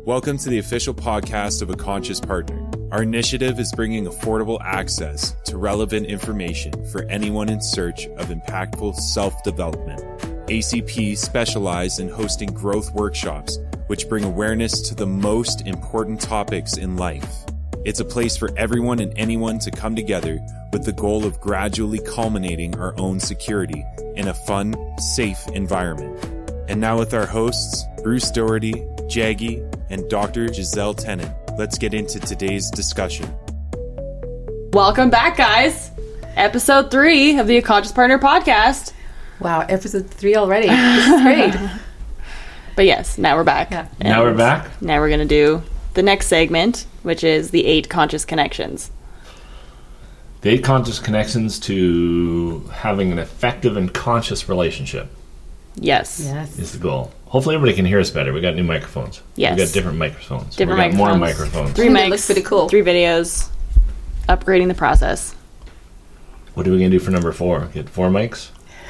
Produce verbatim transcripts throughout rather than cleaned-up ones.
Welcome to the official podcast of A Conscious Partner. Our initiative is bringing affordable access to relevant information for anyone in search of impactful self-development. A C P specializes in hosting growth workshops, which bring awareness to the most important topics in life. It's a place for everyone and anyone to come together with the goal of gradually culminating our own security in a fun, safe environment. And now with our hosts, Bruce Doherty, Jaggy, and Doctor Giselle Tennant, let's get into today's discussion. Welcome back, guys. Episode three of the A Conscious Partner podcast. Wow, episode three already. This is great. But yes, now we're back. Yeah. And Now we're back. Now we're going to do the next segment, which is the eight conscious connections. The eight conscious connections to having an effective and conscious relationship Yes. Yes. is the goal. Hopefully everybody can hear us better. We got new microphones. Yes. We got different microphones. Different we got microphones. more microphones. Three I think it mics. looks pretty cool. Three videos. Upgrading the process. What are we going to do for number four? Get four mics?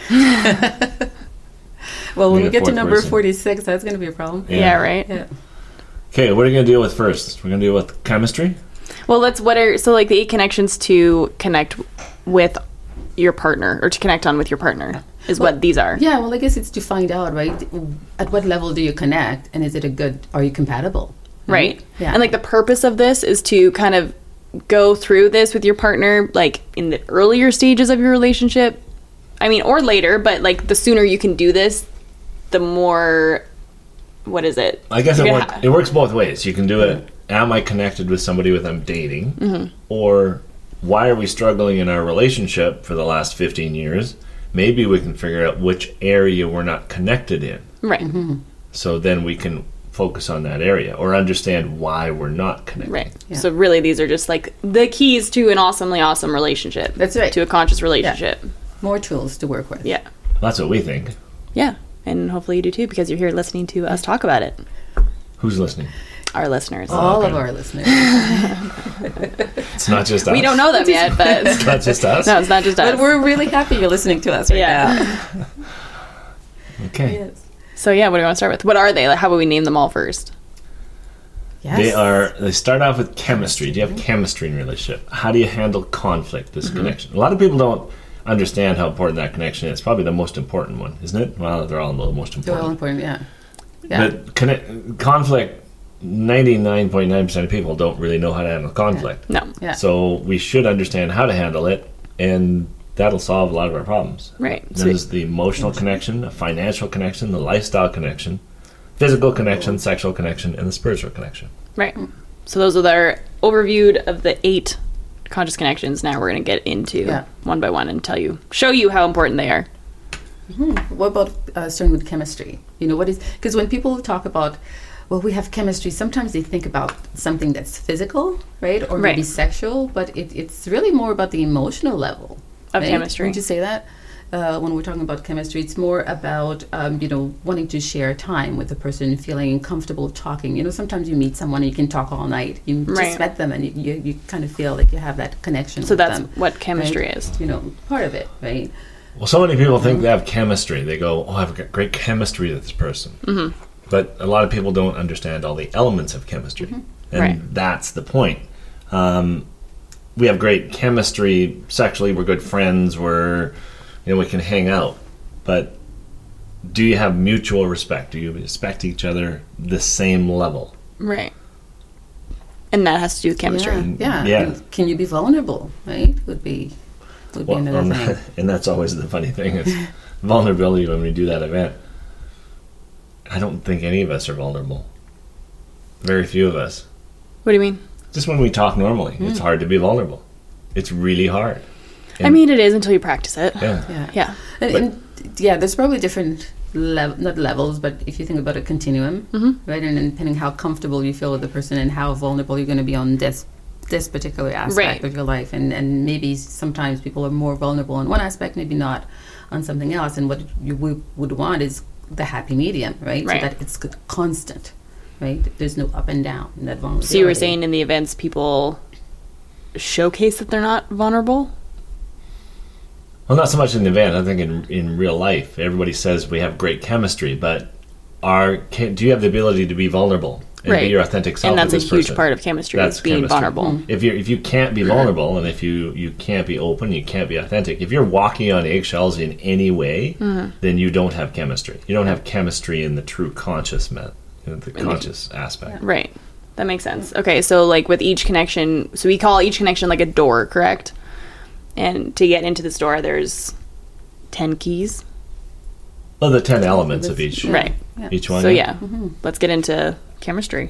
Well, when Need we a get to fourth number person. forty-six, that's going to be a problem. Yeah, Yeah. right? Yeah. Okay, what are you going to deal with first? We're going to deal with chemistry? Well, let's, what are, so like the eight connections to connect with your partner, or to connect on with your partner, is Well, what these are. Yeah, well, I guess it's to find out, right? At what level do you connect, and is it a good, are you compatible? Right. Yeah. And like the purpose of this is to kind of go through this with your partner, like in the earlier stages of your relationship. I mean, or later, but like the sooner you can do this, the more, what is it? I guess You're it, gonna work, ha- it works both ways. You can do it, am I connected with somebody with I'm dating? Mm-hmm. Or why are we struggling in our relationship for the last fifteen years? Maybe we can figure out which area we're not connected in. Right. Mm-hmm. So then we can focus on that area or understand why we're not connected. Right. Yeah. So really these are just like the keys to an awesomely awesome relationship. That's right. To a conscious relationship. More tools to work with. Yeah. That's what we think. Yeah. And hopefully you do too, because you're here listening to us talk about it. Who's listening? Our listeners. All okay. of our listeners. It's not just us. We don't know them yet, but It's not just us. no, it's not just us. But we're really happy you're listening to us right Yeah. now. Okay. Yes. So yeah, what do you want to start with? What are they? Like, how about we name them all first? Yes. They are. They start off with chemistry. Do you have chemistry in your relationship? How do you handle conflict? This Mm-hmm. connection. A lot of people don't understand how important that connection is. Probably the most important one, isn't it? Well, they're all the most They're all important. important, yeah. Yeah. But conne- conflict. ninety-nine point nine percent of people don't really know how to handle conflict. No. yeah. So we should understand how to handle it, and that'll solve a lot of our problems. Right. So, There's the emotional connection, a financial connection, the lifestyle connection, physical connection, sexual connection, and the spiritual connection. right. So those are our overviewed of the eight conscious connections. Now we're going to get into Yeah. one by one and tell you, show you how important they are. What about uh, starting with chemistry? You know, what is, because when people talk about, well, we have chemistry, sometimes they think about something that's physical, right? Or maybe Right. sexual, but it, it's really more about the emotional level Of right? chemistry. Would you say that? Uh, when we're talking about chemistry, it's more about, um, you know, wanting to share time with the person, feeling comfortable talking. You know, sometimes you meet someone and you can talk all night. You Right. just met them and you, you, you kind of feel like you have that connection So with that's them. what chemistry right? is. You know, part of it, right? Well, so many people think they have chemistry. They go, oh, I've got great chemistry with this person. Mm-hmm. But a lot of people don't understand all the elements of chemistry. And Right. that's the point. Um, we have great chemistry sexually. We're good friends. We're, you know, we can hang out. But do you have mutual respect? Do you respect each other the same level? Right. And that has to do with chemistry. Yeah. yeah. Yeah. And can you be vulnerable, right? Would be would Well, be another um, thing. and that's always the funny thing is vulnerability when we do that event. I don't think any of us are vulnerable. Very few of us. What do you mean? Just when we talk normally, Mm. it's hard to be vulnerable. It's really hard. I mean, it is until you practice it. Yeah. Yeah. Yeah. And, But- and yeah, there's probably different level, not levels, but if you think about a continuum, Mm-hmm. right? And then depending how comfortable you feel with the person and how vulnerable you're going to be on this this particular aspect Right. of your life, and and maybe sometimes people are more vulnerable on one aspect, maybe not on something else. And what you w- would want is the happy medium, right? Right. So that it's c- constant, right? There's no up and down in that vulnerability. So you were saying in the events, people showcase that they're not vulnerable? Well, not so much in the event. I think in in real life, everybody says we have great chemistry, but are can, do you have the ability to be vulnerable? and Right. be your authentic self. And that's a with this huge person. part of chemistry, That's is being chemistry. vulnerable. If you if you can't be vulnerable, and if you you can't be open, you can't be authentic. If you're walking on eggshells in any way, Mm-hmm. then you don't have chemistry. You don't have chemistry in the true conscious met, you know, the conscious aspect. Right. That makes sense. Okay, so like with each connection, so we call each connection like a door, correct? And to get into this door, there's ten keys. Well, the ten elements of each Right. Yeah. each one. So yeah, let's get into chemistry.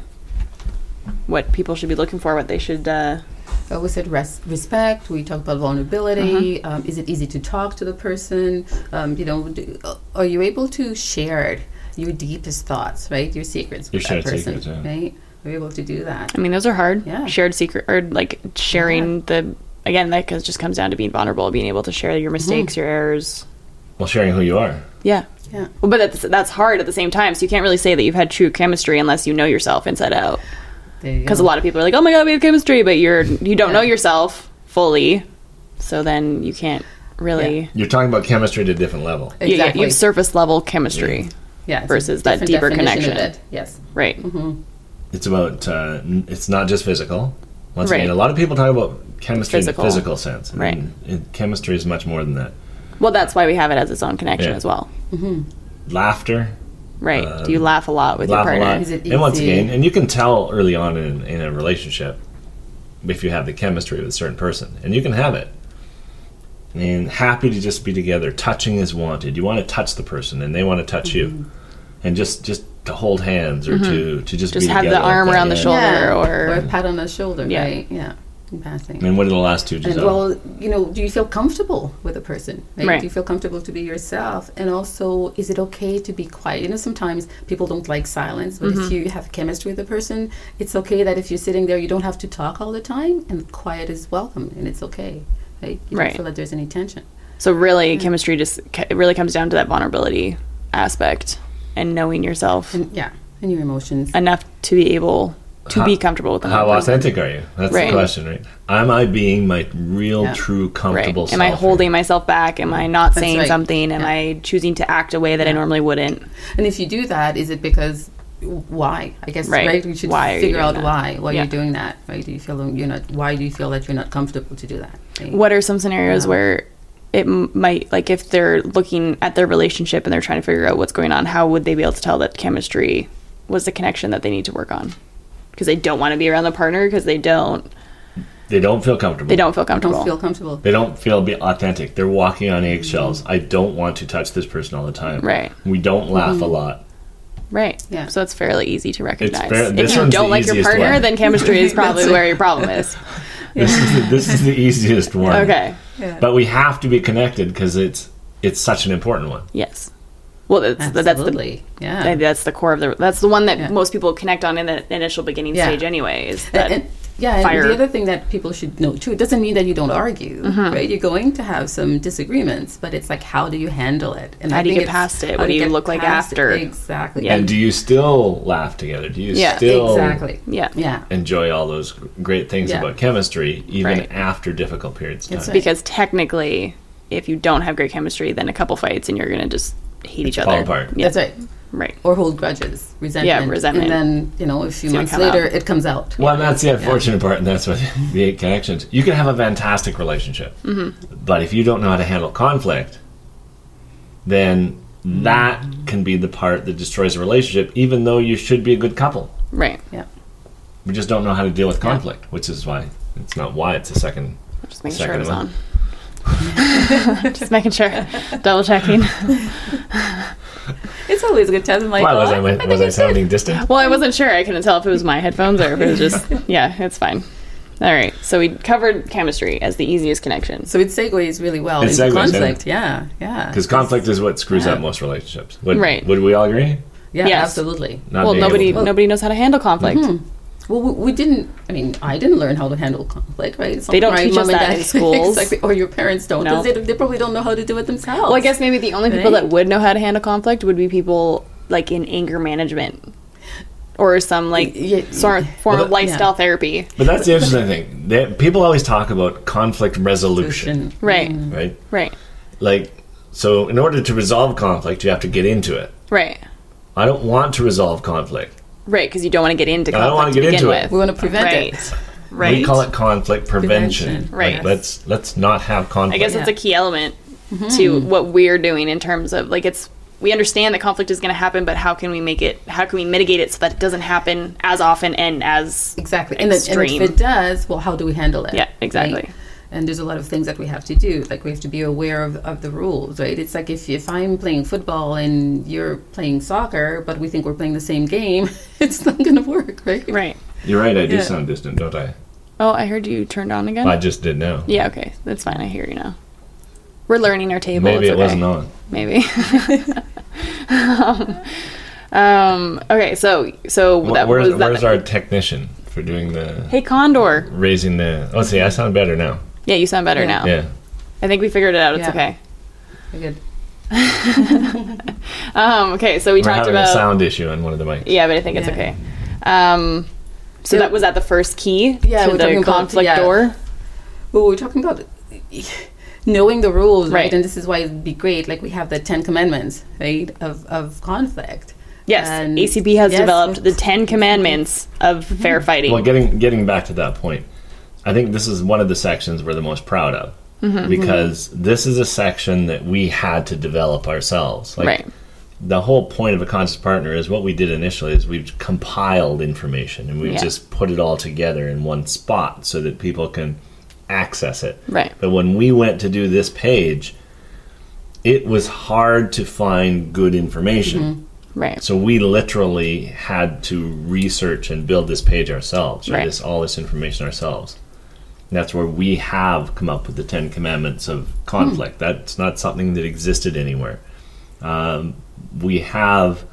What people should be looking for, what they should. Uh, Uh, we said res- respect. We talked about vulnerability. Uh-huh. Um, is it easy to talk to the person? Um, you know, do, uh, are you able to share your deepest thoughts, right? Your secrets Your with shared that person, secrets, yeah. right? Are you able to do that? I mean, those are hard. Yeah. Shared secret, or like sharing the. Again, that cause just comes down to being vulnerable, being able to share your mistakes, your errors. Well, sharing who you are. Yeah. Yeah. Well, but that's that's hard at the same time. So you can't really say that you've had true chemistry unless you know yourself inside out. Because a lot of people are like, "Oh my god, we have chemistry," but you're you don't Yeah. know yourself fully, so then you can't really. You're talking about chemistry at a different level. You, Exactly. you have surface level chemistry, yeah, it's a versus that different deeper definition of connection. it. Yes. right? It's about. Uh, n- it's not just physical. Once Right. again, a lot of people talk about chemistry Physical. in the physical sense. And Right. it- chemistry is much more than that. Well, that's why we have it as its own connection Yeah. as well, Laughter. right? Um, Do you laugh a lot with laugh your a partner? lot. Is it And once easy? again, and you can tell early on in, in a relationship if you have the chemistry with a certain person, and you can have it. And happy to just be together. Touching is wanted. You want to touch the person, and they want to touch you, and just just to hold hands or to to just Mm-hmm. Just be have the together like arm that, around the yeah. shoulder. Yeah. or- a pat on the shoulder, Yeah. right? Yeah. In passing. And what are the last two, And Giselle? well, you know, do you feel comfortable with a person? Right? Right. Do you feel comfortable to be yourself? And also, is it okay to be quiet? You know, sometimes people don't like silence, but Mm-hmm. if you have chemistry with a person, it's okay that if you're sitting there, you don't have to talk all the time, and quiet is welcome, and it's okay. Right? You Right. don't feel that there's any tension. So really, chemistry just ca- it really comes down to that vulnerability aspect and knowing yourself And yeah, and your emotions. enough to be able to How- be comfortable with another How person. authentic are you? That's Right. the question, right? Am I being my real, Yeah. true, Right. comfortable Am self? I holding myself back? Am I not That's saying right. something? Am Yeah. I choosing to act a way that I normally wouldn't? And if you do that, is it because why? I guess Right. right. We should Why are you figure doing out that? why. Why Yeah. you're doing that? Right? Do you feel you're not? Why do you feel that you're not comfortable to do that? Right? What are some scenarios Yeah. where it m- might, like, if they're looking at their relationship and they're trying to figure out what's going on, how would they be able to tell that chemistry was the connection that they need to work on? Because they don't want to be around the partner because they don't They don't feel comfortable. they don't feel comfortable. Don't feel comfortable. They don't feel be authentic. They're walking on eggshells. I don't want to touch this person all the time. Right. We don't laugh a lot. Right. Yeah. So it's fairly easy to recognize. fair- this if you one's don't the like your easiest partner, one. then chemistry is probably That's where your problem is. This is the, this is the easiest one. Okay. Yeah. But we have to be connected because it's it's such an important one. Yes. Well, that's that's the Absolutely. yeah. that's the core of the that's the one that Yeah. most people connect on in the initial beginning Yeah. stage anyway. Is that And, and, yeah, and fire. the other thing that people should know too, it doesn't mean that you don't argue, Mm-hmm. right? You're going to have some disagreements, but it's like, how do you handle it? And How I do you think get it's past it? how What to do you get look like past it. after? Exactly. Yeah. And do you still laugh together? Do you Yeah, still Exactly. yeah. Yeah. enjoy all those great things Yeah. about chemistry even Right. after difficult periods of time? That's right. Because technically, if you don't have great chemistry, then a couple fights and you're gonna just hate each Fall other. apart. Yeah. That's right. Right. Or hold grudges, resentment. resentment. And then, you know, a few gonna months come later, out. it comes out. Well, and that's the unfortunate part, and that's what the eight connections. You can have a fantastic relationship, Mm-hmm. but if you don't know how to handle conflict, then that can be the part that destroys a relationship, even though you should be a good couple. Right. Yeah. We just don't know how to deal with conflict, which is why it's not why it's a second. Just making sure Second it was one. on. Just making sure. Double checking. It's always a good time. Like, Why was oh, I was, was I sounding distant? Well, I wasn't sure. I couldn't tell if it was my headphones or if it was just. Yeah, it's fine. All right. So we covered chemistry as the easiest connection. So it segues really well It into segues, conflict. Yeah, yeah. Because conflict is what screws Yeah. up most relationships. Would, Right. Would we all agree? Yeah, Yes. absolutely. Not well, being able nobody to- nobody knows how to handle conflict. Well, we, we didn't. I mean, I didn't learn how to handle conflict, right? It's They don't something teach my us mom and that dad- in schools. exactly. Or your parents don't. 'cause No. They, they probably don't know how to do it themselves. Well, I guess maybe the only people Right. that would know how to handle conflict would be people like in anger management or some like Yeah, sort of form Well, of that- lifestyle yeah. therapy. But that's the interesting thing. They, people always talk about conflict resolution, Solution. Right. right? Right. Like, so in order to resolve conflict, you have to get into it. Right. I don't want to resolve conflict. Right, because you don't want to get into I don't conflict wanna to get begin into it. with. We want to prevent right. it. Right. We call it conflict prevention. Prevention. Right. Like, let's let's not have conflict. I guess that's a Yeah. key element to what we're doing in terms of like it's we understand that conflict is going to happen, but how can we make it? How can we mitigate it so that it doesn't happen as often and as Exactly. And, then, and extreme? if it does, well, how do we handle it? Yeah, exactly. Right? And there's a lot of things that we have to do. Like we have to be aware of, of the rules, right? It's like if, if I'm playing football and you're playing soccer, but we think we're playing the same game, it's not going to work, right? right. You're right. I do Yeah. sound distant, don't I? Oh, I heard you turned on again. I just did now. Yeah, okay, that's fine. I hear you now. We're learning our table. Maybe it's it okay. wasn't on. Maybe. um, um, okay, so so Wh- that where's was that. where's our technician for doing the Hey, Condor. raising the? Oh, see, I sound better now. Yeah, you sound better Yeah. now. Yeah. I think we figured it out. It's Yeah. okay. Very good. Um, okay, so we We're talked having about a sound issue on one of the mics. yeah, but I think it's Yeah. okay. Um, so So- that was that the first key Yeah, to we're the talking about- conflict yeah. door. Well, we're talking about knowing the rules, right? Right. And this is why it'd be great. Like we have the Ten Commandments, right, of, of conflict. Yes, And- A C B has yes, developed with- the Ten Commandments of fair fighting. Well, getting getting back to that point, I think this is one of the sections we're the most proud of Mm-hmm. because this is a section that we had to develop ourselves. Like, right. the whole point of a conscious partner is what we did initially is we've compiled information and we've Yeah. just put it all together in one spot so that people can access it. Right. But when we went to do this page, it was hard to find good information. Right. So we literally had to research and build this page ourselves, right? Right. This, all this information ourselves. And that's where we have come up with the Ten Commandments of conflict. That's not something that existed anywhere. Um, we have,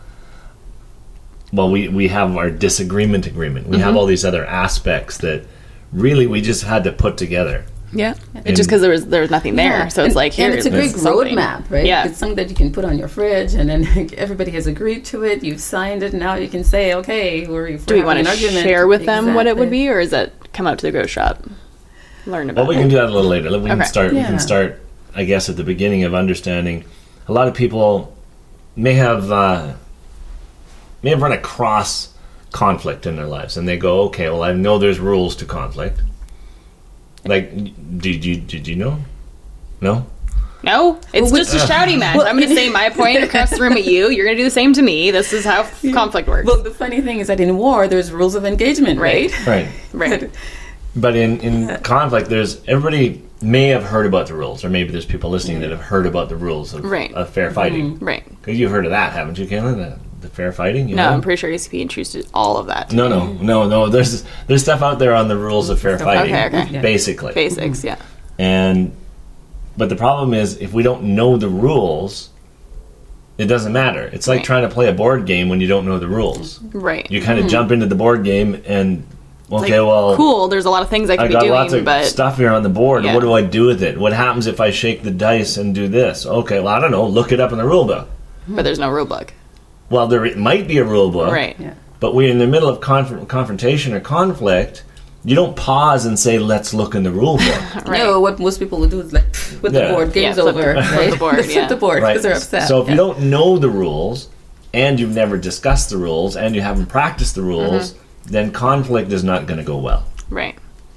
well, we, we have our disagreement agreement. We have all these other aspects that really we just had to put together. Yeah. It's just because there was there was nothing there, Yeah. so it's And- like here. and it's a great something. roadmap, right? Yeah. It's something that you can put on your fridge, and then like, everybody has agreed to it. You've signed it, and now you can say, okay, we're. Do we want to share with them what it would be, or is it come out to the grocery shop, learn about Well, we it? can do that a little later. We can Okay. start. We Yeah. can start, I guess, at the beginning of understanding. A lot of people may have uh, may have run across conflict in their lives, and they go, "Okay, well, I know there's rules to conflict." Like, did you did you know? No. No, it's Well, just a shouting match. well, I'm going to say my point across the room at you. You're going to do the same to me. This is how f- conflict works. Well, the funny thing is that in war, there's rules of engagement, right? Right. Right. Right. But in, in conflict, there's everybody may have heard about the rules, or maybe there's people listening that have heard about the rules of, Right. of fair fighting. Right. Because you've heard of that, haven't you, Kayla? The, the fair fighting. You No, know? I'm pretty sure A C P introduced all of that. No, no, no, no. There's there's stuff out there on the rules of fair fighting, Okay, okay. Yeah. basically. Basics, yeah. And but the problem is, if we don't know the rules, it doesn't matter. It's like Right. trying to play a board game when you don't know the rules. Right. You kind of jump into the board game and It's okay, like, well, cool. There's a lot of things I could I be got doing, lots of but stuff here on the board. Yeah. What do I do with it? What happens if I shake the dice and do this? Okay, well, I don't know. Look it up in the rule book. but there's no rule book. Well, there it might be a rule book, Right. Yeah. but we're in the middle of conf- confrontation or conflict. You don't pause and say, "Let's look in the rule book." Right. No, what most people would do is like, with Yeah. the board, game's Yeah, flip the- over, flip right? the board, Flip yeah. the board, Right. because they're upset. So if Yeah. you don't know the rules and you've never discussed the rules and you haven't practiced the rules, Mm-hmm. then conflict is not going to go well. Right.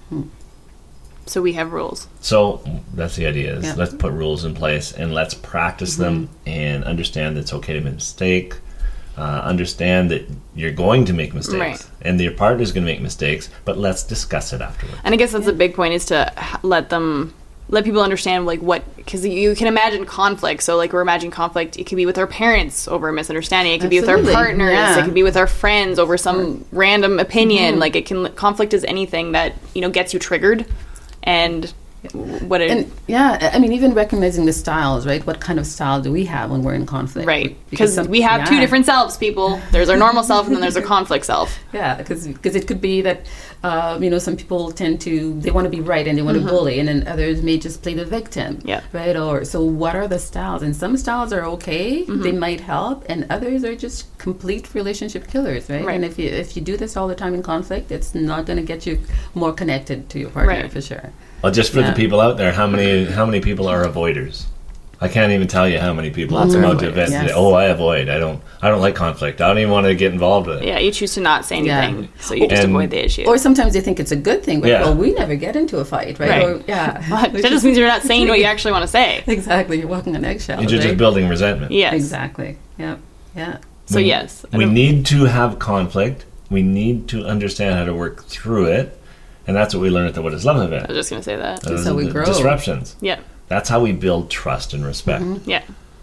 So we have rules. So that's the idea is Yeah. let's put rules in place and let's practice them and understand that it's okay to make a mistake. Uh, understand that you're going to make mistakes Right. and your partner's going to make mistakes, but let's discuss it afterwards. And I guess that's a big point is to h- let them let people understand like what because you can imagine conflict. So like we're imagining conflict. It could be with our parents over a misunderstanding. It could be with our Absolutely. partners. Yeah. It could be with our friends over some random opinion. Like it can conflict is anything that you know gets you triggered, and what it And yeah, I mean, even recognizing the styles, right? What kind of style do we have when we're in conflict? right because some- we have two yeah. different selves. People, there's our normal self and then there's our conflict self. Yeah, because it could be that uh, you know some people tend to they want to be right and they want to bully, and then others may just play the victim. Yeah. Right. Or so, what are the styles? And some styles are okay; they might help, and others are just complete relationship killers. Right. Right. And if you if you do this all the time in conflict, it's not going to get you more connected to your partner Right. for sure. Well, just for Yeah. the people out there, how many how many people are avoiders? I can't even tell you how many people Lots of come out to avoiders. events and Yes. say, oh, I avoid. I don't I don't like conflict. I don't even want to get involved with it. Yeah, you choose to not say Yeah. anything, so you just And- avoid the issue. Or sometimes they think it's a good thing. Like, Yeah. well, we never get into a fight, right? Right. Or, yeah. that just means you're not saying what you actually want to say. Exactly. You're walking on eggshells. You're just right? building resentment. Yes. Exactly. Yeah. Yeah. So yes, I We don't- need to have conflict. We need to understand how to work through it. And that's what we learn at the What is Love event. I was just gonna say that. That's how we the grow. Disruptions. Yeah, That's how we build trust and respect. yeah,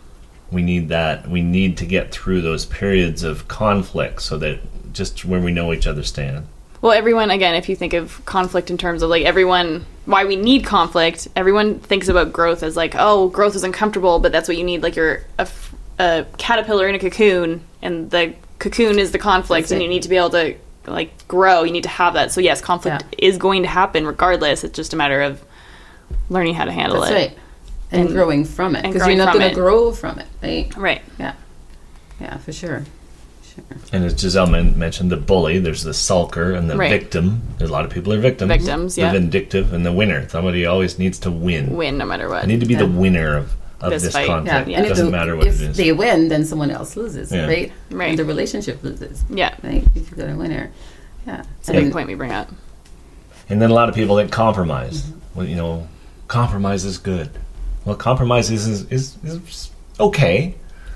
We need that. We need to get through those periods of conflict so that just where we know each other stand. Well, everyone, again, if you think of conflict in terms of like everyone, why we need conflict, everyone thinks about growth as like, oh, growth is uncomfortable, but that's what you need. Like you're a, f- a caterpillar in a cocoon, and the cocoon is the conflict, That's and it. you need to be able to like grow. You need to have that. So yes, conflict Yeah. is going to happen regardless. It's just a matter of learning how to handle That's it. right. And, And- growing from it. and Because growing you're not from going to it. grow from it, right? Right. Yeah. Yeah, for sure. Sure. And as Giselle men- mentioned, the bully, there's the sulker and the Right. victim. There's a lot of people are victims. Victims, yeah. The vindictive and the winner. Somebody always needs to win. Win no matter what. I need to be the Yeah. winner of, of This this, fight. conflict. Yeah. Yeah. And It if, doesn't the- matter what if it is. they win, then someone else loses, Yeah. right? Right. And the relationship loses. Yeah. Right? If you've got a winner. Yeah. It's a big point we bring up. And then a lot of people think compromise. Mm-hmm. Well, you know, compromise is good. Well, compromise is, is, is, is okay.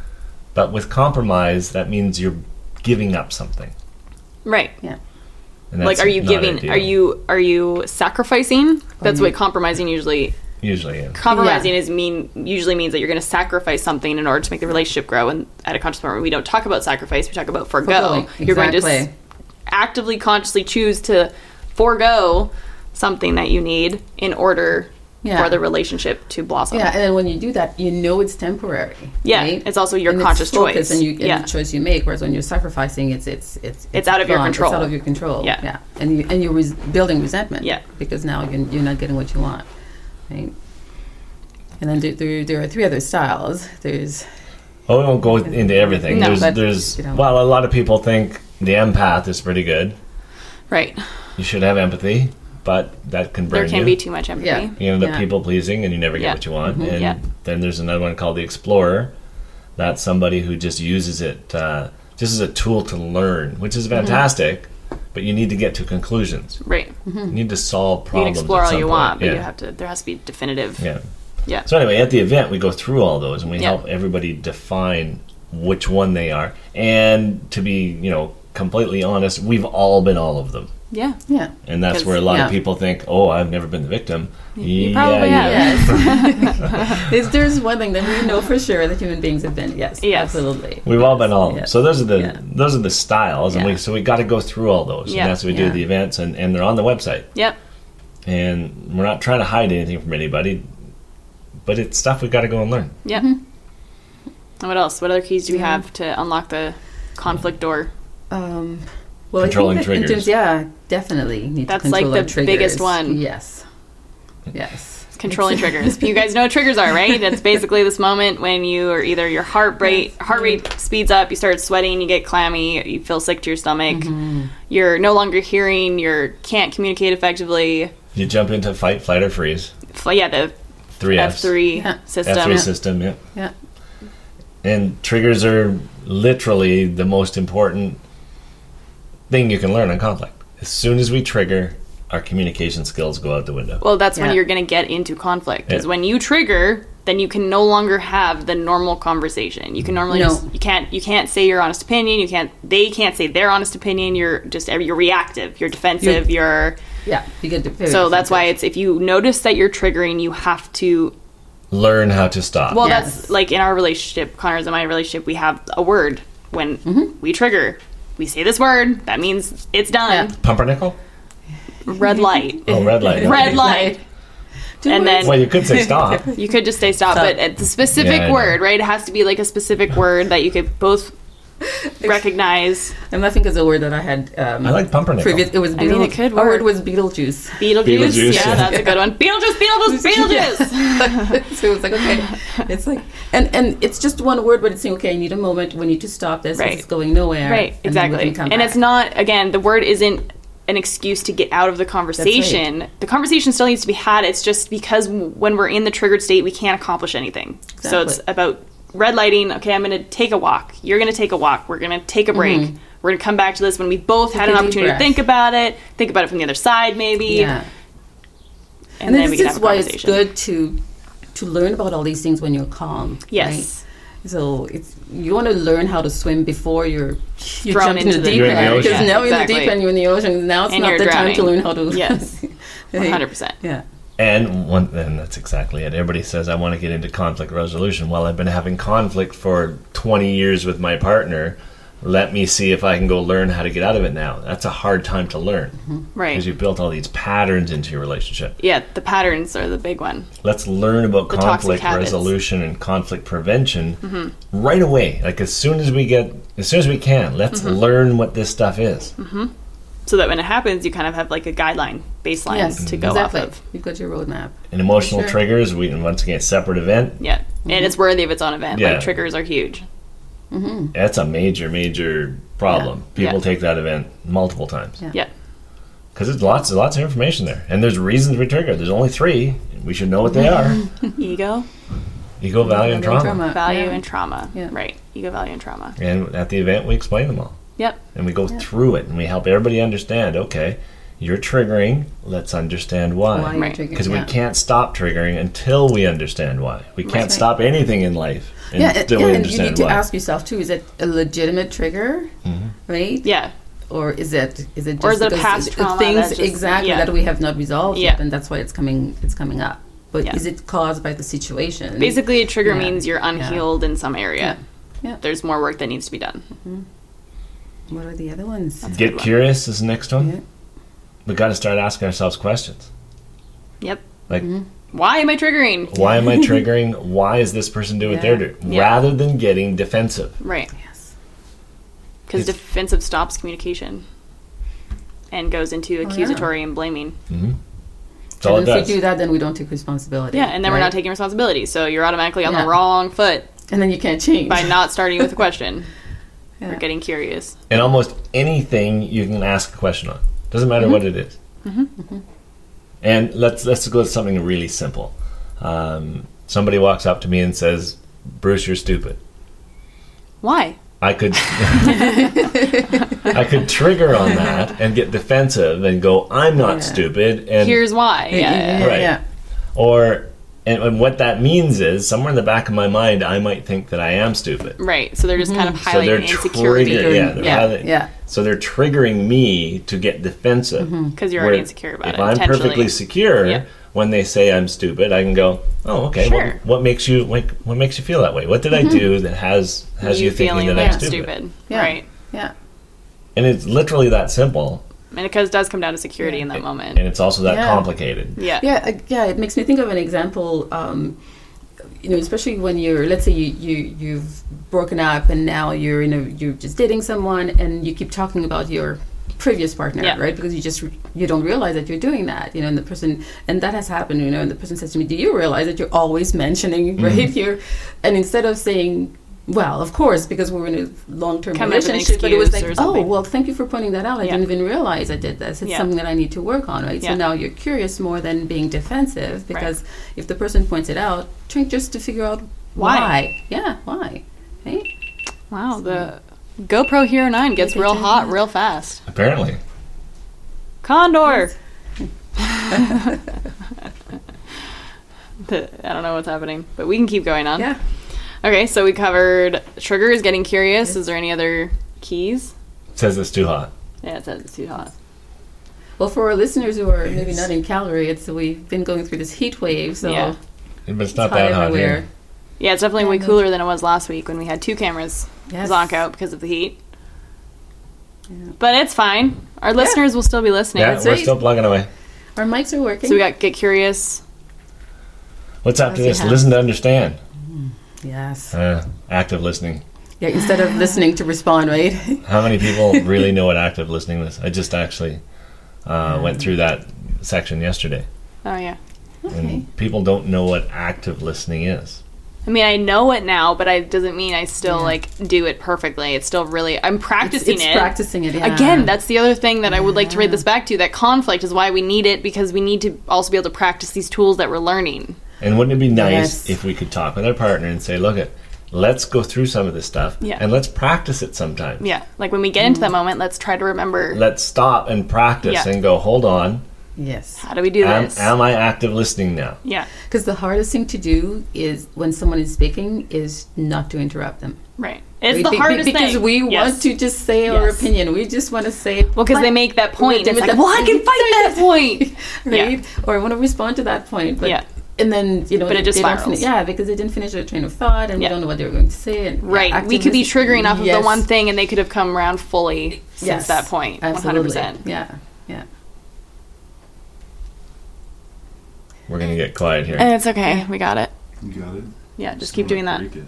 But with compromise, that means you're giving up something. Right. Yeah. And Like, that's are you not giving? ideal. Are you are you sacrificing? That's you- what compromising usually. Usually, yeah. Compromising Yeah. is mean usually means that you're going to sacrifice something in order to make the relationship grow. And at a conscious moment, we don't talk about sacrifice. We talk about forego. Foregoing, You're going to exactly. s- actively, consciously choose to forego something that you need in order Yeah. for the relationship to blossom. Yeah, and then when you do that, you know it's temporary. Yeah, right? it's also your And conscious focus choice. and, you, and Yeah. the choice you make. Whereas when you're sacrificing, it's it's it's It's out of your gone. control. It's out of your control. Yeah. yeah, and you and you're res- building resentment. Yeah. because now you're, you're not getting what you want, right? And then there, there, there are three other styles. There's Well, we won't go into everything. No, there's, but, there's you know. well, a lot of people think the empath is pretty good. Right. You should have empathy, but that can burn There can you. be too much empathy. Yeah. You end up Yeah. people pleasing, and you never get Yeah. what you want. Mhm. And Yeah. then there's another one called the explorer. That's somebody who just uses it uh, just as a tool to learn, which Mm-hmm. is fantastic. But you need to get to conclusions. Right. You need to solve You can problems. explore at all some you point. want, but yeah. you have to. There has to be definitive. Yeah. Yeah. So anyway, at the event, we go through all those, and we Yeah. help everybody define which one they are. And to be, you know, completely honest, we've all been all of them. Yeah. yeah, And that's 'Cause- where a lot yeah. of people think, "Oh, I've never been the victim." You probably have. yes. there's, there's one thing that we know for sure that human beings have been. Yes, Yes. absolutely. We've all been all of them. Yeah. So those are the Yeah. those are the styles, and Yeah. we so we got to go through all those. Yeah. And that's what we do Yeah. at the events, and, and they're on the website. Yep. And we're not trying to hide anything from anybody, but it's stuff we got to go and learn. Yep. And what else? What other keys do we Yeah. have to unlock the conflict door? Um, well, Controlling I think that in triggers. terms- yeah, definitely need That's to control like our the triggers. biggest one. Yes, yes. Controlling triggers. You guys know what triggers are, right? It's basically this moment when you are either your heart rate heart rate speeds up, you start sweating, you get clammy, you feel sick to your stomach, you're no longer hearing, you can't communicate effectively. You jump into fight, flight, or freeze. F- Yeah, the Three F Fs. three Yeah. system. F three system. Yeah. Yeah. And triggers are literally the most important thing you can learn on conflict. As soon as we trigger, our communication skills go out the window. Well, that's when Yeah. you're going to get into conflict. Is Yeah. when you trigger, then you can no longer have the normal conversation. You can normally No. just, you can't you can't say your honest opinion. You can't they can't say their honest opinion. You're just you're reactive. You're defensive. You're Yeah, you get the very so that's why defensive. it's if you notice that you're triggering, you have to. Learn how to stop. Well, Yes. that's like in our relationship, Connor's and my relationship. We have a word when we trigger. We say this word. That means it's done. Yeah. Pumpernickel? Red light. Oh, red light. Red light. Two And words. then Well, you could say stop. you could just say stop, Stop. but it's a specific Yeah, I know. word, right? It has to be like a specific word that you could both recognize. I'm laughing because the word that I had. Um, I like pumpernickel. Previous, it was. I mean, Beetle- it could Our work. word was Beetlejuice. Beetlejuice. Beetlejuice, Yeah, yeah. that's a good one. Beetlejuice, Beetlejuice, Beetlejuice. So it's like okay, it's like and and it's just one word, but it's saying okay, I need a moment. We need to stop this. Right. It's going nowhere. Right, and then we exactly. can come And back. it's not, again, the word isn't an excuse to get out of the conversation. The conversation still needs to be had. It's just because w- when we're in the triggered state, we can't accomplish anything. Exactly. So it's about red lighting. Okay, I'm going to take a walk. You're going to take a walk. We're going to take a break. Mm-hmm. We're going to come back to this when we both Take had a an deep opportunity breath. to think about it, think about it from the other side maybe. Yeah. And, And, then we this can is have a why it's conversation. good to to learn about all these things when you're calm. Yes. Right? So it's you want to learn how to swim before you're you're Thrown jumping into in the the deep You're in the end. ocean. Because Yeah, now you're in the exactly. deep end, you're in the ocean. Now it's And not you're the time to drowning. learn how to. Yes. Right? one hundred percent. Yeah. And one, and that's exactly it. Everybody says, I want to get into conflict resolution. Well, I've been having conflict for twenty years with my partner. Let me see if I can go learn how to get out of it now. That's a hard time to learn. Right. Because you've built all these patterns into your relationship. Yeah, the patterns are the big one. Let's learn about The toxic conflict habits. resolution and conflict prevention right away. Like as soon as we get, as soon as we can, let's learn what this stuff is. So that when it happens, you kind of have like a guideline, baseline Yes. to go exactly. off of. You've got your roadmap. And emotional Sure. triggers, we once again, separate event. Yeah. And it's worthy of its own event. Yeah. Like triggers are huge. That's a major, major problem. Yeah. People Yeah. take that event multiple times. Yeah. Yeah. Because there's lots, lots of information there. And there's reasons we trigger. There's only three. We should know what they are. Ego, Ego, value, and Value, trauma. value, Yeah. and trauma. Yeah. Right. Ego, value, and trauma. And at the event, we explain them all. Yep. And we go through it. And we help everybody understand, okay, you're triggering. Let's understand Why why. you're Right. triggering, Because yeah. we can't stop triggering until we understand why. We can't Right. stop anything in life Yeah, and, until yeah, we and you understand need to why. ask yourself too: is it a legitimate trigger, right? Yeah. Or is it is it just Or is it a because past it's- trauma things that's just- exactly yeah. that we have not resolved Yeah. yet, and that's why it's coming it's coming up. But Yeah. is it caused by the situation? Basically, a trigger Yeah. means you're unhealed in some area. Yeah. Yeah. There's more work that needs to be done. What are the other ones? That's a good Get one. curious is the next one. Yeah. We've got to start asking ourselves questions. Yep. Like, Why am I triggering? why am I triggering? Why is this person doing what Yeah. they're doing? Yeah. Rather than getting defensive. Right. Yes. Because It's- defensive stops communication and goes into yeah. accusatory and blaming. That's all it And if does. we do that, then we don't take responsibility. Yeah, and then we're right? not taking responsibility. So you're automatically on Yeah. the wrong foot And then you can't change by not starting with a question Yeah. or getting curious. And almost anything you can ask a question on. Doesn't matter what it is. And let's let's go with something really simple. Um, somebody walks up to me and says, "Bruce, you're stupid." Why? I could I could trigger on that and get defensive and go, "I'm not Yeah. stupid." And Here's why. Yeah. Yeah, yeah, Right. yeah. or and, and what that means is somewhere in the back of my mind, I might think that I am stupid. Right. So they're just kind of So they're highlighting insecurity trigger- yeah, they're Yeah, highlighting- yeah. So they're triggering me to get defensive. because you're already Where insecure about if it. I'm intentionally. perfectly secure, Yeah. when they say I'm stupid, I can go, "Oh, okay. Sure. What, what makes you what, what makes you feel that way? What did I do that has has you, thinking feeling that like I'm stupid?" stupid. Yeah. Right. Yeah. And it's literally that simple, And it does does come down to security in that moment. and it's also that Yeah. complicated. Yeah. Yeah, uh, yeah. It makes me think of an example. Um, you know, especially when you're, let's say you, you you've broken up and now you're in a you're just dating someone and you keep talking about your previous partner, Yeah. right? Because you just you don't realize that you're doing that, you know. And the person and that has happened, you know. And the person says to me, "Do you realize that you're always mentioning right here?" And instead of saying, "Well, of course, because we're in a long-term Come up with an relationship," but it was excuse like, or "Oh, something. well, thank you for pointing that out. I Yeah. didn't even realize I did this. It's Yeah. something that I need to work on, right?" Yeah. So now you're curious more than being defensive because if the person points it out, try just to figure out Why. why. Yeah, why? Right? Wow. The GoPro Hero nine gets Look at real you. hot real fast. Apparently, Condor. The- I don't know what's happening, but we can keep going on. Yeah. Okay, so we covered triggers, getting curious. Is there any other keys? it says it's too hot. Yeah, it says it's too hot. Well, for our listeners who are maybe not in Calgary, it's we've been going through this heat wave, so Yeah. But it's it's not hot that hot everywhere. here. Yeah, it's definitely Yeah, way no. cooler than it was last week when we had two cameras Yes. zonk out because of the heat. Yeah. But it's fine. Our listeners will still be listening. Yeah, That's we're right. still plugging away. Our mics are working. So we got get curious. What's after As you this? have. Listen to understand. yes. Uh, active listening. Yeah, instead of listening to respond, right? How many people really know what active listening is? I just actually uh, went through that section yesterday. Oh yeah. Okay. And people don't know what active listening is. I mean, I know it now, but it doesn't mean I still Yeah. like do it perfectly. It's still really I'm practicing it's it. practicing it, yeah. Again, that's the other thing that I would like to relate this back to. That conflict is why we need it, because we need to also be able to practice these tools that we're learning. And wouldn't it be nice Yes. if we could talk with our partner and say, look, it, let's go through some of this stuff Yeah. and let's practice it sometimes. Yeah, like when we get into that moment, let's try to remember Let's stop and practice Yeah. and go, hold on, Yes. how do we do am, this. am I active listening now? yeah, Because the hardest thing to do is when someone is speaking is not to interrupt them. right. It's Right? the Be- be- hardest because thing we Yes. want to just say our Yes. opinion. We just want to say Well, because they make that point. It's like, that- well, I can fight that point. right? Yeah. Or I want to respond to that point, but Yeah. and then you know, But it just they don't spirals. fini- yeah, because they didn't finish their train of thought, and Yeah. we don't know what they were going to say. And Right. active We could be listening- triggering off of Yes. the one thing, and they could have come around fully since Yes. that point. One hundred Absolutely. percent. Yeah, yeah. We're going to get quiet here. And it's okay. We got it. You got it? Yeah, just Just keep don't doing that. break it.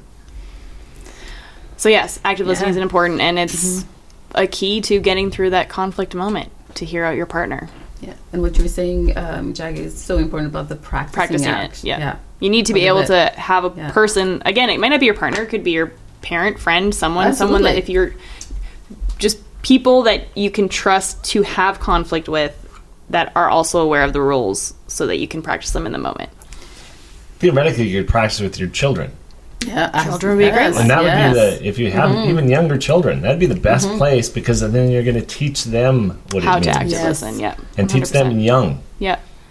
So yes, active listening Yeah. is important, and it's a key to getting through that conflict moment, to hear out your partner. Yeah, and what you were saying, um, Jag, is so important about the practicing, Practicing act. it. Yeah. yeah. You need to be Part able of to it. have a Yeah. person, again, it might not be your partner, it could be your parent, friend, someone, someone that Absolutely. if you're just people that you can trust to have conflict with that are also aware of the rules so that you can practice them in the moment. Theoretically, you could practice with your children. Yeah, as- Children would be a great yes, one. And that yes. would be the, if you have Mm-hmm. even younger children, that'd be the best place because then you're going to teach them what How it to means. active Yes. listen, yeah. And teach them one hundred percent. young. Yeah.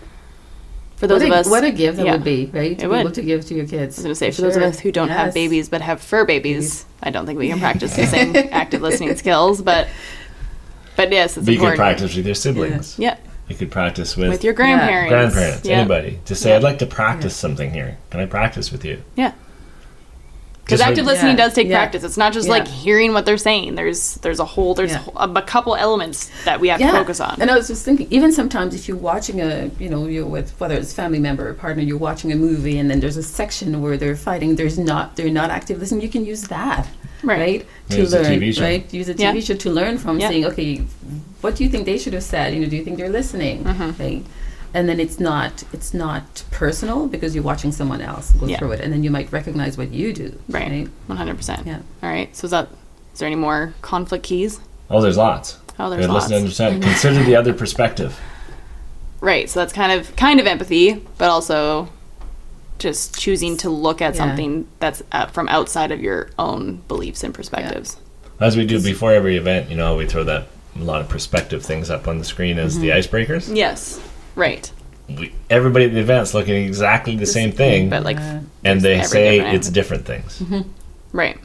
For those what of a, us, what a gift that yeah. would be, right? It To be would. able to give to your kids. I was going to say, for those of us who don't have babies but have fur babies, I don't think we can practice the same active listening skills, but but yes, it's But you could important. practice with your siblings. Yeah, You could practice with, with your grandparents. grandparents, Yeah. anybody. To say, Yeah. I'd like to practice something here. Can I practice with you? Yeah. Because Just active like- listening Yeah. does take Yeah. practice. It's not just Yeah. like hearing what they're saying. There's there's a whole there's Yeah. a, a couple elements that we have to focus on. And I was just thinking, even sometimes if you're watching a, you know, you're with whether it's family member or partner, you're watching a movie, and then there's a section where they're fighting. There's not, they're not active listening. You can use that, Right. right? To Use a learn, T V show. right? Use a T V Yeah. show to learn from. Yeah. Saying, okay, what do you think they should have said? You know, do you think they're listening? Mm-hmm. Right? And then it's not, it's not personal because you're watching someone else go Yeah. through it, and then you might recognize what you do, Right. right? One hundred percent. Yeah. All right. So is that is there any more conflict keys? Oh, there's lots. Oh, there's Good, lots. listen to understand. Consider the other perspective. Right. So that's kind of kind of empathy, but also just choosing to look at Yeah. something that's uh, from outside of your own beliefs and perspectives. As we do before every event, you know, we throw that a lot of perspective things up on the screen as the Mm-hmm. icebreakers. Yes. Right. We, everybody at the event's looking at exactly the same thing, But like, Uh, and they every say different- it's different things. right.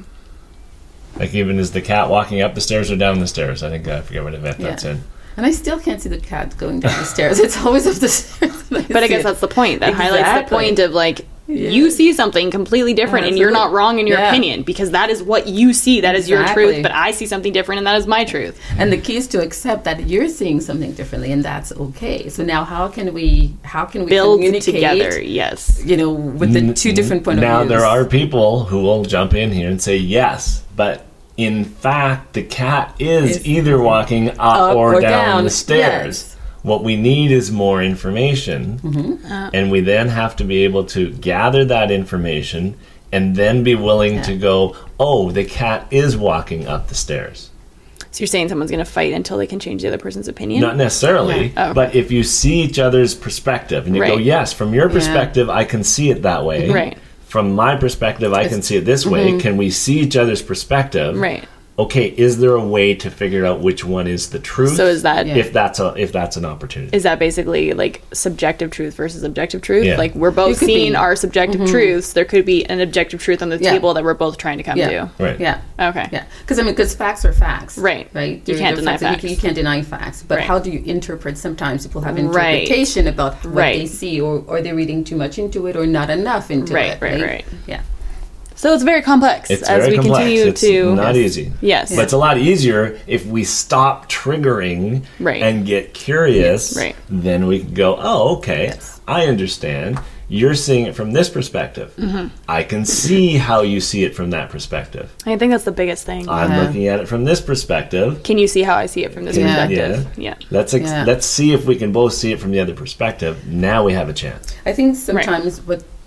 Like even as the cat walking up the stairs or down the stairs. I think I forget what event Yeah. that's in. And I still can't see the cat going down the stairs. It's always up the stairs. But I guess that's the point. That highlights the Exactly. point of like you Yes. see something completely different, and you're not Absolutely. wrong in your Yeah. opinion because that is what you see. That is your Exactly. truth. But I see something different, and that is my truth. And the key is to accept that you're seeing something differently, and that's okay. So now, how can we? How can we Build communicate together. Yes. You know, with the two different point of Now views. there are people who will jump in here and say yes, but in fact the cat is Is- either walking up, Up or, or down, down, the stairs. yes. What we need is more information, Mm-hmm. and we then have to be able to gather that information and then be willing Yeah. to go, oh, the cat is walking up the stairs. So you're saying someone's going to fight until they can change the other person's opinion? Not necessarily, Yeah. Oh. but if you see each other's perspective and you go, Right. yes, from your perspective, I can see it that way. Right. From my perspective, I can see it this way. Can we see each other's perspective? Right. Okay, is there a way to figure out which one is the truth? So is that Yeah. if that's a if that's an opportunity? is that basically like subjective truth versus objective truth? Yeah. Like we're both It could seeing be. our subjective truths. There could be an objective truth on the Yeah. table that we're both trying to come Yeah. Right. Yeah. to. Okay. Yeah, because I mean, because facts are facts, Right. Right. You They're- can't they're deny facts, and facts. You, you can't deny facts, but Right. how do you interpret? Sometimes people have Right. interpretation about what Right. they see, or or they're reading too much into it, or not enough into Right, it. right, right. Yeah. So it's very complex It's as very we complex. continue it's to not easy. Yes. But it's a lot easier if we stop triggering Right. and get curious. Right. Then we can go, oh, okay, Yes. I understand. You're seeing it from this perspective. Mm-hmm. I can see how you see it from that perspective. I think that's the biggest thing. I'm Yeah. looking at it from this perspective. Can you see how I see it from this Yeah. perspective? Yeah. Let's ex- Yeah. let's see if we can both see it from the other perspective. Now we have a chance. I think sometimes what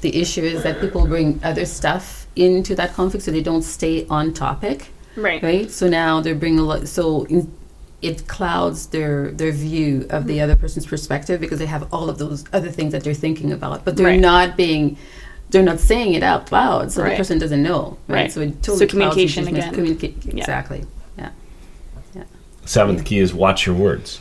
the issue is that people bring other stuff into that conflict, so they don't stay on topic. Right. Right. So now they're bringing a lot. So in, it clouds their their view of the other person's perspective because they have all of those other things that they're thinking about, but they're Right. not being. They're not saying it out loud, so Right. the person doesn't know. Right. Right. So it totally So clouds communication and just again. communicate- Yeah. Exactly. Yeah. Seventh key is watch your words.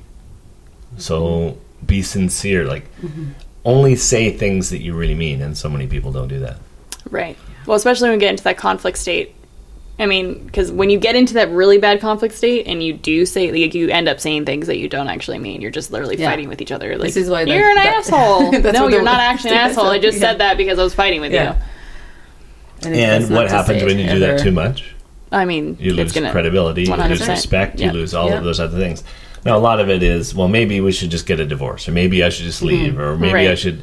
So be sincere. Like, only say things that you really mean, and so many people don't do that. Right. Well, especially when we get into that conflict state. I mean, because when you get into that really bad conflict state and you do say, like, you end up saying things that you don't actually mean. You're just literally Yeah. fighting with each other. Like, This is why that- you're an that- asshole. That's No, what you're the- not actually an asshole. I just Yeah. said that because I was fighting with Yeah. you. And, it's And best not what to happens say when it you do that ever. too much? I mean, You lose it's gonna, credibility, you one hundred lose percent. respect, Yeah. you lose all Yeah. of those other things. Now, a lot of it is, well, maybe we should just get a divorce, or maybe I should just leave, or maybe I Right. should.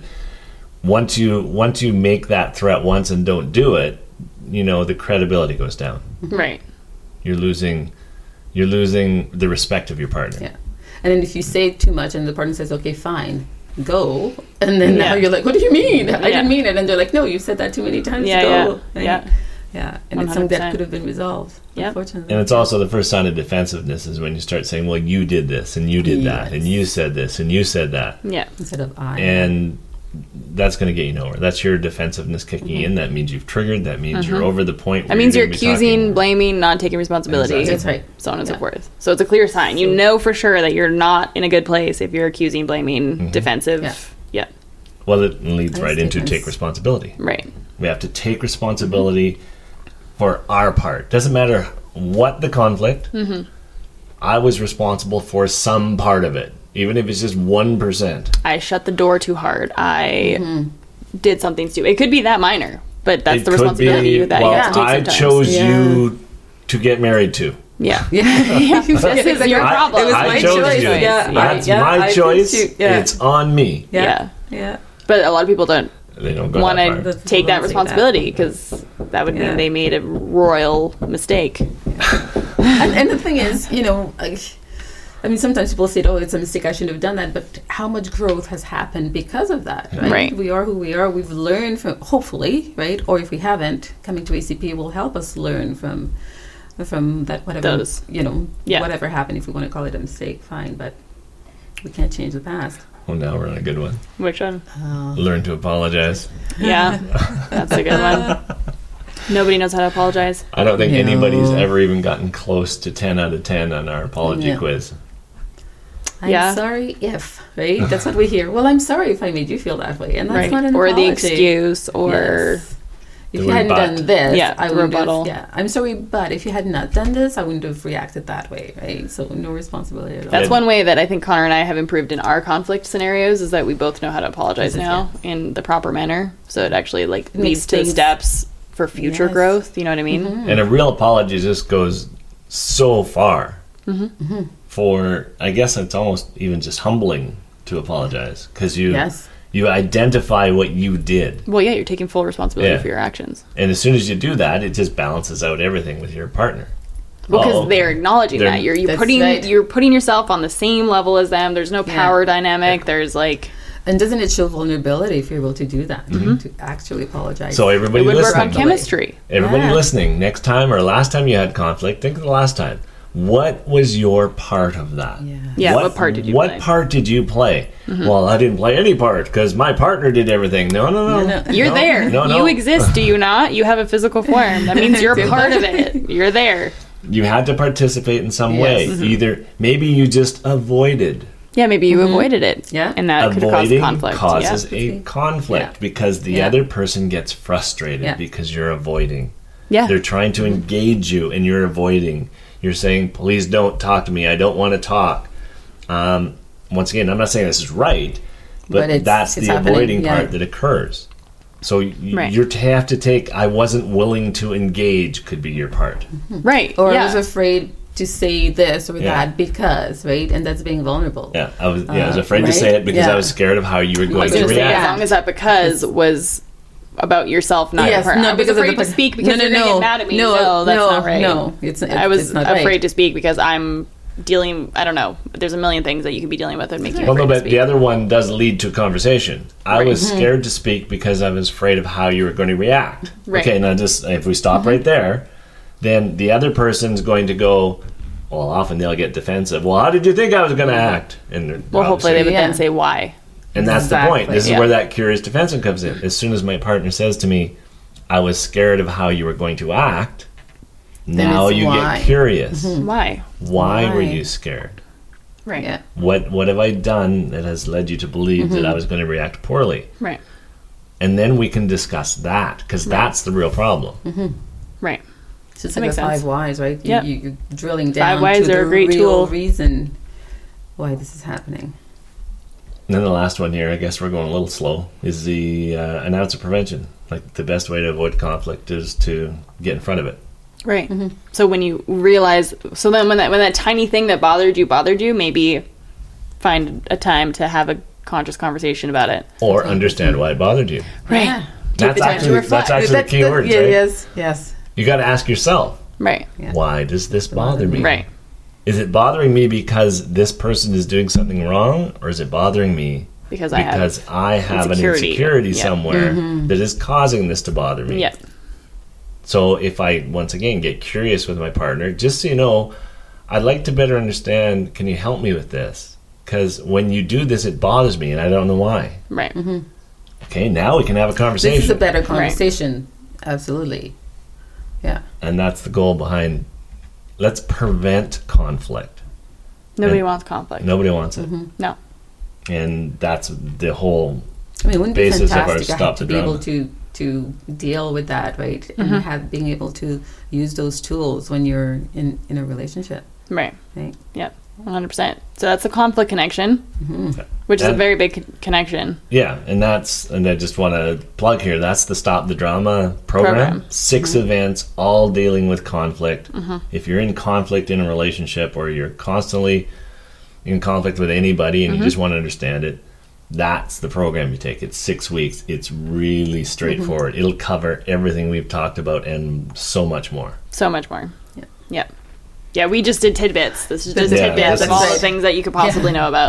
Once you once you make that threat once and don't do it, you know the credibility goes down. Right. You're losing, you're losing the respect of your partner. Yeah. And then if you say too much and the partner says, okay, fine, go. And then now Yeah. you're like, what do you mean? I Yeah. didn't mean it. And they're like, no, you said that too many times. Yeah, go. yeah, Right? yeah. Yeah. And it's something that one hundred percent. could have been resolved, Yep. unfortunately. And it's also the first sign of defensiveness is when you start saying, well, you did this, and you did that, Yes. and you said this, and you said that. Yeah. Instead of I. And that's going to get you nowhere. That's your defensiveness kicking in. That means you've triggered. That means you're over the point. Mm-hmm. That where means you're gonna be accusing, talking- blaming, not taking responsibility. Exactly. That's right. So on and so Yeah. forth. So it's a clear sign. You So- know for sure that you're not in a good place if you're accusing, blaming, defensive. Yeah. Yeah. Well, it leads I right into statements. take responsibility. Right. We have to take responsibility for our part. Doesn't matter what the conflict. Mm-hmm. I was responsible for some part of it, even if it's just one percent. I shut the door too hard. I Mm-hmm. did something stupid. It could be that minor, but that's It the could responsibility be, that well, you have to take I sometimes. chose Yeah. you to get married to. Yeah. Yeah. This is your I- problem. It was I my chose choice. you. Yeah. That's Yeah, my I choice. picked you. Yeah. It's on me. Yeah. Yeah. Yeah. But a lot of people don't They don't go want that to far. That's- take that People don't say responsibility because that would Yeah. mean they made a royal mistake. and, and the thing is, you know, I, I mean, sometimes people say, "Oh, it's a mistake. I shouldn't have done that." But how much growth has happened because of that? Right? Right. We are who we are. We've learned from, hopefully, right? Or if we haven't, coming to A C P will help us learn from, from that whatever Those. you know, Yeah. whatever happened. If we want to call it a mistake, fine. But we can't change the past. Well, now we're on a good one. Which one? Learn to apologize. Yeah. That's a good one. Nobody knows how to apologize. I don't think No. anybody's ever even gotten close to ten out of ten on our apology Yeah. quiz. I'm Yeah. sorry if, right? That's what we hear. Well, I'm sorry if I made you feel that way, and that's Right. not an Or the apology. excuse or Yes. If The you hadn't rebut. done this, Yeah, I the wouldn't rebuttal. have. Yeah, I'm sorry, but if you had not done this, I wouldn't have reacted that way, right? So no responsibility at all. That's Yeah. one way that I think Connor and I have improved in our conflict scenarios is that we both know how to apologize This is- now in the proper manner. So it actually like Makes leads to things- steps for future Yes. growth. You know what I mean? And a real apology just goes so far. Mm-hmm. For, I guess it's almost even just humbling to apologize because you Yes. you identify what you did, Well, yeah, you're taking full responsibility Yeah. for your actions. and as soon as you do that, it just balances out everything with your partner. Because Oh, they're acknowledging They're- that you're you're That's putting right. you're putting yourself on the same level as them. There's no Yeah. power dynamic. There's like And doesn't it show vulnerability if you're able to do that, right? To actually apologize? So everybody it would work on listening, chemistry. everybody Yeah. listening, next time or last time you had conflict, think of the last time. What was your part of that? Yeah. Yeah, what part did you What play? part did you play? Mm-hmm. Well, I didn't play any part because my partner did everything. No, no, no. No, no. You're No, there. No, no. You exist, do you not? You have a physical form. That means you're a part of it. You're there. You had to participate in some Yes. way. Mm-hmm. Either maybe you just avoided. Yeah, maybe you avoided it. Yeah. And that could cause Avoiding conflict. causes yeah. a conflict Yeah. because the Yeah. other person gets frustrated Yeah. because you're avoiding. Yeah. They're trying to engage you and you're avoiding. You're saying, please don't talk to me. I don't want to talk. Um, once again, I'm not saying this is right, but, But it's- that's it's the happening, avoiding yeah. part that occurs. So y- Right. you have to take, I wasn't willing to engage could be your part. Right. Or yeah. I was afraid to say this or Yeah. that because, right? And that's being vulnerable. Yeah, I was, yeah, I was Uh, afraid to right? say it because Yeah. I was scared of how you were I going was to going to say, react. as long as that because was about yourself, not Yes, your partner. no, I was because of afraid the to per- speak because no, no, you're going to no. get mad at me. No, No, that's no, not right. no, it's- I was it's not afraid right. to speak because I'm dealing. I don't know. There's a million things that you could be dealing with that make you. Well, afraid no, to but the speak. other one does lead to conversation. I Right. was Mm-hmm. scared to speak because I was afraid of how you were going to react. Right. Okay, now just if we stop Mm-hmm. right there, then the other person's going to go. Well, often they'll get defensive. Well, how did you think I was going to act? And Well, hopefully they would Yeah. then say why. And that's the point. Exactly, This is yeah. where that curious defensive comes in. As soon as my partner says to me, I was scared of how you were going to act, now it's you why. get curious. Why? Why were Why? you scared? Right. Yeah. What what have I done that has led you to believe that I was going to react poorly? Right. And then we can discuss that, because that's the real problem. Right. So it's That like makes the five sense. whys, right? You, Yep. you, you're drilling down whys to are the a great real tool. reason why this is happening. And then the last one here, I guess we're going a little slow, is the uh, an ounce of prevention. Like the best way to avoid conflict is to get in front of it. Right. So when you realize, so then when that when that tiny thing that bothered you bothered you, maybe find a time to have a conscious conversation about it. Or understand why it bothered you. Right. Yeah. That's the time to actually, that's reflect. actually the That's key the- words, yeah, right? Yes, yes. You got to ask yourself, Right. Yeah. why does this bother me? Right. Is it bothering me because this person is doing something wrong, or is it bothering me Because I have. because I have insecurity. an insecurity Yeah. somewhere that is causing this to bother me? Yeah. So if I, once again, get curious with my partner, just so you know, I'd like to better understand, can you help me with this? Because when you do this, it bothers me, and I don't know why. Right. Okay, now we can have a conversation. This is a better conversation. Absolutely. Yeah. And that's the goal behind, let's prevent conflict. Nobody And- wants conflict. Nobody wants it. No. And that's the whole I mean, wouldn't it be basis of our fantastic I stop had to the be drama. able to to deal with that, right? And have being able to use those tools when you're in in a relationship, Right. right? Yep. one hundred percent. So that's the conflict connection, which is a And- very big con- connection. Yeah, and that's, and I just want to plug here, that's the Stop the Drama program. Program. Six events, all dealing with conflict. If you're in conflict in a relationship, or you're constantly in conflict with anybody and you just want to understand it, that's the program you take. It's six weeks. It's really straightforward. It'll cover everything we've talked about and so much more. So much more. Yep. Yep. Yeah, we just did tidbits. This is just Yeah, tidbits this of all is- the things that you could possibly know about.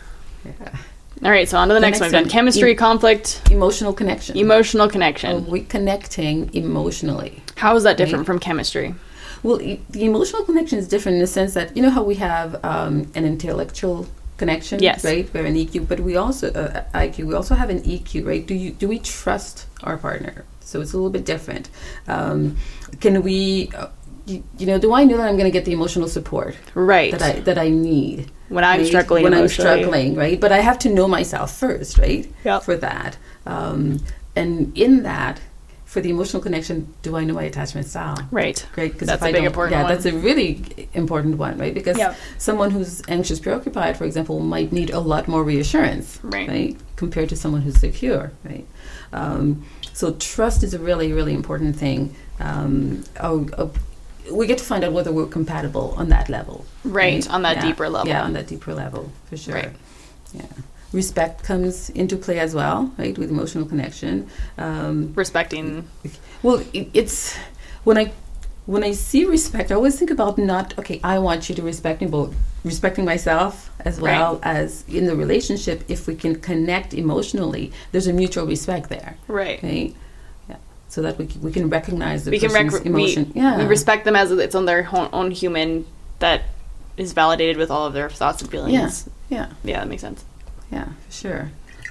All right, so on to the, The next, next one. We've done one. chemistry, Em- conflict, Emotional connection. emotional Are connection. we connecting emotionally? How is that different from chemistry? Well, e- the emotional connection is different in the sense that, you know how we have um, an intellectual connection, Yes. right? We're an E Q, but we also uh, I Q. We also have an E Q, right? Do you do we trust our partner? So it's a little bit different. Um, can we, uh, you, you know, do I know that I'm going to get the emotional support Right. that I that I need When I'm right? struggling when I'm emotionally. struggling, right? But I have to know myself first, right? Yep. For that, um, and in that, for the emotional connection, do I know my attachment style? Right. Right, because That's if a I big don't- important yeah, one. that's a really important one, right? Because Yep. someone who's anxious, preoccupied, for example, might need a lot more reassurance, Right. compared to someone who's secure, right? Um, so trust is a really, really important thing. Um, oh, oh, we get to find out whether we're compatible on that level, Right, on that Yeah. deeper level. Yeah, on that deeper level, for sure. Right. Yeah. Respect comes into play as well, right, with emotional connection. Um, Respecting. well, it, it's when I when I see respect, I always think about not okay. I want you to respect me, but respecting myself as well as in the relationship. If we can connect emotionally, there's a mutual respect there, Right. right? Yeah, so that we c- we can recognize the We can person's rec- emotion. we, yeah, we respect them as it's on their own, own human that is validated with all of their thoughts and feelings. Yeah, yeah. Yeah, that makes sense. Yeah, for sure.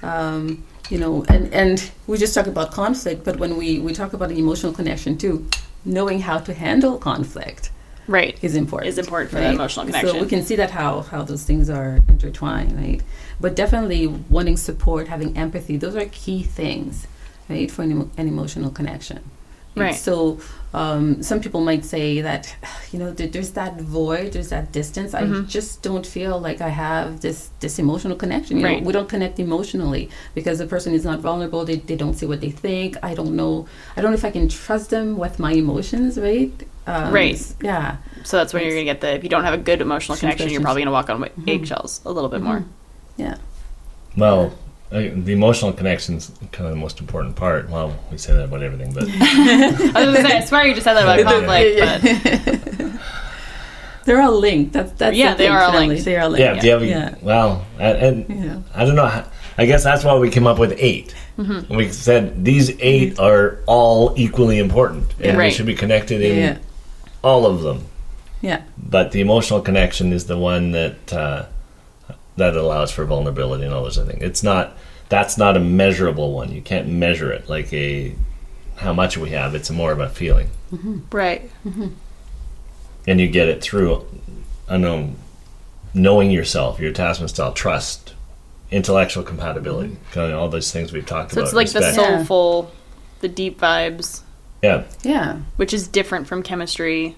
Um, you know, and, and we just talk about conflict, but when we, we talk about the emotional connection too, knowing how to handle conflict Right. is important. Is important for that emotional So connection. we can see that how, how those things are intertwined, right? But definitely wanting support, having empathy, those are key things, right, for an, emo- an emotional connection. Right. So um, some people might say that, you know, th- there's that void, there's that distance. I just don't feel like I have this this emotional connection. You Right. know, we don't connect emotionally because the person is not vulnerable. They, they don't say what they think. I don't know. I don't know if I can trust them with my emotions, right? Um, Right. s- Yeah. So that's when you're going to get the, if you don't have a good emotional Some connection, you're questions. probably going to walk on wi- eggshells a little bit more. Yeah. Well, uh, the emotional connection's kind of the most important part. Well, we say that about everything, but I was going to say, I swear you just said that about conflict, but They're all linked. That's that's Yeah, the they thing, are all Shelley. linked. They are linked. Yeah, do you have a- Yeah. well, and, and Yeah. I don't know. How, I guess that's why we came up with eight. Mm-hmm. We said these eight are all equally important, and Right. they should be connected in Yeah. all of them. Yeah. But the emotional connection is the one that uh, that allows for vulnerability and all those other things. It's not. That's not a measurable one. You can't measure it like a how much we have. It's more of a feeling, Right. and you get it through. I know, knowing yourself, your attachment style, trust, intellectual compatibility, kind of all those things we've talked So about. it's like the respect. Yeah. soulful, the deep vibes, Yeah, Yeah. which is different from chemistry.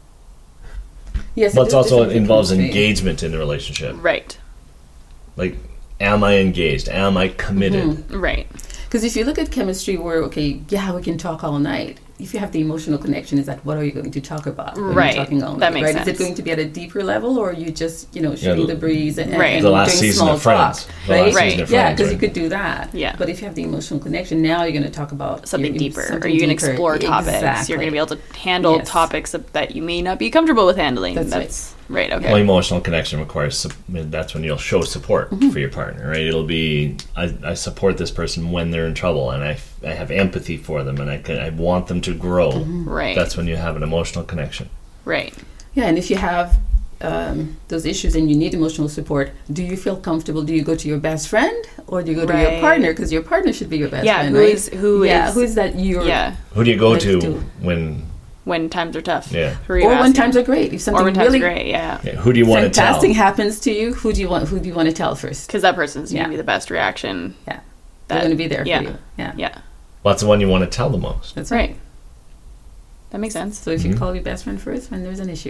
Yes. but it it's is also different from involves chemistry. engagement in the relationship. Right. Like, am I engaged? Am I committed? Right. Because if you look at chemistry, where okay, yeah, we can talk all night. If you have the emotional connection, is that what are you going to talk about? when you're Right. talking all That night, makes right? sense. Is it going to be at a deeper level, or are you just you know shooting the- the breeze and, Right. and The last doing season small of Friends. talk, The right? last Right. season of Yeah, Friends, because you right? could do that. Yeah. But if you have the emotional connection, now you're going to talk about Something your- deeper. something Or you can deeper. explore topics. Exactly. You're going to be able to handle Yes. topics that you may not be comfortable with handling. That's That's, right. Okay. Well, emotional connection requires, sup- that's when you'll show support Mm-hmm. for your partner, right? It'll be, I, I support this person when they're in trouble, and I, I have empathy for them, and I can, I want them to grow. Mm-hmm. Right. That's when you have an emotional connection. right. Yeah, and if you have um, those issues and you need emotional support, do you feel comfortable? Do you go to your best friend or do you go to your Right. partner? Because your partner should be your best Yeah, friend, who right? is- who yeah, is- who is that you're... Yeah. Who do you go Let's to do- when, When times are tough. Yeah. Who are you Or when asking? times are great. If Or something when times really are great. Yeah. yeah, who do you want to tell? fantastic happens to you, who do you want? Who do you want to tell first? Because that person's going Yeah. to be the best reaction. Yeah, That- they're going to be there yeah. for you. Yeah, Yeah. What's the one you want to tell the most? that's right. Right. That makes sense. So if Mm-hmm. you call your best friend first when there's an issue,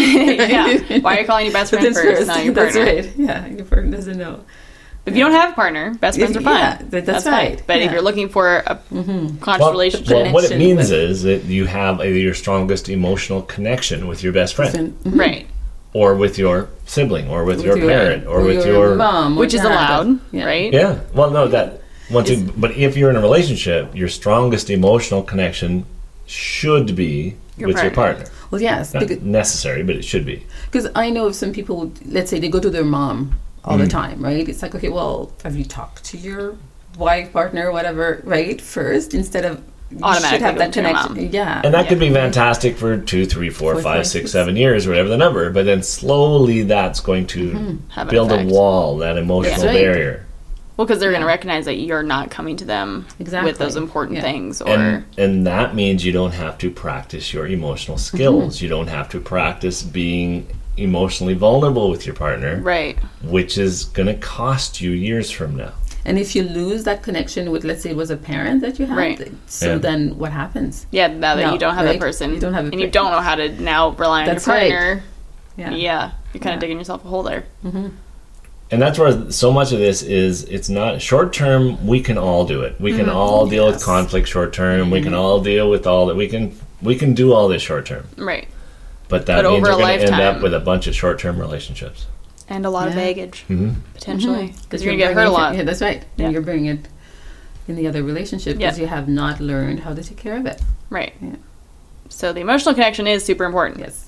yeah. Why are you calling your best friend That's first, not your That's partner? right. Yeah, your partner doesn't know. If you don't have a partner, best friends If- are fine. yeah, that- that's fine. right. But if Yeah. you're looking for a conscious Well, relationship, well, what it connection means with- is that you have either your strongest emotional connection with your best friend, Mhm. right, or with your sibling, or with, With your, parent, or with your mom, or which is dad. allowed, Yeah. right? Yeah. Well, no, that once you, but if you're in a relationship, your strongest emotional connection should be Your with your partner. partner. Well, yes, Not because necessary, but it should be. Because I know of some people, let's say they go to their mom all Mm. the time, right? It's like, okay, well, have you talked to your wife, partner, whatever, right? First, instead of you Automatically should have go that to your connection. mom. Yeah. And that Yeah. could be fantastic for two, three, four, Four, five, five, six, six. seven years, whatever the number. But then slowly that's going to Mm-hmm. Have an build a effect. wall, that emotional That's right. barrier. Well, because they're going Yeah. to recognize that you're not coming to them Exactly. with those important Yeah. things, or And and that means you don't have to practice your emotional skills. You don't have to practice being emotionally vulnerable with your partner, right, which is going to cost you years from now. And if you lose that connection with, let's say it was a parent that you had, Right. so Yeah. then what happens? yeah. Now that No, you don't have right? that person, You don't have a and you per- don't know how to now rely on That's your right. partner. Yeah. Yeah, you're kind Yeah. of digging yourself a hole there. And that's where so much of this is, it's not short term. We can all do it. We can all deal with Yes. conflict short term. We can all deal with all that. We can we can do all this short term. Right, But that But means over you're a going to end up lifetime. with a bunch of short term relationships. and a lot of Yeah. baggage Mm-hmm. potentially because you're you're going to get hurt a bringing it- lot. Yeah, that's right. Yeah. And you're bringing it in the other relationship because Yeah. you have not learned how to take care of it. Right. Yeah. So the emotional connection is super important. Yes.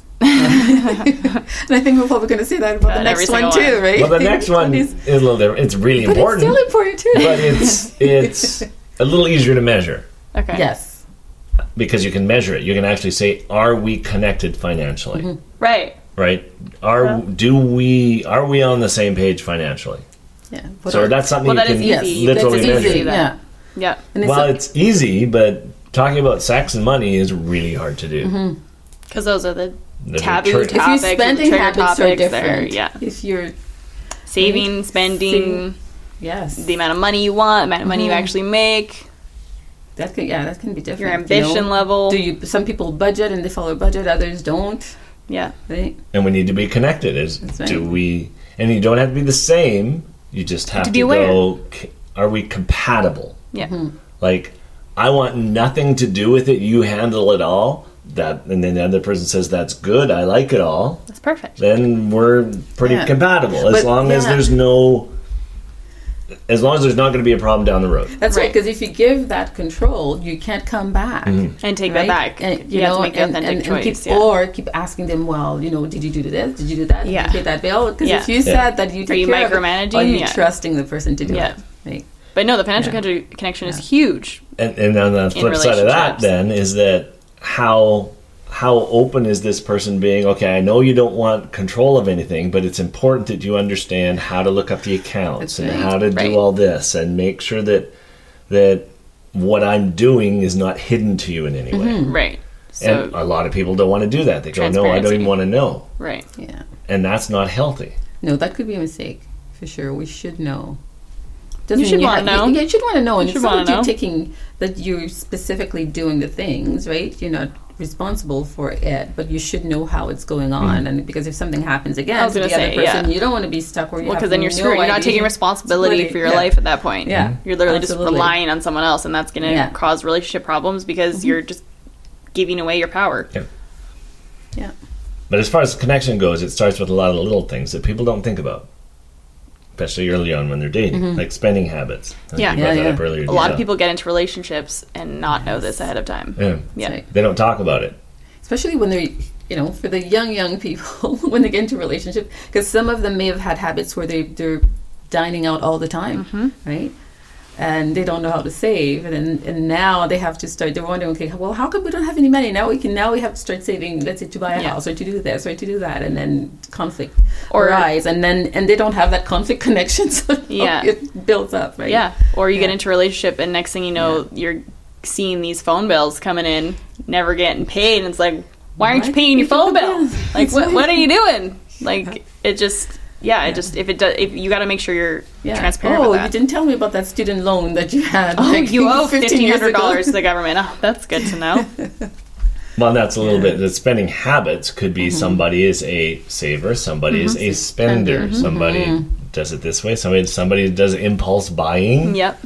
And I think we're probably going to say that about About the every next one single too, one. right? Well, the next one is, is a little different. It's really but important, it's still important too. but it's it's a little easier to measure Okay. Yes. because you can measure it. You can actually say, are we connected financially? Mm-hmm. Right. Right? Are do we are we on the same page financially? Yeah. What So are- that's something Well, you that can is easy. literally That's measure. easy. Yeah. that. Yeah. And it's Well, a- it's easy, but talking about sex and money is really hard to do. Because those are the They're taboo tri- if topics. your or the spending trigger habits are topics, they're- different, Yeah. if you're Saving, spending, yes, the amount of money you want, the amount of money you actually make, that can yeah that can be different. your you ambition know? level. Do you? Some people budget and they follow a budget, others don't. Yeah. Right? And we need to be connected. Is That's right. do we? And you don't have to be the same. You just have To to, be aware. go. c- Are we compatible? Yeah. Like, I want nothing to do with it. You handle it all. That, and then the other person says that's good. I like it all. That's perfect. Then we're pretty Yeah. compatible as But, long as yeah. there's no as long as there's not going to be a problem down the road. That's right. Right. Because if you give that control, you can't come back. And take that back. And, you, you have know, to make the and, authentic and, and choice. keep, yeah. or keep asking them, well, you know, did you do this? Did you do that? Yeah. Did you pay that bill? Because Yeah. if you Yeah. said that you Are take you care of it, micromanaging? are you Yeah. trusting the person to do Yeah. it? Right. But no, the financial Yeah. con- connection is huge. And, and on the flip side of that, relationships. then, is that how how open is this person being? Okay, I know you don't want control of anything, but it's important that you understand how to look up the accounts That's and right. how to Right. do all this, and make sure that that what I'm doing is not hidden to you in any way. Right. So, And a lot of people don't want to do that. They go, no, I don't even Transparency. want to know. right. Yeah. And that's not healthy. No, that could be a mistake for sure. We should know. You should mean wanna have- know. Yeah, you should want to know. And You it's should not wanna that you're know. taking that you're specifically doing the things, right? You're not responsible for it, but you should know how it's going on. And because if something happens again I was to the gonna other say, yeah. person, you don't want to be stuck where you Well, have because then you're no screwed. You're not idea. taking responsibility for your Yeah. life at that point. Yeah. You're literally just Absolutely. relying on someone else, and that's going to Yeah. cause relationship problems because you're just giving away your power. Yeah. But as far as connection goes, it starts with a lot of the little things that people don't think about, especially early on when they're dating, like spending habits. I think Yeah. you brought Yeah, that up yeah. earlier. A lot Lisa. of people get into relationships and not know this ahead of time. Yeah. Yeah. right. They don't talk about it. Especially when they're, you know, for the young, young people, when they get into a relationship, because some of them may have had habits where they, they're dining out all the time, Mm-hmm. right? And they don't know how to save, and then, and now they have to start. They're wondering, okay, well, how come we don't have any money now? We can now we have to start saving. Let's say to buy a Yeah. house or to do this or to do that, and then conflict Or- arise, and then and they don't have that conflict connection, so Yeah. it builds up, right? Yeah. Or you get Yeah. into a relationship, and next thing you know, you're seeing these phone bills coming in, never getting paid, and it's like, why aren't you Why paying your can't phone you pay bill? the bills? Like, That's what, right. what are you doing? Like, it just, yeah, it just, if it does, if you got to make sure you're Yeah. transparent Oh, with you that. didn't tell me about that student loan that you had. Oh, like, you owe fifteen fifteen years hundred ago. dollars to the government. Oh, that's good to know. Well, that's a little bit. The spending habits could be somebody is a saver, somebody is a spender, somebody does it this way, somebody somebody does impulse buying Yep.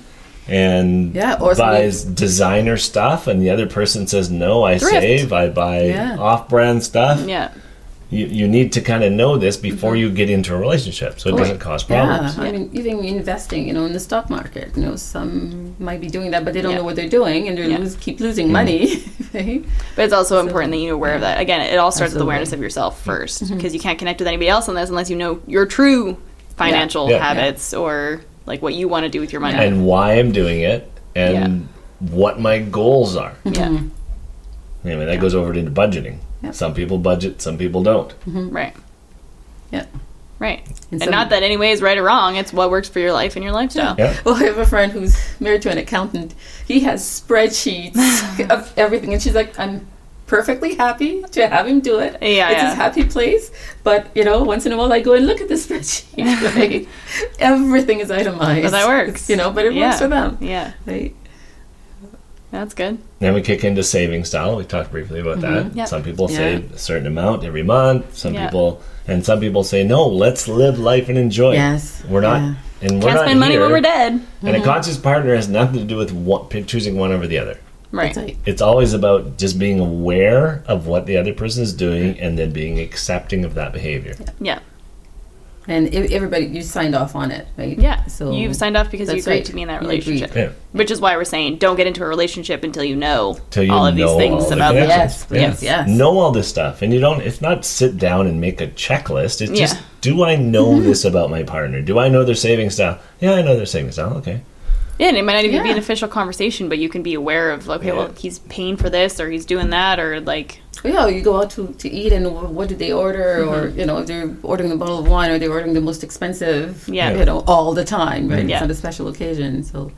and Yeah, or buys designer stuff, and the other person says, "No, I Thrift. save, I buy Yeah. off-brand stuff." Yeah. You you need to kind of know this before you get into a relationship, so it doesn't cause problems. Yeah, I mean, even investing, you know, in the stock market, you know, some might be doing that, but they don't Yeah. know what they're doing, and they Yeah. lose, keep losing money. Right? But it's also important that you're aware of that. Again, it all starts with Absolutely. awareness of yourself first, because you can't connect with anybody else on this unless you know your true financial Yeah. Yeah. habits or like what you want to do with your money. And why I'm doing it, and what my goals are. Yeah. Mm-hmm. I mean, that goes over into budgeting. Yeah. Some people budget, some people don't. Right. Yeah. Right. And And, some- not that any way is right or wrong. It's what works for your life and your lifestyle. Yeah. Well, I have a friend who's married to an accountant. He has spreadsheets of everything, and she's like, I'm perfectly happy to have him do it. Yeah, it's yeah. his happy place. But, you know, once in a while I go and look at the spreadsheet, right? Everything is itemized. But that works. It's, you know, but it Yeah. works for them. Yeah. Right? That's good. Then we kick into saving style. We talked briefly about that. Yep. Some people Yeah. save a certain amount every month. Some Yeah. people, and some people say, no, let's live life and enjoy. Yes. We're not, Yeah. and we're Can't not spend money here- when we're dead. And a conscious partner has nothing to do with one, pick- choosing one over the other. Right. That's right. It's always about just being aware of what the other person is doing and then being accepting of that behavior. Yeah. And e- everybody, you signed off on it, right? Yeah. So You've signed off because you that's agreed right. to be in that You agreed. relationship. Yeah. Which is why we're saying don't get into a relationship until you know Till you all of these know things all the about connections. them. Yes, yes, yes. Know all this stuff. And you don't, it's not sit down and make a checklist. It's just, Yeah. do I know this about my partner? Do I know their saving style? Yeah, I know their saving style. Okay. Yeah, and it might not even be Yeah. an official conversation, but you can be aware of, okay, Yeah. well, he's paying for this or he's doing that or like, Yeah, you go out to, to eat and wh- what do they order, or Mm-hmm. you know, if they're ordering a bottle of wine or they're ordering the most expensive, Yeah. you know, all the time, right? Yeah. It's not a special occasion, so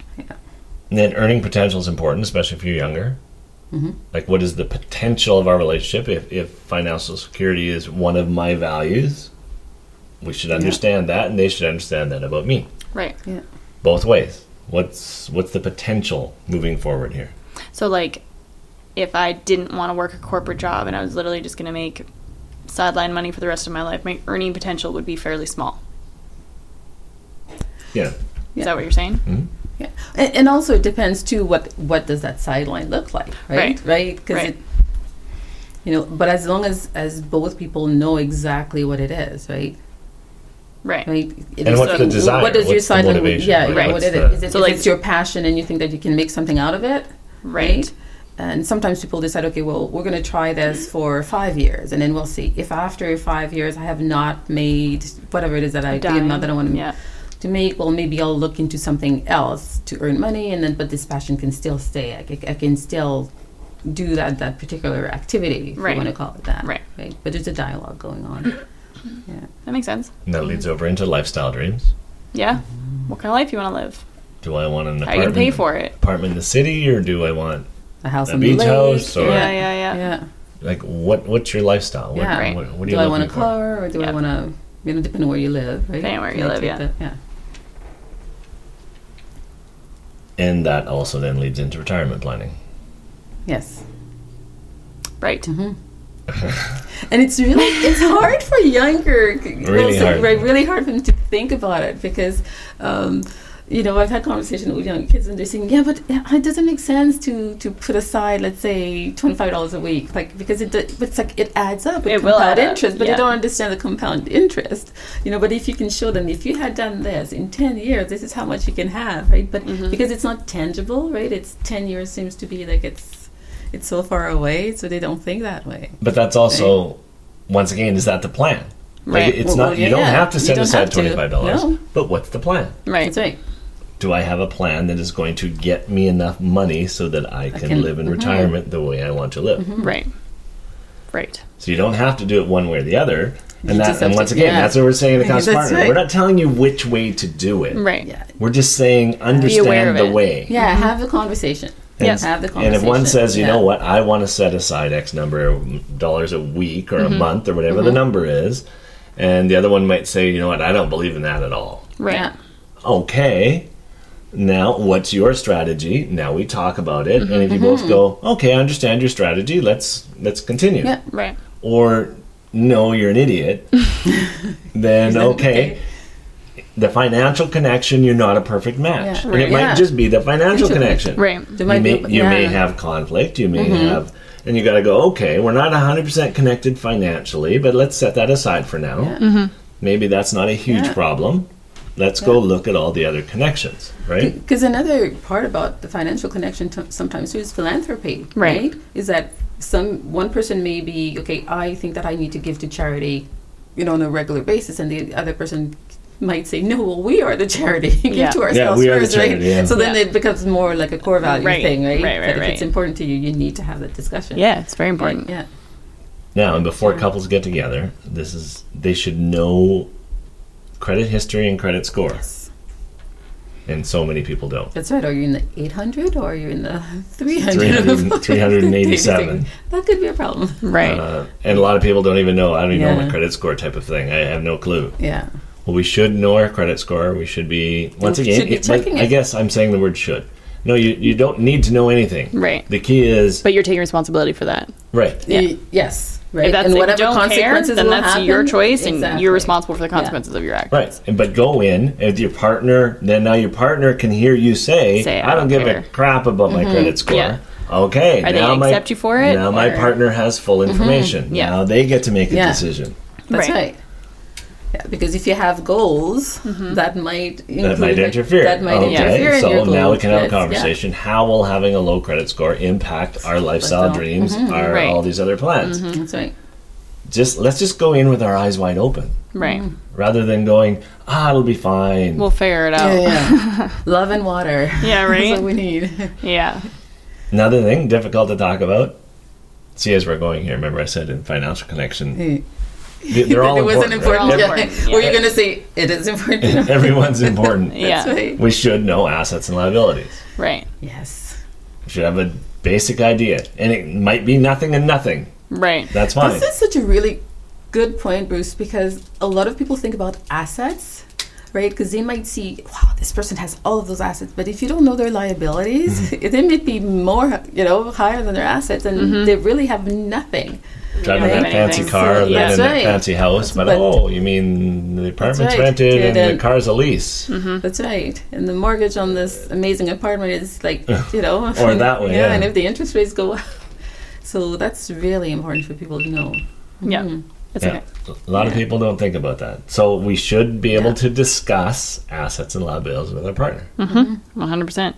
And then earning potential is important, especially if you're younger. Mm-hmm. Like, what is the potential of our relationship? If, if financial security is one of my values, we should understand that, and they should understand that about me. right. yeah. Both ways. What's what's the potential moving forward here? So, like, if I didn't want to work a corporate job and I was literally just going to make sideline money for the rest of my life, my earning potential would be fairly small. Yeah. Is Yeah. that what you're saying? Yeah, and, and also it depends too. What what does that sideline look like, right? Right. Right, because Right. it, you know. But as long as as both people know exactly what it is, right? Right. Right. It And is- what's the desire? What does your What's the side like- motivation? Yeah, Right. right. What's What is the- it? Is it, So, if like- it's your passion and you think that you can make something out of it? Right. And sometimes people decide, okay, well, we're going to try this for five years, and then we'll see. If after five years I have not made whatever it is that I the Dime. amount that I want to, Yeah. to make, well, maybe I'll look into something else to earn money, and then but this passion can still stay. I, ca- I can still do that that particular activity, if Right. you want to call it that. Right. Right. But there's a dialogue going on. Yeah. That makes sense. And that leads over into lifestyle dreams. Yeah. What kind of life you want to live? Do I want an How you apartment? gonna pay for it? Apartment in the city, or do I want A house a on the beach lake. house, or Yeah, yeah, yeah. Yeah. like what? What's your lifestyle? What, Yeah. Right. what, what are Do you I looking want a for? car, or do Yeah. I want to, you know, depending on where you live, right? Depending on where you Can I live, take yeah. the- yeah. And that also then leads into retirement planning. Yes. Right. Mm-hmm. And it's really it's hard for younger Really also, hard. right, really hard for them to think about it because um, you know, I've had conversations with young kids and they're saying, yeah, but it doesn't make sense to to put aside, let's say, twenty-five dollars a week, like because it do- but it's like it adds up with It will compound add up, interest, but yeah. they don't understand the compound interest, you know. But if you can show them, if you had done this in ten years, this is how much you can have, right? But Mhm. because it's not tangible, right? It's ten years seems to be like it's it's so far away, so they don't think that way. But that's also, once again, is that the plan? Like, Right. it's Well, not. well, You don't yeah, have to you set don't aside have to. twenty-five dollars. No. But what's the plan? Right. That's right. Do I have a plan that is going to get me enough money so that I can, can- live in mhm. retirement the way I want to live? Right. Right. So you don't have to do it one way or the other. You And that, just and have once to- again, yeah. that's what we're saying in the That's constant partner. right. We're not telling you which way to do it. Right. Yeah. We're just saying aware understand of the it. way. Yeah, have the conversation. Yes. Have the And conversation. if one says, you Yeah. know what, I want to set aside X number of dollars a week or a month or whatever the number is, and the other one might say, you know what, I don't believe in that at all. Right. Yeah. Okay, now what's your strategy? Now we talk about it, and if you both go, okay, I understand your strategy, let's let's continue. Yeah. Right. Or no, you're an idiot, then okay. The financial connection, you're not a perfect match. Yeah. And it Right. might Yeah. just be the financial Financial connection. Right. There You might may, be- you may yeah. have conflict, you may have, and you got to go, okay, we're not one hundred percent connected financially, but let's set that aside for now. Yeah. Maybe that's not a huge Yeah. problem. Let's go look at all the other connections, right? Because another part about the financial connection t- sometimes too is philanthropy, Right. right. Is that some one person may be okay. I think that I need to give to charity, you know, on a regular basis, and the other person might say, no, well, we are the charity. Give Yeah. to Yeah, ourselves we are the first, right? charity, yeah. So then Yeah. it becomes more like a core value Right. thing, right? Right, right, That if right. it's important to you, you need to have that discussion. Yeah, it's very Right, important. yeah. Now, and before couples get together, this is they should know credit history and credit score, Yes. and so many people don't. That's right. Are you in the eight hundred or are you in the three hundred? three hundred three hundred eighty-seven. That could be a problem. Right. Uh, and a lot of people don't even know. I don't even know Yeah. my credit score type of thing. I have no clue. Yeah. Well, we should know our credit score. We should be once We again. should be it- but checking I it. guess I'm saying the word should. No, you you don't need to know anything. Right. The key is But you're taking responsibility for that. right. Yeah. Y- Yes. Right. If that's and if you whatever don't care, consequences then will that's happen, your choice, and exactly. you're responsible for the Yeah. consequences of your actions. Right, and but go in with your partner. Then now your partner can hear you say, Say, "I don't give care." a crap about my credit score." Yeah. Okay, Are they now gonna my, accept you for it, Now my or- partner has full information. Yeah. Now they get to make a Yeah. decision. That's Right. right. Yeah, because if you have goals, that might That include might the- interfere. That might okay, interfere in so your goals. now we can have Yes, a conversation. How will having a low credit score impact our lifestyle Lifestyle. dreams, our Mm-hmm. Right. all these other plans? Yeah. That's right. Just let's just go in with our eyes wide open, Right. rather than going, "Ah, it'll be fine." We'll figure it out. Yeah, yeah. Love and water. Yeah, right? That's what we need. Yeah. Another thing difficult to talk about. See, as we're going here, remember I said in financial connection, they- they're all it wasn't important. right? important. They're all Yeah. important, Were yeah. you going to say it is important? Everyone's important. Yeah. That's right. We should know assets and liabilities. Right. Yes. We should have a basic idea, and it might be nothing and nothing. Right. That's fine. This is such a really good point, Bruce, because a lot of people think about assets, right? Because they might see, wow, this person has all of those assets, but if you don't know their liabilities, Mm-hmm. they might be more, you know, higher than their assets, and they really have nothing. Driving Yeah. that fancy Anything. car, So, living yeah. in That's that right. fancy house, but, But- oh, you mean the apartment's right. rented Yeah, and then- the car's a lease? That's right. And the mortgage on this amazing apartment is like, you know, Or that way, yeah. And if the interest rates go up, so that's really important for people to know. Yeah. Mhm. It's Yeah. okay. A lot of Yeah. people don't think about that. So we should be able Yeah. to discuss assets and liabilities with our partner. one hundred percent.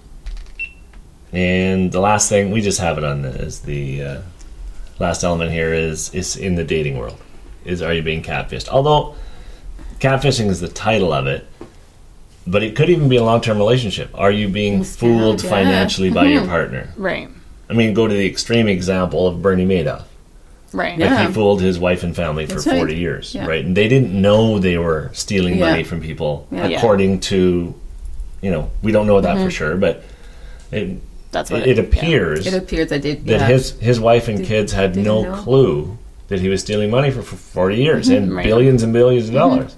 And the last thing, we just have it on the, is the uh, last element here is is in the dating world. Is are you being catfished? Although catfishing is the title of it, but it could even be a long-term relationship. Are you being Scammed, fooled yeah. financially by your partner? Right. I mean, go to the extreme example of Bernie Madoff. Right. Yeah. Like he fooled his wife and family for That's right. forty years, Yeah. right? And they didn't know they were stealing Yeah. money from people, Yeah. according to, you know, we don't know that for sure, but it, That's what it, it yeah. appears It appears that it, that yeah. his his wife and Did- kids had didn't no know. clue that he was stealing money for, for forty years and Right. billions and billions of dollars.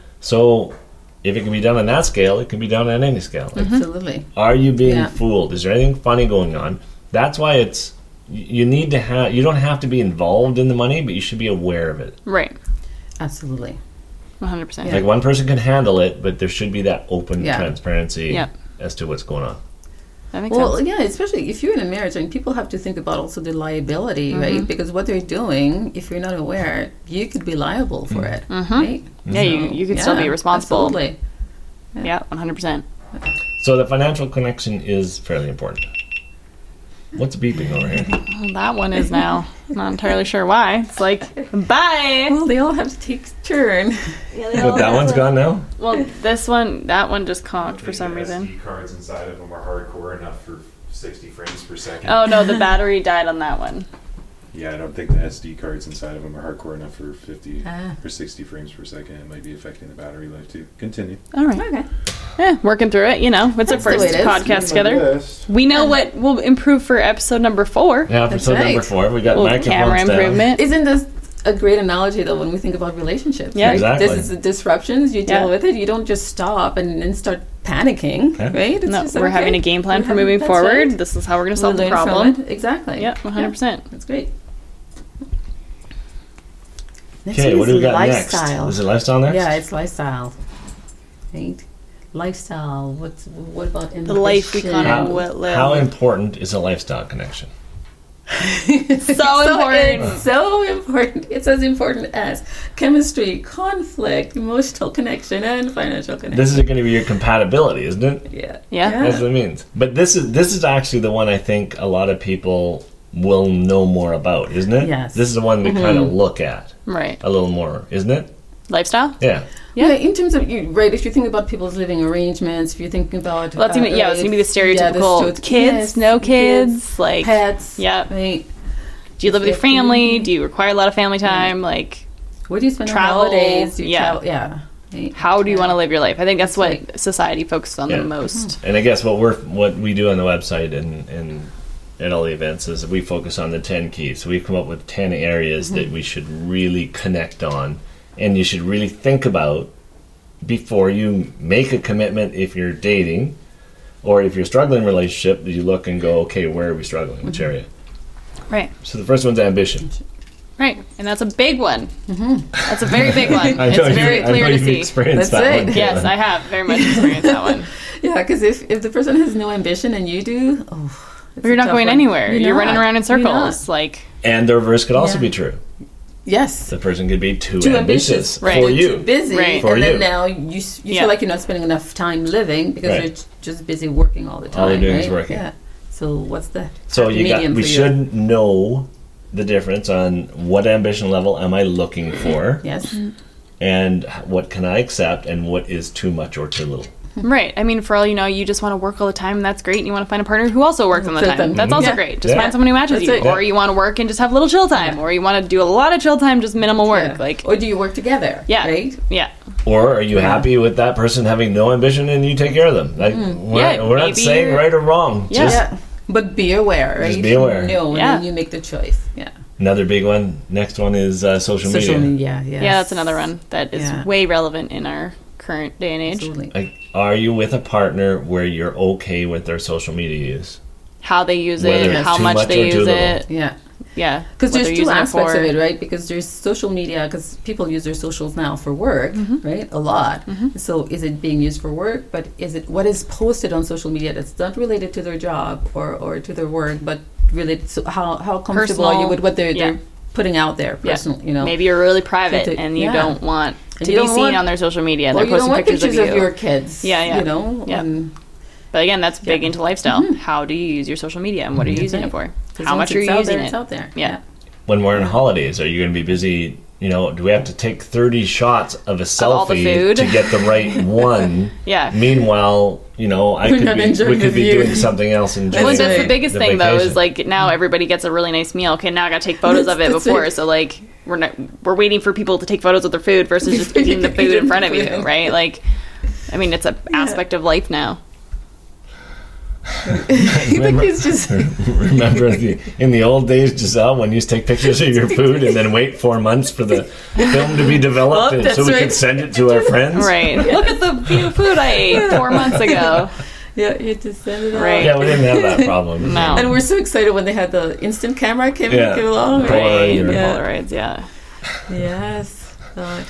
So if it can be done on that scale, it can be done on any scale. Like, Absolutely. are you being Yeah. fooled? Is there anything funny going on? That's why it's y- you need to have you don't have to be involved in the money, but you should be aware of it. Right. Absolutely. one hundred percent. Yeah. Like one person can handle it, but there should be that open Yeah. transparency Yeah. as to what's going on. That makes Well, sense. yeah, especially if you're in a marriage, and people have to think about also the liability, Mm-hmm. right? Because what they're doing, if you're not aware, you could be liable for it, Mm-hmm. right? Yeah, you, you could still Yeah, be responsible. Absolutely. Yeah, one hundred percent. So the financial connection is fairly important. What's beeping over here? Well, that one is now. I'm not entirely sure why. It's like, bye. Well, they all have to take a turn. But that one's gone now? Well, this one, that one just conked for some reason. S D cards inside of them are hardcore enough for sixty frames per second. Oh no, the battery died on that one. Yeah, I don't think the S D cards inside of them are hardcore enough for fifty Ah. or sixty frames per second. It might be affecting the battery life too. Continue. All right. Okay. Yeah, working through it. You know, it's That's a the first way it is. podcast together. We know what will improve for episode number four. Yeah, episode right. number four. We got Well, microphones camera down. improvement. Isn't this a great analogy though when we think about relationships? Yeah. right? Exactly. This is the disruptions. You deal Yeah. with it. You don't just stop and then start panicking, Okay. right? It's No, just, we're okay, having a game plan we for have- moving that's forward. right. This is how we're going to We'll solve the learn from problem. it. Exactly. Yep, one hundred percent. That's great. Next Okay, one what is do we got lifestyle. next? Is it lifestyle next? Yeah, it's lifestyle. Right? Lifestyle. What's what about The life we ambition? kinda How, Well, live. how important is a lifestyle connection? So important. It's so important. It's as important as chemistry, conflict, emotional connection, and financial connection. This is going to be your compatibility, isn't it? yeah. Yeah. That's what it means. But this is this is actually the one I think a lot of people will know more about, isn't it? Yes. This is the one we kind of look at Right. a little more, isn't it? Lifestyle? Yeah. Yeah. Yeah. In terms of you, right? If you think about people's living arrangements, if you're thinking about Well, that's even, yeah, it's going to be the stereotypical stereotyp- kids, yes, no kids, like, pets. Yep. Right. do you live with your Fifty. family? Do you require a lot of family time? Like, Where do you spend Travel, the holidays? Do you yeah. travel? Yeah. Right. how do you Yeah. want to live your life? I think that's what That's society focuses on Yeah. the most. And I guess what we're what we do on the website and and at all the events is we focus on the ten keys. So we've come up with ten areas that we should really connect on, and you should really think about before you make a commitment. If you're dating, or if you're struggling in a relationship, you look and go, okay, where are we struggling? Which area? Right. So the first one's ambition. Right. And that's a big one. That's a very big one. I It's know you- very I know clear to you've see. experienced That's that right. one. Yes, Caitlin. I have very much experienced that one. Yeah, because if, if the person has no ambition and you do, oh, it's You're a not tough going one. anywhere. You're, running not. around in You're not. circles. Like, And the reverse could also Yeah. be true. Yes. The person could be too, Too ambitious, ambitious. Right. for Too you. busy, Right. For and you. then now you s- you Yeah. feel like you're not spending enough time living because Right. you're j- just busy working all the time. All you're doing right? is working. Yeah. So what's the So happy you got. medium We for you? should know the difference on what ambition level am I looking for, Yes. and what can I accept, and what is too much or too little. right. I mean, for all you know, you just want to work all the time, and that's great. And you want to find a partner who also works all the Full-time. time. That's also Yeah. great. Just Yeah. find someone who matches That's you. it. Or you want to work and just have a little chill time. Yeah. Or you want to do a lot of chill time, just minimal work. Yeah. Like, or do you work together? yeah. Right. Yeah. Or are you happy with that person having no ambition and you take care of them? Like, we're, Yeah, we're not maybe saying you're- right or wrong. Yeah. Just Yeah. But be aware, right? Just be aware. No, Yeah. and then you make the choice. Yeah. another big one. Next one is uh, social, Social media. media. Yes. Yeah, that's another one that is Yeah. way relevant in our current day and age. Absolutely. Like, are you with a partner where you're okay with their social media use? How they use Whether it, it's how too much much they or too use little. it. Yeah. Yeah. Because what there's they're two using it aspects for. of it, right? Because there's social media, because people use their socials now for work, Mm-hmm. right? A lot. So is it being used for work? But is it what is posted on social media that's not related to their job or, or to their work, but related to how, how comfortable are you Personal, with what they're, yeah. they're putting out there, personal, you know. Maybe you're really private To- and you yeah. don't want And to you be don't seen want- on their social media and Or they're you don't posting want pictures, pictures of of, you. your kids. Yeah, yeah. You know. Yeah. um, But again, that's big Yeah. into lifestyle. How do you use your social media and what are you using it for? right. 'Cause How once much are it's you out using there, it? It's out there. Yeah. When we're in holidays, are you going to be busy? You know, do we have to take thirty shots of a all the selfie food? to get the right one? Yeah. Meanwhile, you know, I We're could not be enjoying we could the be view. doing something else. Enjoying Well, that's right. the biggest the thing, though, vacation. is like now everybody gets a really nice meal. Okay, now I got to take photos of it That's before. right. So like we're not we're waiting for people to take photos of their food versus just eating the food in front of you, right? Like, I mean, it's an aspect of life now. I think it's just Remember the, in the old days, Giselle, when you used to take pictures of your food and then wait four months for the film to be developed Well, and that's so we right. could send it to our friends? Right. Look at the few food I ate four months ago. yeah, you just send it out. Right. Yeah, we didn't have that problem. No. And we're so excited when they had the instant camera came, Yeah. came along. Polaroid, Right. or- The Yeah. Polaroids, yeah. Yes. God.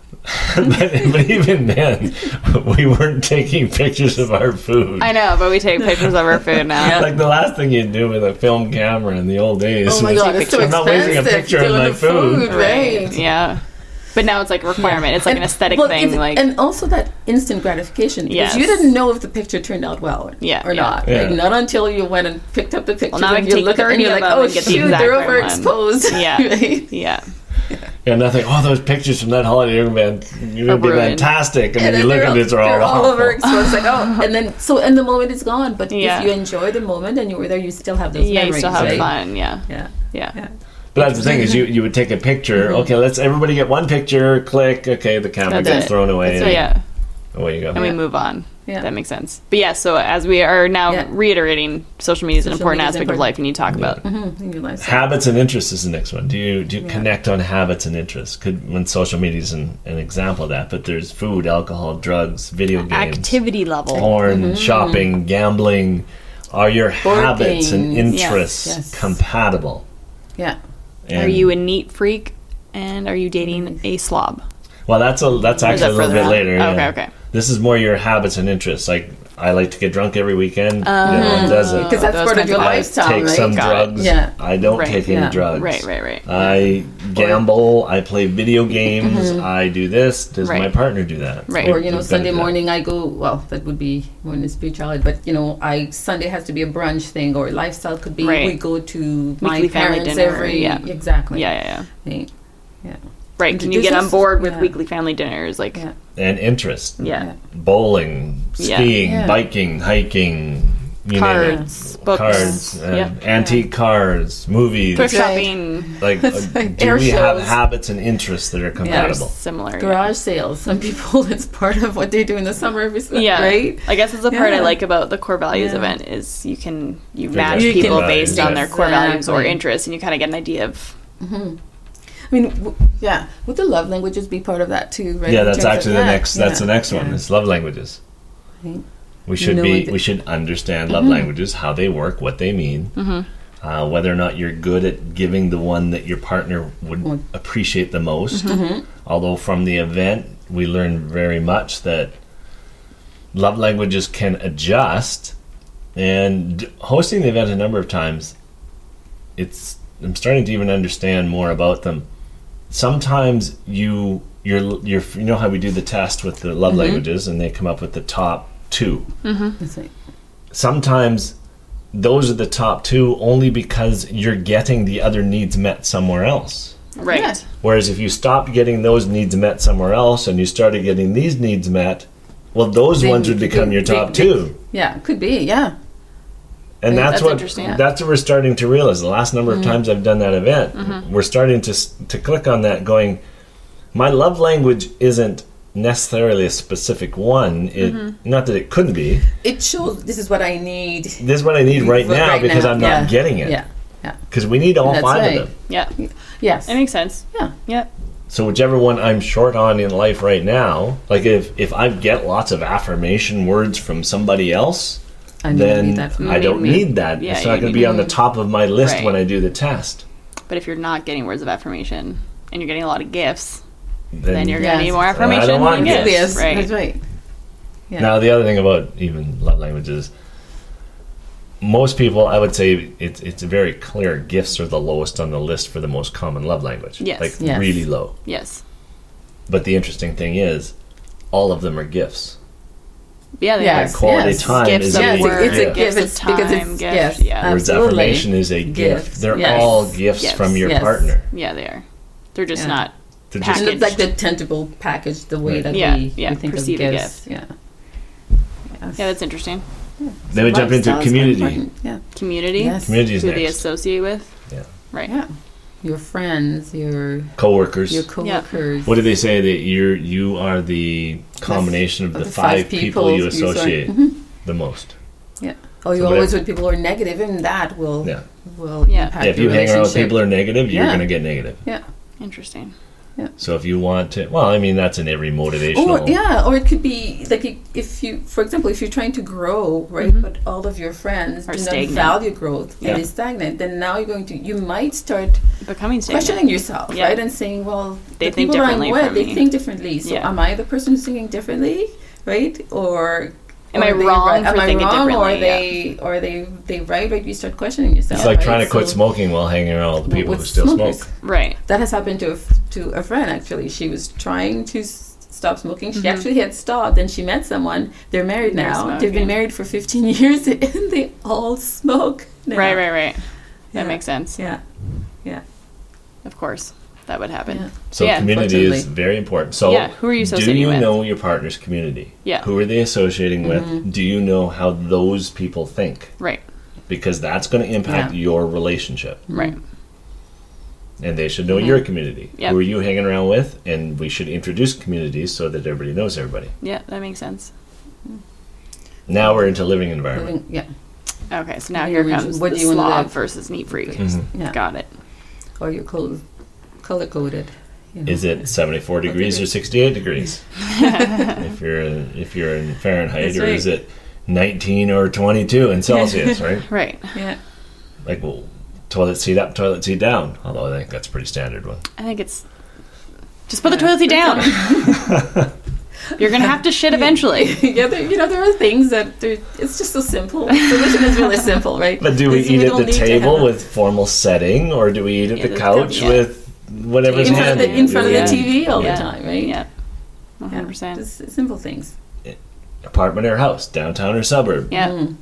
but, but even then, we weren't taking pictures of our food. I know, but we take pictures of our food now. Yeah. Like the last thing you'd do with a film camera in the old days. Oh my was, God, it's so I'm not wasting a expensive picture of doing my the food. right? Yeah. But now it's like a requirement. It's like an And- aesthetic well, thing. it's- Like, and also that instant gratification because Yes. you didn't know if the picture turned out well or, Yeah, or yeah. not. Yeah. Like not until you went and picked up the picture. Well, now I and can you take look at it and thirty you're of like, them oh and get the shoot, exact they're right one. overexposed. Yeah. Right? yeah. Yeah, nothing. Oh, those pictures from that holiday are man, you're gonna be ruined. fantastic, and, And then you look they're at it, they're all, they're all awful. overexposed. Like oh, and then so and the moment is gone. But Yeah. if you enjoy the moment and you were there, you still have those Yeah, you memories. still have right? fun. Yeah. Yeah. Yeah. Yeah. But that's the thing is, you you would take a picture. Mm-hmm. Okay, let's everybody get one picture. Click. Okay, the camera That's gets it. thrown away. So and yeah, away you go. and we move on. Yeah. That makes sense. But yeah, so as we are now Yeah. reiterating, social media is an Social important media is aspect of important. life, and you talk about. Mhm, in your life. Habits and interests is the next one. Do you do you Yeah. connect on habits and interests? Could when social media is an, an example of that, but there's food, alcohol, drugs, video games, Activity level. porn, Mm-hmm. shopping, gambling. Are your Board habits and games. interests Yes, yes. compatible? Yeah. Are And- you a neat freak, and are you dating a slob? Well, that's a that's Or is actually a that little further bit on? later. Oh, okay, yeah. okay. This is more your habits and interests. Like I like to get drunk every weekend. Uh, the other one doesn't. Because that's Those part of kinds your of I lifestyle, take right? some Got it. drugs. Yeah. I don't Right, take any yeah. drugs. Right, right, right. I gamble. I play video games. I do this. Does Right. my partner do that? Right. Or you know, We've gotta Sunday do that. morning I go. Well, that would be more in the spirituality, but you know, I Sunday has to be a brunch thing, or lifestyle could be Right. we go to my Weekly family parents dinner, every yeah. exactly. Yeah, yeah, yeah. Right. Yeah. Right. Can you There's get on just- board with yeah. weekly family dinners? Like, Yeah. And interest. yeah. Yeah. Bowling, Yeah. skiing, Yeah. biking, hiking. You Cards, name it. books. cards, uh, Yeah. antique cars, movies. Thrift right. shopping. Like, That's uh, right. do Air we have shows. habits and interests that are compatible? Similar. yeah. Garage sales. Some people, it's part of what they do in the summer every summer, Yeah, right? I guess that's the part I Yeah. like about the core values Yeah. event is you can you Figure match out You people can- based on their core values or Exactly. interests, and you kind of get an idea of I mean, w- yeah. Would the love languages be part of that too, right? Yeah, In that's terms of actually the that? next. That's Yeah. the next one. Yeah. Is love languages. Right. We should know be. what the- We should understand love languages, how they work, what they mean, uh, whether or not you're good at giving the one that your partner would Mm. appreciate the most. Although from the event we learned very much that love languages can adjust. And d- hosting the event a number of times, it's I'm starting to even understand more about them. Sometimes you you're you're you know how we do the test with the love languages and they come up with the top two. That's right. Sometimes those are the top two only because you're getting the other needs met somewhere else. right. Yeah. Whereas if you stopped getting those needs met somewhere else and you started getting these needs met, well, those They- ones would become they- your top they- two. Yeah, could be. Yeah. And that's, That's what interesting. that's what we're starting to realize. The last number of times I've done that event, we're starting to s- to click on that. Going, my love language isn't necessarily a specific one. It not that it couldn't be. It shows this is what I need This is what I need right now right because now. I'm not Yeah. getting it. Yeah. Yeah. Because we need all That's five right. of them. Yeah, Yes. it makes sense. Yeah. Yeah, So whichever one I'm short on in life right now, like if if I get lots of affirmation words from somebody else, I don't then need that from I you. don't me. need that. Yeah, it's not you going to need be on the top of my list Right. when I do the test. but if you're not getting words of affirmation and you're getting a lot of gifts, Then, then you're Yes. gonna need more I affirmation don't want than gifts. gifts, Yes. right? That's right. Yeah. Now the other thing about even love languages, most people, I would say it's it's very clear. Gifts are the lowest on the list for the most common love language. Yes. Like Yes. really low. Yes. But the interesting thing is, all of them are gifts. Yeah, they Yes. are. Quality Yes. time Gifts is of a Yes, work, it's a gift. gift. gifts It's of because time, it's gift, yes, yeah. Words absolutely. affirmation is a gift. Gifts, They're yes. all gifts Yes. from your Yes. partner. Yeah, they are. They're just Yeah. not They're just- And packaged. it's like the tangible package, the way Right. that Yeah, we, yeah, we think of perceive a gifts. Yeah. Yes. Yeah, that's interesting. Then we jump into Lifestyle's community. important. Yeah. Community. Yes. Community is Who they next. associate with. Yeah. Right. Yeah. Your friends, your Coworkers. your coworkers. What do they say that you're you are the combination of of the, the five, five people, people you you associate associate. the most? Yeah. Oh, you So always whatever- with people who are negative, and that will Yeah. will Yeah. impact Yeah, if you your hang around with relationship. people who are negative, you're Yeah. going to get negative. Yeah. Interesting. So if you want to, well, I mean, that's in every motivational. Or yeah, or it could be like i- if you, for example, if you're trying to grow, right, Mhm. but all of your friends Are do stagnant. not value growth Yeah. and is stagnant, then now you're going to, you might start Becoming stagnant. questioning yourself, Yeah. right, and saying, well, They the think people I'm differently with, from they me. think differently. So Yeah. am I the person who's thinking differently, right, or Am or I are they wrong right? for Am I thinking wrong, or are differently? they, or are they, they right? Right, you start questioning yourself. It's like right? trying to quit So- smoking while hanging around all the people with who still smokers. smoke. Right. That has happened to a, f- to a friend, actually. She was trying to s- stop smoking. She Mhm. actually had stopped, and she met someone. They're married They're now. They've smoking. been married for fifteen years, and they all smoke now. Right, right, right. Yeah. That makes sense. Yeah. Yeah. Of course. That would happen. Yeah. So Yeah, community is unfortunately. very important. So Yeah, who are you do associating you with? know your partner's community? Yeah. Who are they associating Mm-hmm. with? Do you know how those people think? Right. Because that's going to impact Yeah. your relationship. Right. And they should know your community. Yep. Who are you hanging around with? And we should introduce communities so that everybody knows everybody. Yeah, that makes sense. Now we're into living environment. Living- Yeah. Okay, so now Yeah, here which- comes what the do you wanna slob live? versus neat freak. Mhm. Yeah. Got it. Or you're color, color coded. You know. Is it seventy-four degrees or sixty-eight degrees? if you're in, if you're in Fahrenheit, That's or right. is it nineteen or twenty-two in Celsius? Right? Right. Yeah. Like, well, toilet seat up, toilet seat down. Although I think that's a pretty standard one. I think it's just put the toilet seat down. You're gonna have to shit eventually. yeah, there, you know, there are things that there, it's just so simple. The solution is really simple, right? But do we Because you eat at don't the need to table have- with formal setting, or do we eat at Yeah, the the- couch yeah. with whatever's in front of the, handy? in front of Yeah. the T V all Yeah. the time, right? Yeah. One Yeah, hundred percent. just simple things. Apartment or house, downtown or suburb, Yeah. Mm.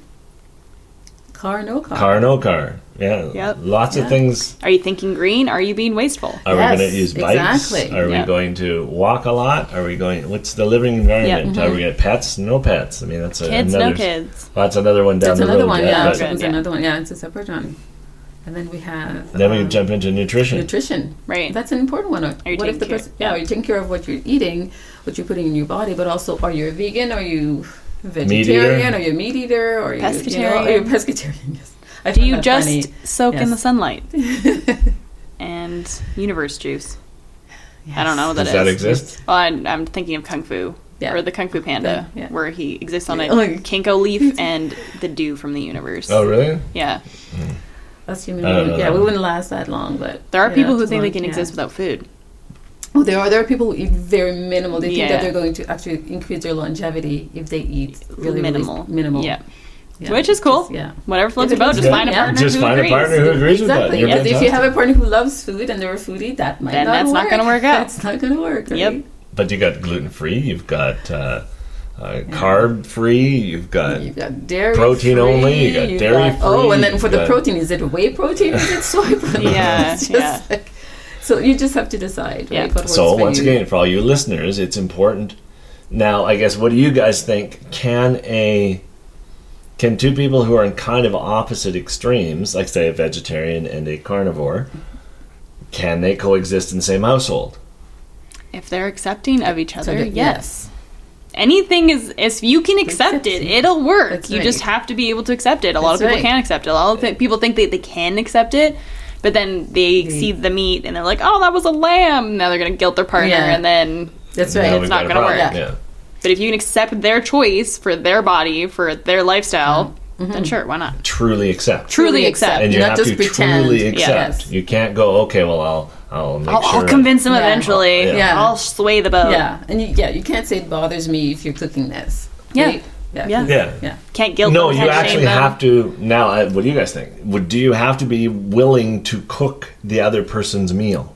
Car, no car. car no car. Yeah, Yep. lots of Yeah. things. Are you thinking green? Are you being wasteful? Are Yes, we going to use bikes? exactly. Are Yeah. we going to walk a lot? Are we going? What's the living environment? Yeah. Are we going to pets? No pets. I mean, that's a, Kids, another. no kids. That's another one down That's the another road. one, yeah, yeah. but That's Yeah. another one, yeah. It's a separate one. And then we have. then we um, jump into nutrition. Nutrition. Right. That's an important one. you What if taking the care- person? Yeah, yeah. are you taking care of what you're eating, what you're putting in your body, but also are you a vegan? Are you eater? vegetarian? Are you a meat eater? Or are you, you know, Pescatarian. are you a pescatarian? Yes. I Do find you that just funny. soak in Yes. the sunlight and universe juice? I don't know what that Does is. that exist? Well, I'm, I'm thinking of Kung Fu. Yeah. Or the Kung Fu Panda, Yeah, yeah. where he exists on a Oh, yeah. Kinko leaf and the dew from the universe. Oh, really? Yeah. Us human I don't beings, know yeah, that. we wouldn't last that long, but There are yeah, people who too think they long, can yeah. exist without food. Oh, there are there are people who eat very minimal. They think Yeah. that they're going to actually increase their longevity if they eat really minimal. really minimal. Yeah. Yeah. Which is cool. Just- yeah. Whatever floats If your it boat. goes Just good, find a yeah. partner Just who find agrees. a partner who agrees with that. Exactly. You're Yeah. If you fantastic. have a partner who loves food and they're a foodie, that might Then not that's not work. gonna work out. That's not going to work. Right? Yep. But you got gluten free. You've got uh, uh, carb free. You've got You've got dairy Protein free, only, you got you've dairy got- Oh, free, and then for you've the got- protein, is it whey protein? Is it soy protein? Yeah, It's just yeah. like- so you just have to decide. Yeah. Right, what So works for once you. again, for all you listeners, it's important. Now, I guess, what do you guys think? Can a can two people who are in kind of opposite extremes, like say a vegetarian and a carnivore, can they coexist in the same household? If they're accepting of each other, that- yes. Anything is, if you can accept it, Accepting. it'll work. That's you right. just have to be able to accept it. A lot of That's people right. can't accept it. A lot of th- people think that they can accept it, but then they see the meat and they're like, "Oh, that was a lamb." Now they're gonna guilt their partner, Yeah. and then. That's Now right. we've It's not got a gonna problem. work. Yeah. But if you can accept their choice for their body, for their lifestyle, then sure, why not? Truly accept. Truly Truly accept. accept. and you Not have just to pretend. truly Yeah. accept. Yes. You can't go, okay, well, I'll I'll make I'll, sure. I'll convince them Yeah. eventually. Yeah. Yeah. I'll sway the boat. Yeah, and you, yeah, you can't say it bothers me if you're cooking this. Yeah. right? Yeah. Yeah. Yeah. Yeah. Can't guilt No, them, you can't actually shame them. have to. Now, I- what do you guys think? Would do you have to be willing to cook the other person's meal?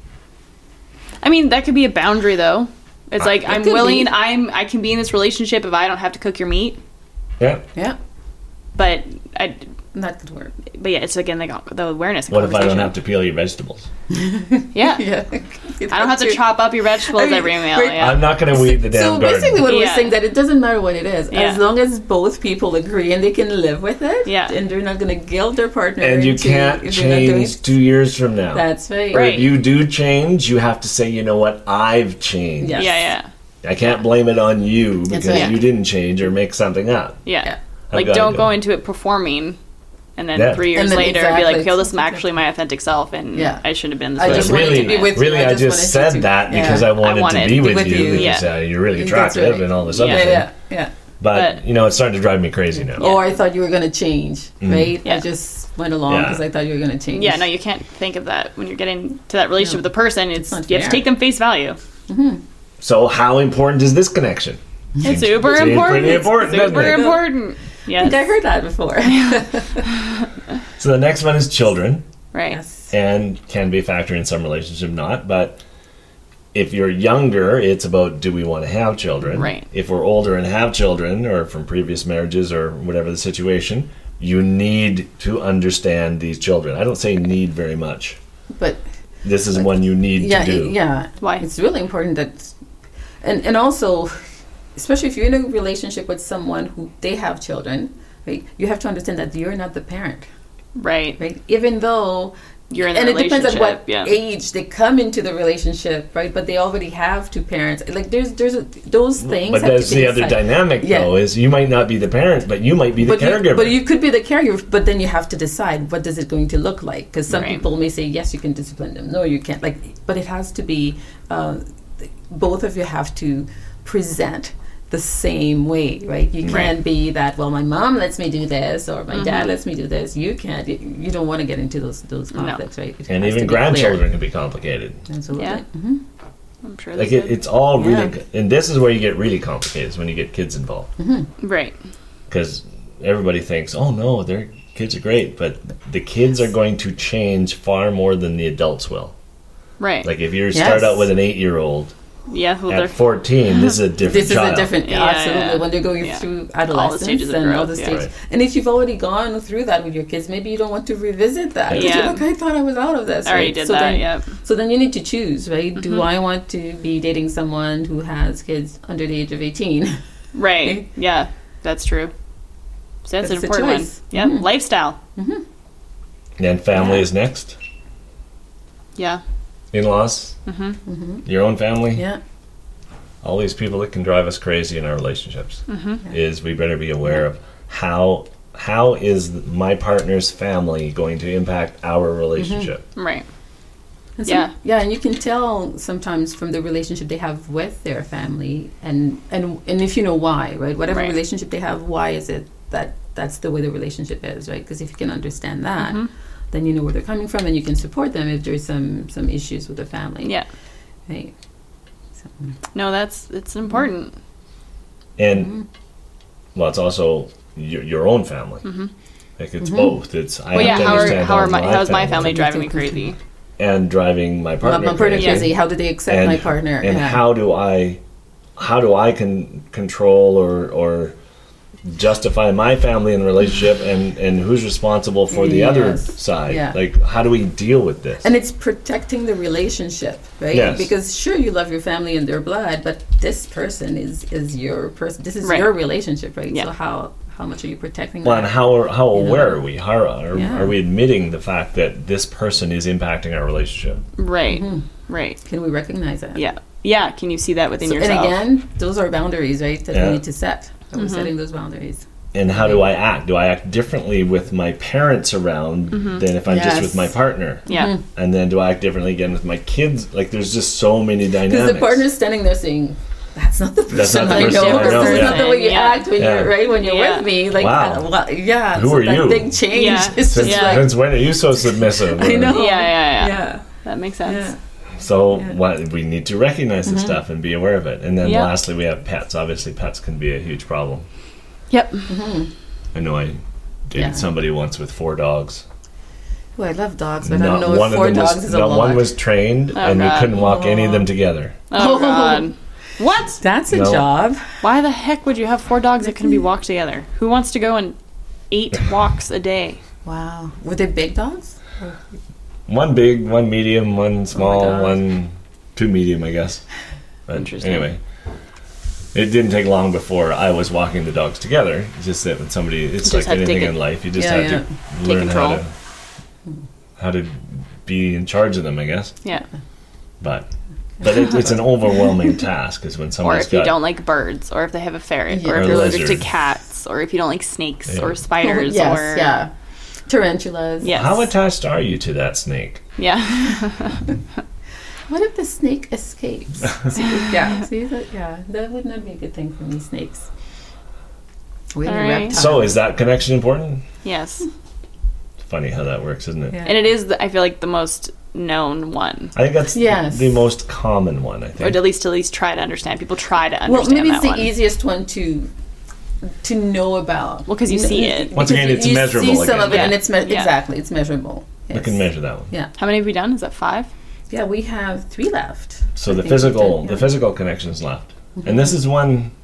I mean, that could be a boundary, though. It's like, It I'm could willing, be. I'm, I can be in this relationship if I don't have to cook your meat, Yeah. Yeah. but I, That could work. but yeah, it's again, like, the awareness and What if I don't conversation. have to peel your vegetables? Yeah. Yeah. I don't have to chop up your vegetables I mean, every meal. right, Yeah. I'm not going to weed the damn So garden. basically, what we're Yeah. saying that it doesn't matter what it is, Yeah. as long as both people agree and they can live with it, Yeah. and they're not going to guilt their partner. and you into- can't if they're not doing change two years from now. That's right. Or Right. if you do change, you have to say, you know what, I've changed. Yeah. Yeah, yeah. I can't blame it on you because right. you didn't change or make something up. Yeah. Yeah. I've Like, gotta don't go. go into it performing, and then Yeah. three years And then later be exactly. like, "Yo, this is actually my authentic self, and Yeah. I should have been this I way." just But wanted really, to be with you. really, I I just just wanted said to- that yeah. because I wanted, wanted to be with, with you, you. because Yeah. uh, you're really That's attractive right. and all this Yeah. other Yeah, thing. yeah, yeah. But, But- you know, it's starting to drive me crazy now. Or I thought you were going to change, right? Yeah. I just went along Yeah. because I thought you were going to change. Yeah, no, you can't think of that when you're getting to that relationship No. with the person. It's not you have to fair. take them face value. So how important is this connection? It's super Seems important. pretty important, It's doesn't super it? important. I think I Yes. heard that before. So the next one is children. Right. Yes. And can be a factor in some relationship, not. But if you're younger, it's about do we want to have children? Right. If we're older and have children, or from previous marriages, or whatever the situation, you need to understand these children. I don't say need very much. But This is one you need yeah, to do. yeah. Why? It's really important that, and and also, especially if you're in a relationship with someone who they have children, right? You have to understand that you're not the parent, Right. right? Even though You're in the and it depends on what relationship, yeah. age they come into the relationship, right? But they already have two parents. Like there's there's a, those things. But have there's to be the other decided. dynamic, Yeah. though, is you might not be the parent, but you might be the But you, caregiver. but you could be the caregiver, but then you have to decide what does it going to look like. Because some Right. people may say yes, you can discipline them. No, you can't. Like, but it has to be uh, th- both of you have to present the same way, right? You can't Right. be that. Well, my mom lets me do this, or my Mm-hmm. dad lets me do this. You can't. You, you don't want to get into those those No. conflicts, right? It and has to even be clear. grandchildren can be complicated. Absolutely. Yeah. Mhm. I'm sure Like that's it, it's all Yeah. really, and this is where you get really complicated, is when you get kids involved. good. Right. Because everybody thinks, oh no, their kids are great, but the kids are going to change far more than the adults will. Right. Like if you start Yes. out with an eight-year-old yeah. Well, at they're fourteen, this is a different This is child. a different, Yeah, absolutely. yeah. When they're going Yeah. through All the adolescence stages of and all growth, the yeah. stages, Right. and if you've already gone through that with your kids, maybe you don't want to revisit that. Because Yeah. you're like, I thought I was out of this. I already right? did so that. Then, Yeah. So then you need to choose, right? Do Mm-hmm. I want to be dating someone who has kids under the age of eighteen? Right. Yeah. That's true. So that's, That's an the important one. choice. Yeah. Mhm. Lifestyle. And family Yeah. is next. Yeah. In-laws, Mm-hmm. your own family, Yeah. all these people that can drive us crazy in our relationships. Mm-hmm. Is we better be aware of how how is my partner's family going to impact our relationship. Right. And some- Yeah. yeah, and you can tell sometimes from the relationship they have with their family, and and and if you know why, right? Whatever Right. relationship they have, why is it that that's the way the relationship is, right? Because if you can understand that, Mhm. then you know where they're coming from, and you can support them if there's some some issues with the family. Yeah. Right. So, No, that's it's important. And Mm-hmm. well, it's also your, your own family. Mhm. Like it's Mhm. both. It's I Well, have yeah. to How are understand how are my how's my family family driving me Yeah. crazy? and driving my my, partner, my partner crazy. crazy. How do they accept and, my partner? and Yeah. how do I how do I can control or or justify my family and relationship, and and who's responsible for the other Yes. side? Yeah. Like how do we deal with this? And it's protecting the relationship, right? Yes. Because sure, you love your family and their blood, but this person is is your person. This is Right. your relationship, right? Yeah. So how how much are you protecting well, that? and how are, how You know? aware are we? How are, Yeah. are we admitting the fact that this person is impacting our relationship? Right. Mm-hmm. Right. Can we recognize that? Yeah. Yeah. Can you see that within So, and yourself? again, those are boundaries, right? That Yeah. we need to set. That Mm-hmm. We're setting those boundaries. And how do I act? Do I act differently with my parents around than if I'm just Yes. with my partner? yeah. Mm-hmm. And then do I act differently again with my kids? Like there's just so many dynamics. Because the partner's standing there saying, "That's not the person That's not the I person know. I know, That's yeah. not the way you Yeah. act when Yeah. you're right when you're Yeah. with me." Like, Wow. uh, well, yeah. Who so are that you? big change. Yeah. It's since, just Yeah. like, since when are you so submissive? I Or- know. Yeah. Yeah. Yeah. Yeah. That makes sense. Yeah. So Yeah. what, we need to recognize this stuff and be aware of it. And then Yeah. lastly, we have pets. Obviously, pets can be a huge problem. Yep. I know I dated Yeah. somebody once with four dogs. Oh, I love dogs, but I Not don't know one if of four them dogs was, is a not lot. one was trained, Oh, and you God. couldn't walk any of them together. Oh, God. What? That's a No. job. Why the heck would you have four dogs that couldn't be walked together? Who wants to go on eight walks a day? Wow. Were they big dogs? One big, one medium, one small, gosh. one two medium, I guess. But Interesting. anyway, it didn't take long before I was walking the dogs together. It's just that when somebody, it's Just like had to anything take in it- life, you just Yeah, have yeah. to Take learn how control. to how to be in charge of them, I guess. Yeah. But but it, it's an overwhelming task, is when Or somebody's if you got don't like birds, or if they have a ferret, Yeah. or Or if you're allergic to lizard. cats, or if you don't like snakes Yeah. or spiders, yes, or yeah. Tarantulas. Yes. How attached are you to that snake? Yeah. What if the snake escapes? See, yeah, see that? Yeah, that would not be a good thing for me. Snakes. We're All the right. reptiles. So is that connection important? Yes. Funny how that works, isn't it? Yeah. And it is, the, I feel like, the most known one. I think that's Yes. the most common one, I Or think. at least, at least try to understand. People try to Well, understand maybe that it's the one. easiest one to to know about. Well, 'cause you see it. Once Because again, it's you measurable see some again. of it, and Yeah. it's me- Yeah. exactly it's measurable. We Yes. can measure that one. Yeah, How many have we done? Is that five? yeah. We have three left. So I the think physical, we did, the yeah. physical connections left, and this is one.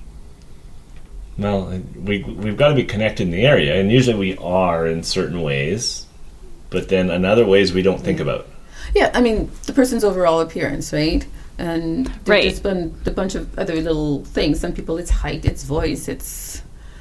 Well, we we've got to be connected in the area, and usually we are in certain ways, but then in other ways we don't think about. Yeah, I mean the person's overall appearance, right? And there- Right. there's been a bunch of other little things. Some people, it's height, it's voice, it's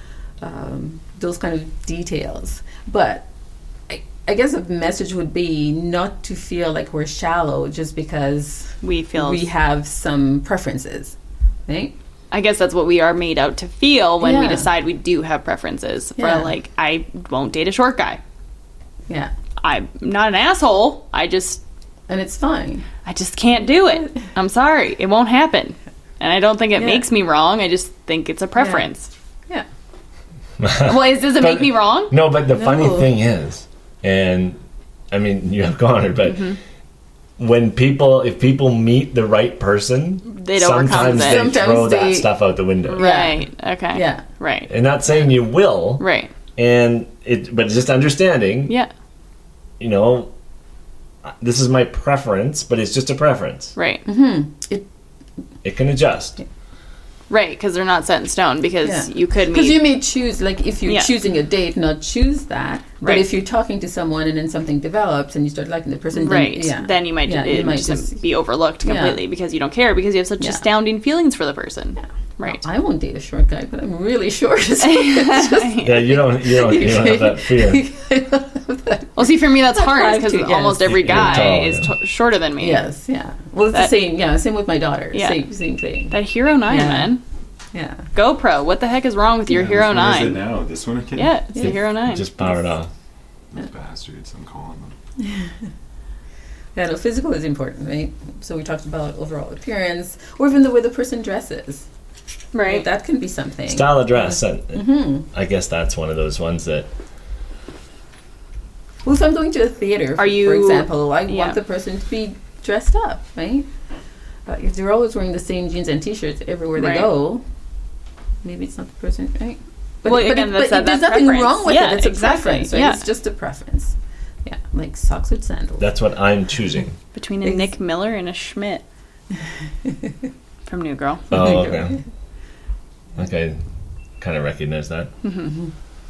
um, those kind of details. But I, I guess a message would be not to feel like we're shallow just because We feel. we have some preferences, right? I guess that's what we are made out to feel when we Yeah. decide we do have preferences. For Yeah. like, I won't date a short guy. Yeah, I'm not an asshole. I just, and it's fine. I just can't do it. I'm sorry. It won't happen. And I don't think it Yeah. makes me wrong. I just think it's a preference. Yeah, Well, is, does it But- make me wrong? No, but the funny No. thing is, and I mean you have Connor, but Mm-hmm. when people, if people meet the right person, It overcomes sometimes it. they Sometimes throw that they- stuff out the window. Right. Okay. Yeah. Right. And not saying you will, Right. and it, but just understanding. Yeah. You know, this is my preference, but it's just a preference. Right. it It can adjust. Right. Because they're not set in stone. Because Yeah. you could because meet. you may choose, like if you're Yeah. choosing a date, not choose that. But Right. if you're talking to someone and then something develops and you start liking the person, Right. Then, yeah. Then you might, Yeah, it you might just, just- be overlooked Yeah. completely because you don't care because you have such Yeah. astounding feelings for the person. Yeah. Right. I won't date a short guy, but I'm really short. So it's just, Yeah, you don't, you don't, you don't have that fear. Well, see, for me, that's hard Five because two, yes. almost every You're guy tall, is yeah. t- shorter than me. yes, yeah. Well, it's That- the same. Yeah, same with my daughter. Yeah. Same, same thing. That Hero nine, Yeah. man. Yeah. GoPro. What the heck is wrong with your Yeah, Hero which one Is it nine? now? This one again? Yeah, it's the Yeah. Hero nine. Just powered off. Those bastards, I'm calling them. Yeah, no, physical is important, right? So we talked about overall appearance, or even the way the person dresses. right. That can be something. Style of dress. and hmm I guess that's one of those ones that Well, if I'm going to a theater, Are for, you- for example, I yeah. want the person to be dressed up, right? Uh, if they're always wearing the same jeans and t-shirts everywhere they Right. go, maybe it's not the person, right? But, Well, but, again, it- that's but that- there's that nothing preference. wrong with Yeah, it. It's a exactly. preference, right? Yeah. It's just a preference. Yeah, like socks with sandals. that's what I'm choosing. Between a Ex- Nick Miller and a Schmidt from New Girl. Oh, okay. Okay, kind of recognize that. Mm-hmm.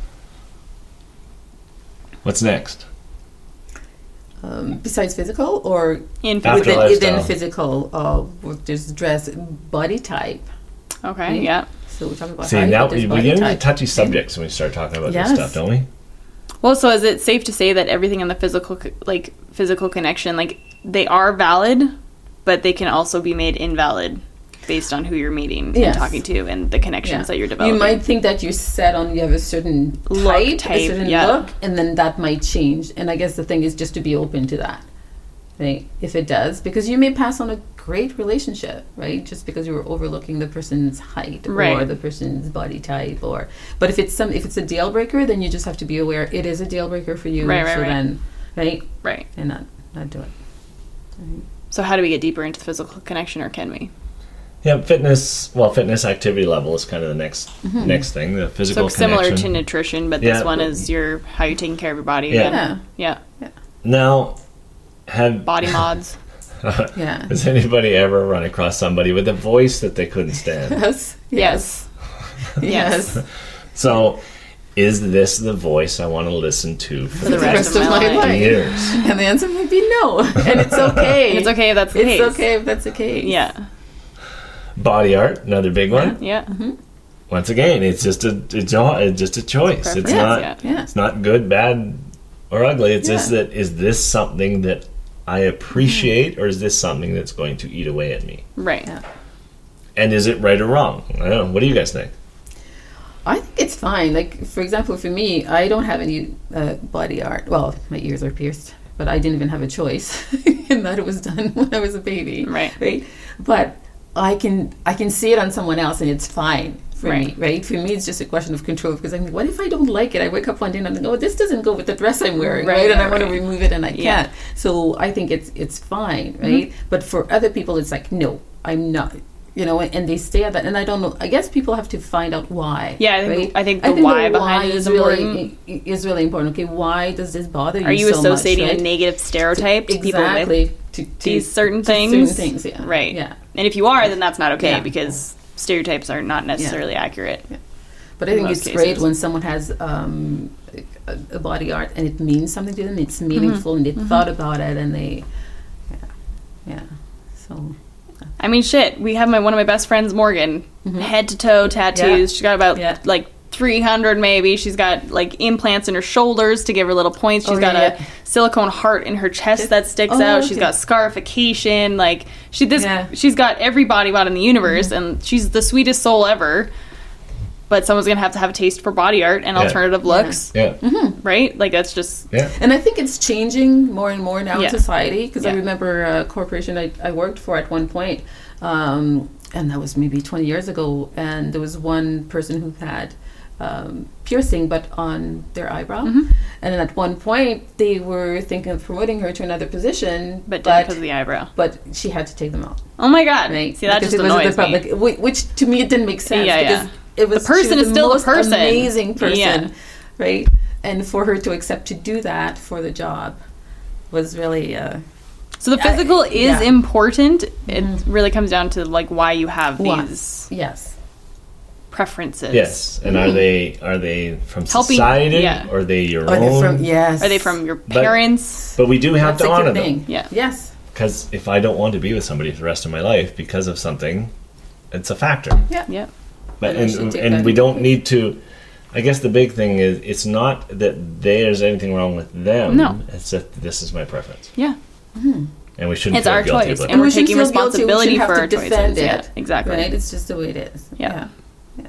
What's next? Um, besides physical, or In After within, lifestyle. within physical, uh, there's dress, body type. Okay, yeah. So we talk about See, height, now but there's we body get into type. touchy subjects when we start talking about Yes. this stuff, don't we? Well, so is it safe to say that everything in the physical, co- like physical connection, like they are valid, but they can also be made invalid based on who you're meeting Yes. and talking to and the connections Yeah. that you're developing. You might think that you're set on, you have a certain Look type, type, a certain yeah. look, and then that might change. And I guess the thing is just to be open to that, right? If it does, because you may pass on a great relationship, right? Just because you were overlooking the person's height or Right. the person's body type, or but if it's some, if it's a deal breaker, then you just have to be aware it is a deal breaker for you. Right, right, so right. then, right, right. and not not do it. So how do we get deeper into the physical connection, or can we? Yeah, fitness. Well, fitness activity level is kind of the next Mm-hmm. next thing. The physical So similar connection. to nutrition, but Yeah. this one is your how you're taking care of your body. Yeah. again. Yeah. Now, have Body mods. Yeah. has anybody ever run across somebody with a voice that they couldn't stand? Yes. Yes. Yes. So, is this the voice I want to listen to for For the rest, of, my life. years? And the answer might be no. And it's okay. And it's okay if that's the It's case. okay if that's the case. Yeah. Body art, another big one. Yeah. Once again, it's just a it's, a, it's just a choice. It's Preference, not yeah. Yeah. it's not good, bad, or ugly. It's just Yeah. that is this something that I appreciate, or is this something that's going to eat away at me? Right. Yeah. And is it right or wrong? I don't know. What do you guys think? I think it's fine. Like, for example, for me, I don't have any uh, body art. Well, my ears are pierced, but I didn't even have a choice in that it was done when I was a baby. Right. Right. But I can I can see it on someone else, and it's fine for Right. me. Right. For me, it's just a question of control because I'm like, what if I don't like it? I wake up one day and I'm like, oh, this doesn't go with the dress I'm wearing, right? Right, and I right, want to right. remove it, and I Yeah. can't. So I think it's it's fine, right? But for other people, it's like, no, I'm not. You know, and they stay at that, and I don't know. I guess people have to find out why. Yeah, I think- right? I think the why behind it is really is really important. Okay, why does this bother you? Are you so associating much, right? a negative stereotype to people with exactly to, to these certain to things? Certain things, yeah. Right. Yeah. And if you are, then that's not okay Yeah. because stereotypes are not necessarily accurate. But I in think most it's great cases. when someone has um, a, a body art and it means something to them. It's Mm-hmm. meaningful, and they thought about it, and they, yeah, yeah. So I mean, shit. We have my one of my best friends, Morgan, head to toe tattoos. Yeah. She's got about Yeah. like three hundred maybe. She's got like implants in her shoulders to give her little points. She's Oh, got yeah, a silicone heart in her chest that sticks Oh, out. She's okay. got scarification. Like she this Yeah. she's got every body mod in the universe, and she's the sweetest soul ever. But someone's gonna have to have a taste for body art and Yeah. alternative looks, Yeah, right? Like that's just yeah. And I think it's changing more and more now Yeah. in society because I Yeah. remember a corporation I, I worked for at one point, um, and that was maybe twenty years ago, and there was one person who had um, piercing but on their eyebrow. Mm-hmm. And then at one point they were thinking of promoting her to another position, but but, because of the eyebrow. but she had to take them out. Oh my god! Right? See, that Because just it was at annoys the me. public, whi- which to me it didn't make sense Yeah, because yeah. it was The person she was is still the most person. amazing person, Yeah. right? And for her to accept to do that for the job was really uh, So the physical Uh, is yeah. Mm-hmm. important. It really comes down to like why you have Why. these yes, preferences. Yes, and are they are they from Helping- society? yeah. Or are they your or own? they're from yes, Are they from your But- parents? But we do have That's to a honor good them. thing. Yeah. Yes, Because if I don't want to be with somebody for the rest of my life because of something, it's a factor. yeah, Yeah. But And we should and, take and that we into don't need to. I guess the big thing is it's not that there's anything wrong with them. No. It's that this is my preference, Yeah. and we shouldn't It's feel our guilty choice, about and it. we're we shouldn't taking feel guilty, we responsibility shouldn't for have our to defend choices. it. Yeah, exactly. Right, it's just the way it is. Yeah. yeah. yeah.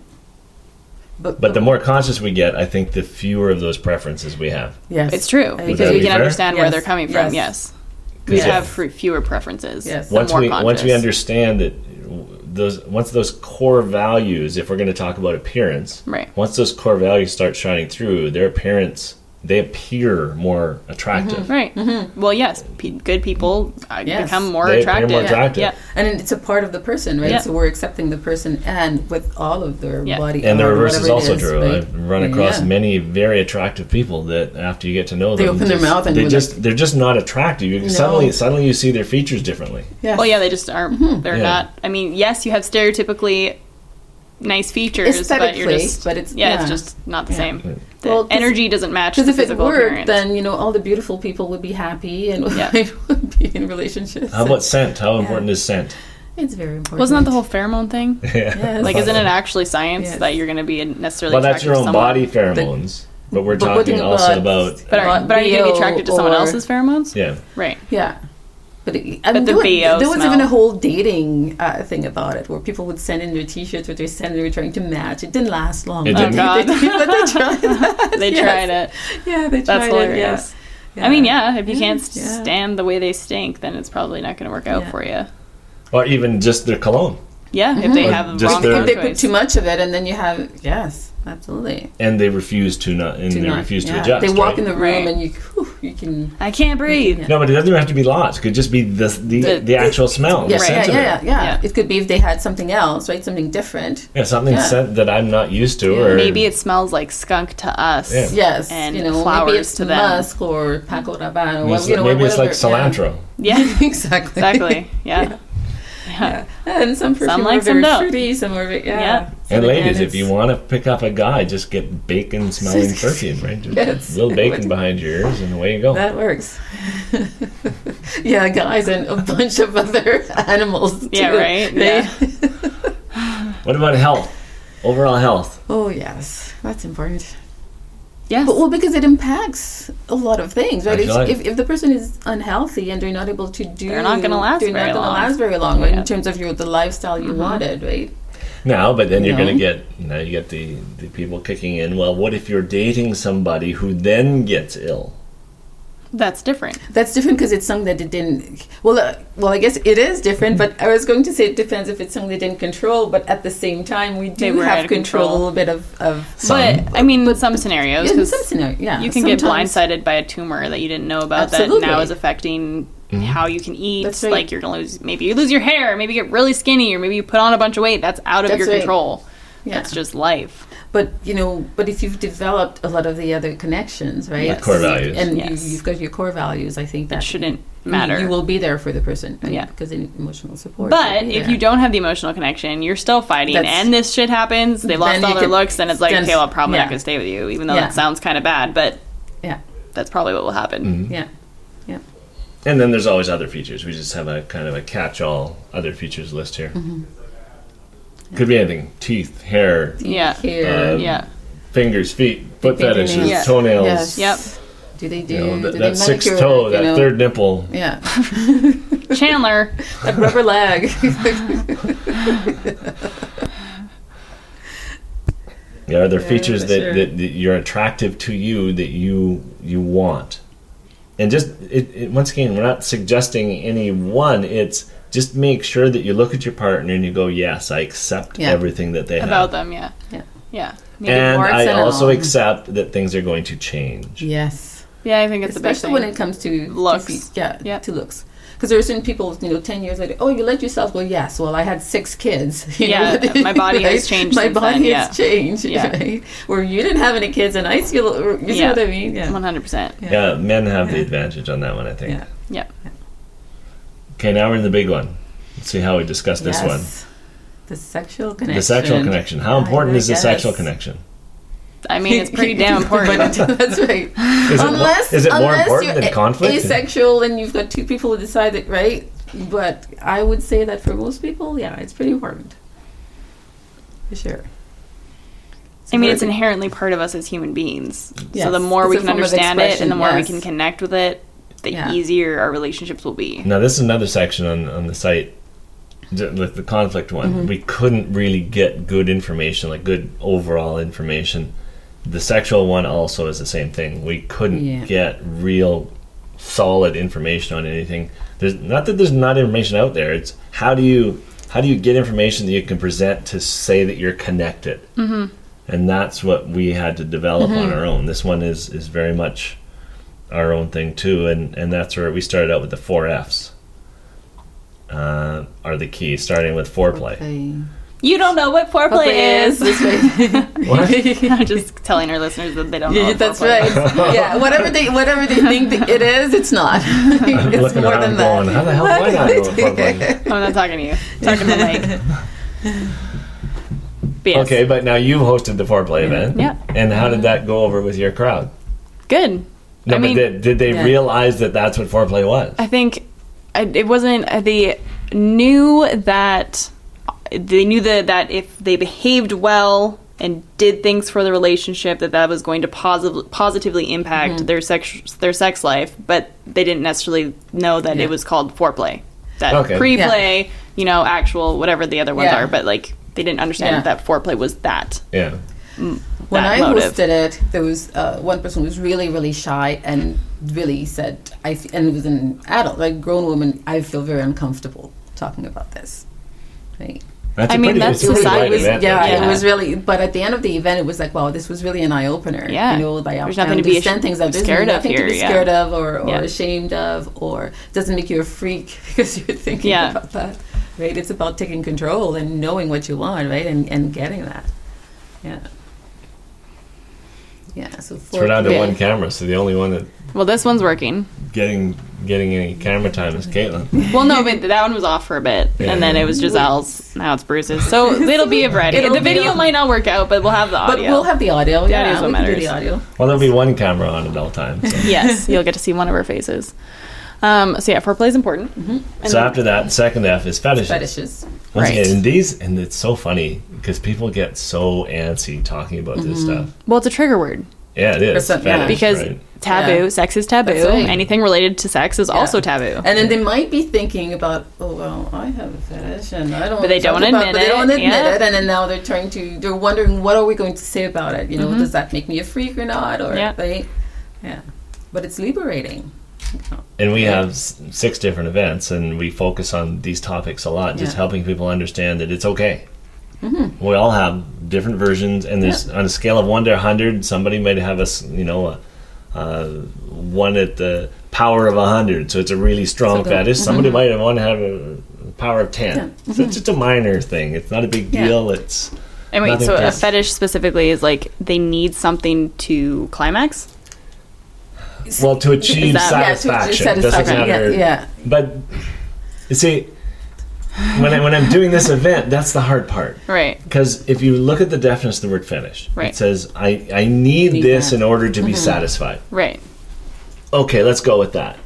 But, But the more conscious we get, I think the fewer of those preferences we have. yes, It's true I because that we be can fair? understand where Yes. they're coming from. Yes. Yes. We Yeah. have f- fewer preferences. Yes. the Once more we once we conscious. understand that those once those core values, if we're going to talk about appearance, Right. once those core values start shining through, their appearance they appear more attractive. Right. Well, yes. Pe- good people uh, Yes. become more They appear attractive. more attractive. Yeah. and it's a part of the person, right? Yeah. So we're accepting the person, and with all of their Yeah. body, And the art, reverse is whatever it also is, true. right? I've run across Yeah. many very attractive people that after you get to know They them, open their just- mouth and they we're just they're just not attractive. You No. suddenly suddenly you see their features differently. Yes. Well, yeah, they just aren't. They're Yeah. not. I mean, yes, you have stereotypically nice features, but Aesthetically, you're just. but it's- yeah, yeah. it's just not the Yeah. same. The Well, 'cause- energy doesn't match the Because if it physical worked, appearance. then you know all the beautiful people would be happy and Yeah. would be in relationships. How about scent? How important is scent? It's very important. Wasn't that the whole pheromone thing? Yes. Like, isn't it actually science Yes. that you're going to be necessarily Well, that's attracted your to own someone? body pheromones, but we're But what talking do you- also but- about But are, but are you going to be attracted to someone B O or- else's pheromones? yeah. Right. Yeah. But, it, I But mean, the there, was- B O there was smell. even a whole dating uh, thing about it, where people would send in their T-shirts, what they sent, they were trying to match. It didn't last long. It but didn't? they- Oh, God. they- but they tried that. They Yes. tried it. Yeah, they tried That's it. hilarious. Yeah. I mean, yeah, if you can't Yeah. stand the way they stink, then it's probably not going to work out Yeah. for you. Or even just their cologne. Yeah, if they have the Just wrong their- If they put choice. too much of it, and then you have yes, absolutely. And they refuse to not, and To they not- refuse to yeah. adjust. They walk right? in the room, Right. and you whew, you can. I can't breathe. Yeah. No, but it doesn't even have to be lots. It could just be the the, the, The- actual smell, Yeah, the yeah, sense yeah, of yeah, it. yeah, Yeah. It could be if they had something else, right? Something different. Yeah, something Yeah. scent that I'm not used to, Yeah. or Maybe it smells like skunk to us. Yeah. Yes, And you know, flowers maybe it's to them. musk or Paco Rabanne or maybe what, it's, you know, maybe it's like whatever, cilantro. Yeah, Yeah. exactly. exactly. Yeah. Yeah. And some perfume Some are like, very some don't. fruity, some are very, yeah. Yeah. So And again, ladies, if it's- you want to pick up a guy, just get bacon smelling perfume, right? Just Yes. a little bacon behind your ears, and away you go. That works. Yeah, guys and a bunch of other animals. Too. Yeah, right? Yeah. What about health? Overall health. Oh, yes. That's important. Yes. But, well, because it impacts a lot of things, right? I feel If, like- if, if the person is unhealthy and they're not able to do, They're not gonna last they're very not gonna long. last very long, right? Yeah. In terms of your the lifestyle you wanted, right? Now, but then you're No. going to get, you know, you get the, the people kicking in. Well, what if you're dating somebody who then gets ill? That's different. That's different because it's something that it didn't. Well, uh, well, I guess it is different. But I was going to say it depends if it's something they didn't control. But at the same time, we They do were out have of control, control. a little bit of. of Some. But I mean, with some scenarios, in because some scenario, yeah, you can get sometimes- blindsided by a tumor that you didn't know about Absolutely. that now is affecting how you can eat. That's right. Like you're gonna lose, maybe you lose your hair, maybe you get really skinny, or maybe you put on a bunch of weight. That's out of That's your right. control. Yeah. That's just life. But you know, but if you've developed a lot of the other connections, right? Yes. Core values. and Yes. you, you've got your core values. I think that That shouldn't you- matter. You will be there for the person, right? Yeah. because in emotional support. But will be if there. you don't have the emotional connection, you're still fighting, That's- and this shit happens. They've lost Then all you their can- looks, and it's like, then- okay, well, I'm probably yeah. not going to stay with you, even though Yeah. that sounds kind of bad. But yeah, that's probably what will happen. yeah, yeah, And then there's always other features. We just have a kind of a catch-all other features list here. Could be anything: teeth, hair, Yeah. Here, Um, Yeah. fingers, feet, foot fingernails. fetishes, Yeah. toenails. yes. Yep. Do they do, You know, do that, they that sixth manicure, toe, you that know? third nipple. Yeah, Chandler. that rubber leg. Yeah, are there Yeah, features for that, sure. that, that you're attractive to you that you you want? And just it, it, once again, we're not suggesting any one. It's just make sure that you look at your partner and you go, yes, I accept Yeah. everything that they About have, them, yeah. Yeah. Yeah. Maybe and warts I and also all. accept that things are going to change. Yes, Yeah, I think it's especially a when big it comes to Looks. to feet. Yeah, Yeah. to looks. Because there are certain people, you know, ten years later, oh, you let yourself go. Yes, well, I had six kids. you Yeah, know, my body has changed My since body then, has yeah. changed. Yeah. Right? Where you didn't have any kids, and I still, you Yeah. know what I mean? thing. Yeah. one hundred percent. Yeah, men have the advantage on that one, I think. Yeah. Yeah. Okay, now we're in the big one. Let's see how we discuss this one. Yes. The sexual connection. The sexual connection. How I important is the guess. sexual connection? I mean, it's pretty damn important. But that's right. Is it, unless mo- is it more unless important you're than a- conflict? asexual and you've got two people who decide that, right? But I would say that for most people, yeah, it's pretty important. For sure. I mean, it's very- inherently part of us as human beings. Yes, So the more it's we a can form of understand it and the expression, more we yes. can connect with it, the Yeah. easier our relationships will be. Now, this is another section on, on the site, j- like the conflict one. Mm-hmm. We couldn't really get good information, like good overall information. The sexual one also is the same thing. We couldn't Yeah. get real solid information on anything. There's not that there's not information out there. It's how do you how do you get information that you can present to say that you're connected? Mm-hmm. And that's what we had to develop Mm-hmm. on our own. This one is is very much our own thing too, and and that's where we started out with the four F's. Uh, are the key, starting with foreplay. Okay. You don't know what foreplay, Foreplay is. This way. What? I'm just telling our listeners that they don't know. Yeah, what that's foreplay is. right. Yeah, whatever they whatever they think that it is, it's not. it's Looking more around than going, that. how the hell do I not know what foreplay is? I'm not talking to you. I'm talking to Mike. But yes. Okay, but now you've hosted the foreplay event. Yeah. And how did that go over with your crowd? Good. No, I mean, but did, did they Yeah. realize that that's what foreplay was? I think I, it wasn't. uh, They knew that they knew that that if they behaved well and did things for the relationship, that that was going to positive, positively impact Mm-hmm. their sex their sex life. But they didn't necessarily know that Yeah. it was called foreplay. That Okay. pre-play, you know, actual whatever the other ones Yeah. are. But like they didn't understand Yeah. that foreplay was that. Yeah. When that I motive. hosted it, there was uh, one person who was really, really shy and really said, "I," f- and it was an adult, like grown woman. I feel very uncomfortable talking about this, right? That's I a mean, pretty, that's it's a pretty society- wide It was, event, yeah, though. Yeah. it was really. But at the end of the event, it was like, wow, this was really an eye opener. Yeah. you know, like There's I nothing to be understand ash- things that there's scared of nothing here, to be yeah. scared of or, or Yeah. ashamed of, or doesn't make you a freak because you're thinking Yeah. about that. Right? It's about taking control and knowing what you want, right, and and getting that. Yeah. Yeah. So So we're down to Yeah. one camera, so the only one that Well, this one's working. getting getting any camera time is Caitlin. Well, no, but that one was off for a bit, Yeah. and then it was Giselle's. Now it's Bruce's. So it'll be a variety. It'll The be video a- might not work out, but we'll have the But audio. we'll have the audio. The yeah, audio's what we can do matters. the audio. Well, there'll be one camera on at all times. So. Yes, you'll get to see one of our faces. Um, so yeah, foreplay is important. And So then- after that, second F is fetishes. Fetishes. Once Right. again, and these, and it's so funny because people get so antsy talking about this stuff. well, it's a trigger word Yeah, it is. For some- yeah. Fetish, because right? taboo, Yeah. sex is taboo. That's right. Anything related to sex is also taboo. And then they might be thinking about, oh well, I have a fetish, and I don't. But they talk don't about- admit but They don't it, admit yeah. it, and then now they're trying to. They're wondering, what are we going to say about it? You know, Mhm. does that make me a freak or not? Or Yeah. right? Yeah. But it's liberating. And we have s- six different events, and we focus on these topics a lot, just Yeah. helping people understand that it's okay. We all have different versions, and there's on a scale of one to a hundred, somebody might have a s- you know a, uh, one at the power of a hundred, so it's a really strong So the- fetish. Somebody might have want to have a power of ten. So it's just a minor thing. It's not a big Yeah. deal. It's And wait, nothing so a pers- fetish specifically is like they need something to climax? well to achieve that- Yeah, to- to satisfaction. Doesn't satisfaction. matter. Yeah, yeah. But you see, when I, when I'm doing this event, that's the hard part. Right. Because if you look at the definition of the word fetish, Right. it says, I, I need, Need this that. in order to be satisfied. Right. Okay, let's go with that.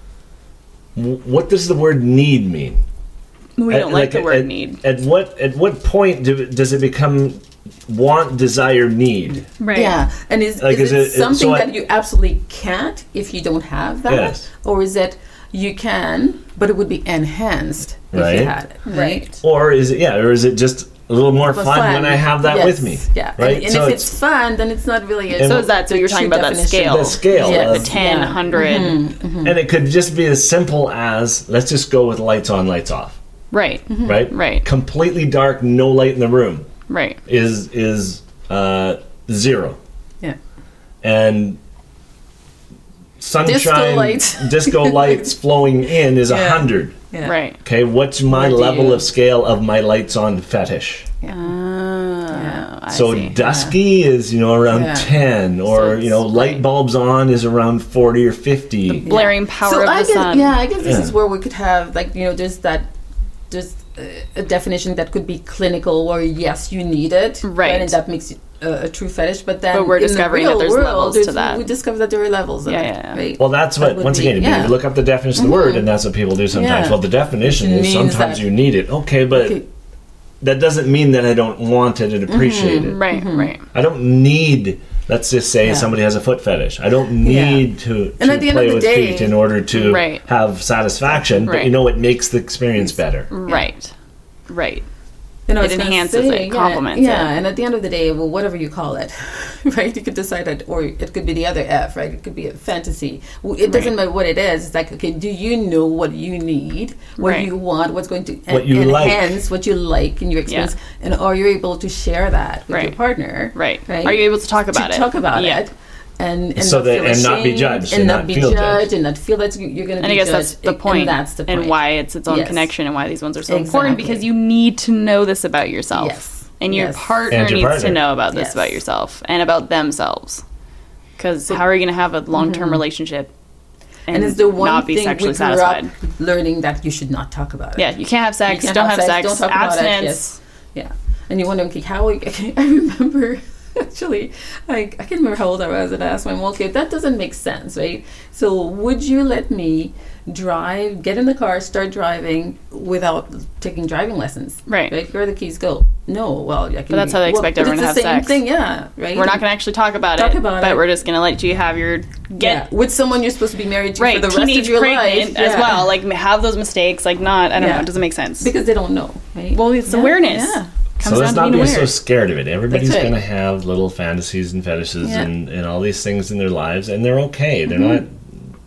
W- what does the word need mean? We At- don't like the at- word at, need. At what at what point do, does it become want, desire, need? Right. Yeah, and is, Like, is, is it, it- it- something so I- that you absolutely can't if you don't have that, Yes. or is it you can, but it would be enhanced if Right. you had it, right? Or is it yeah? Or is it just a little more But fun, when I have that yes, with me? Yeah, Right. And, and so if it's, fun, then it's not really. A, And So is that, so you're talking true about that definition. scale? The scale Yes. The of- ten, Yeah. one hundred. Mm-hmm. and it could just be as simple as let's just go with lights on, lights off. Right. Right. Right. Completely dark, no light in the room. Right. is is uh, zero, Yeah. and sunshine Disco lights. disco lights flowing in is a Yeah. hundred. Yeah. Right. Okay, what's my Where do level you- of scale of my lights on fetish? Uh, I so see. dusky is you know around Yeah. ten, or So you know it's light like- bulbs on is around forty or fifty. Blaring power so of I the guess, sun. Yeah, I guess this Yeah. is where we could have like you know there's that there's uh, a definition that could be clinical, where yes you need it, Right. and that makes it uh, a true fetish. But then But we're in the discovering that real there's world, levels there's- to that. We discover that there are levels. Of Yeah, it, yeah, yeah. Right? Well, that's That what would once be- again, if yeah. you look up the definition of the word, and that's what people do sometimes. Yeah. Well, the definition Which is means sometimes that- you need it. Okay, but Okay. that doesn't mean that I don't want it and appreciate it. Right. Right. I don't need. Let's just say Yeah. somebody has a foot fetish. I don't Yeah. need to, And to at the end play of the with day- feet in order to Right. have satisfaction. But Right. you know, it makes the experience better. Right. Right. You know, It it's gonna enhances it, yeah, complements yeah, it. and at the end of the day, well, whatever you call it, right? You could decide that, or it could be the other F, right? It could be a fantasy. Well, it doesn't Right. matter what it is. It's like, okay, do you know what you need, what Right. you want, what's going to What you like. enhance what you like in your experience, and are you able to share that with your Right. partner? Right. Right. Are you able to talk about to it? Talk about Yeah. it. And, and So not that- feel and not be ashamed, judged, and, and not not be feel judged, judged. and not feel that you're going to And be I guess judged. that's the and point, that's the point. and why it's its own Yes. connection, and why these ones are so important, Exactly. because you need to know this about yourself, Yes. and your Yes. partner And your needs partner. to know about this Yes. about yourself and about themselves. Because how are you going to have a long-term relationship and, And it's the one not be thing sexually we grew satisfied? up learning that you should not talk about it. Yeah, you can't have sex. You can't don't have, sex. Don't talk about it. abstinence. Yes. Yeah. And you wonder, okay, how? I remember actually, I I can't remember how old I was, and I asked my mom, okay, that doesn't make sense, right? So would you let me drive, get in the car, start driving without taking driving lessons? Right. Right. Where the keys go? No. Well, I can. But that's how they well, expect but everyone it's to the have same sex. Thing, yeah. Right. We're not going to actually talk about Talk it, about but it. we're just going to let you have your Yeah. get With someone you're supposed to be married to right for the rest teenage of your pregnant life as Yeah. well. Like have those mistakes. Like not. I don't Yeah. know. It doesn't make sense. because they don't know. Right. well, it's Yeah. awareness. Yeah. Comes So let's down not to be being so aware. scared of it. Everybody's That's right. going to have little fantasies and fetishes Yeah. and, and all these things in their lives, and they're okay. They're not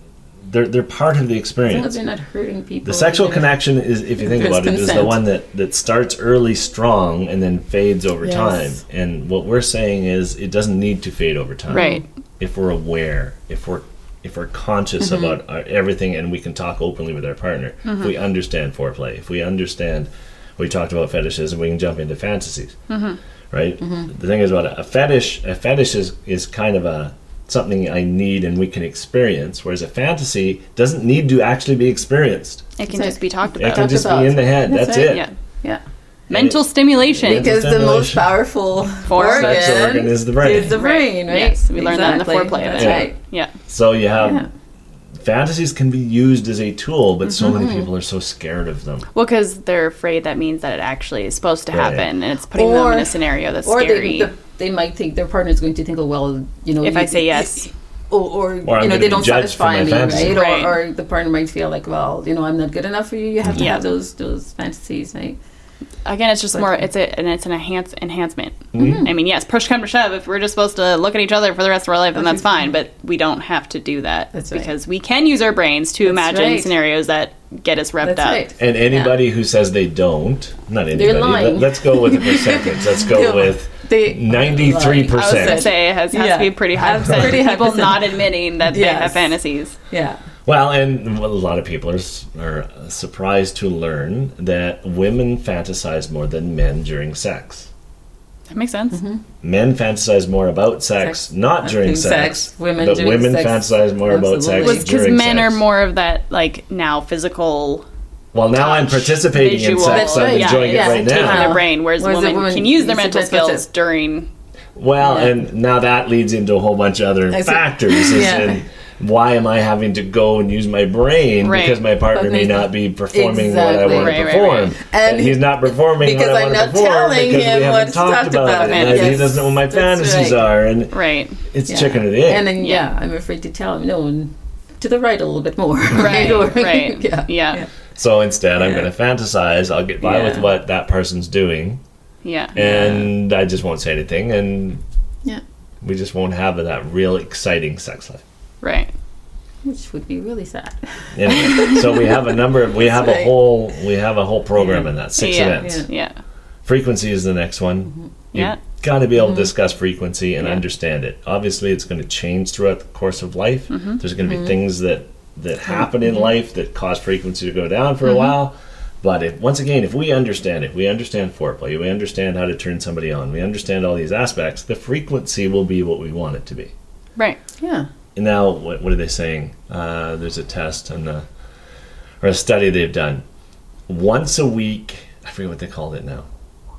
they're they're part of the As long as experience. they're not hurting people. The sexual they're- connection is, if you think There's about it, is the consent. one that, that starts early strong and then fades over Yes. time. And what we're saying is it doesn't need to fade over time. Right. If we're aware, if we're if we're conscious Mm-hmm. about our, everything, and we can talk openly with our partner, if we understand foreplay, if we understand, we talked about fetishes, and we can jump into fantasies, right? The thing is about a, a fetish. A fetish is is kind of a something I need and we can experience, whereas a fantasy doesn't need to actually be experienced. It can Exactly. just be talked It about. can Talked just about. be in the head. That's, That's right. it. Yeah. Yeah. Mental stimulation. Mental Because the most stimulation. powerful Organ. Sex organ is the brain. Is the brain, right? Yes, we learned that in the Exactly. foreplay That's event. right. Yeah. So you have Yeah. fantasies can be used as a tool, but so many people are so scared of them. Well, because they're afraid that means that it actually is supposed to Right. happen, and it's putting them Or- in a scenario that's Or scary. they, the, they might think their partner is going to think, oh, well, you know. If you, I say yes. you- or, or, Or I'm you gonna know, be they don't judged for satisfy my me, fantasy. right? Right. Or, or the partner might feel like, well, you know, I'm not good enough for you. You have to Yeah. have those those fantasies, right? Again, it's just But- more. It's a and it's an enhance enhancement. Mm-hmm. I mean, yes, push come to shove. If we're just supposed to look at each other for the rest of our life, then that's fine. But we don't have to do that That's right. because we can use our brains to imagine right. scenarios that get us revved That's up. right. And anybody who says they don't, not anybody, lying. let, us go with a percentage. Let's go No, with they- ninety-three I was going to percent. say it has, has Yeah. to be pretty high Has percentage pretty of high people percentage. not admitting that they Yes. have fantasies. Yeah. Well, and well, a lot of people are, s- are surprised to learn that women fantasize more than men during sex. That makes sense. Men fantasize more about sex, Sex. not Not during during sex, sex. Women but during women sex. fantasize more about sex Absolutely. Was because during men sex. are more of that like now physical. Well, now I'm touch, participating visual. in sex. That's I'm right. enjoying Yeah, it right yeah. taking now. their brain, whereas, Whereas a women woman can use their uses mental it, that's skills it. during. Well, Yeah. and now that leads into a whole bunch of other I see. factors. Is Yeah. in why am I having to go and use my brain Right. because my partner But may they- not be performing what I Exactly. want to Right, right, perform, right. and, And he's not performing because what I I'm want to not perform telling because him we what haven't to talked talk about, about. it. And he Yes. doesn't know what my That's fantasies right. are, and Right. it's Yeah. chicken or the egg. And then, yeah. Yeah. I'm afraid to tell him, no, and to the right a little bit more. Right. Or- Right. yeah. Yeah. so instead, I'm Yeah. going to fantasize. I'll get by Yeah. with what that person's doing, Yeah. and I just won't say anything, and Yeah. we just won't have that real exciting sex life. Right. Which would be really sad. Anyway, so we have a number of we have a right. whole we have a whole program in that six Yeah. events. Yeah. Frequency is the next one. You've Yeah. got to be able to discuss frequency and Yeah. understand it. Obviously, it's going to change throughout the course of life. There's going to be things that that happen in life that cause frequency to go down for a while. But if, once again, if we understand it, we understand foreplay, we understand how to turn somebody on, we understand all these aspects, the frequency will be what we want it to be. Right. Yeah. And now, what, what are they saying? Uh, there's a test and a, or a study they've done. Once a week, I forget what they called it now.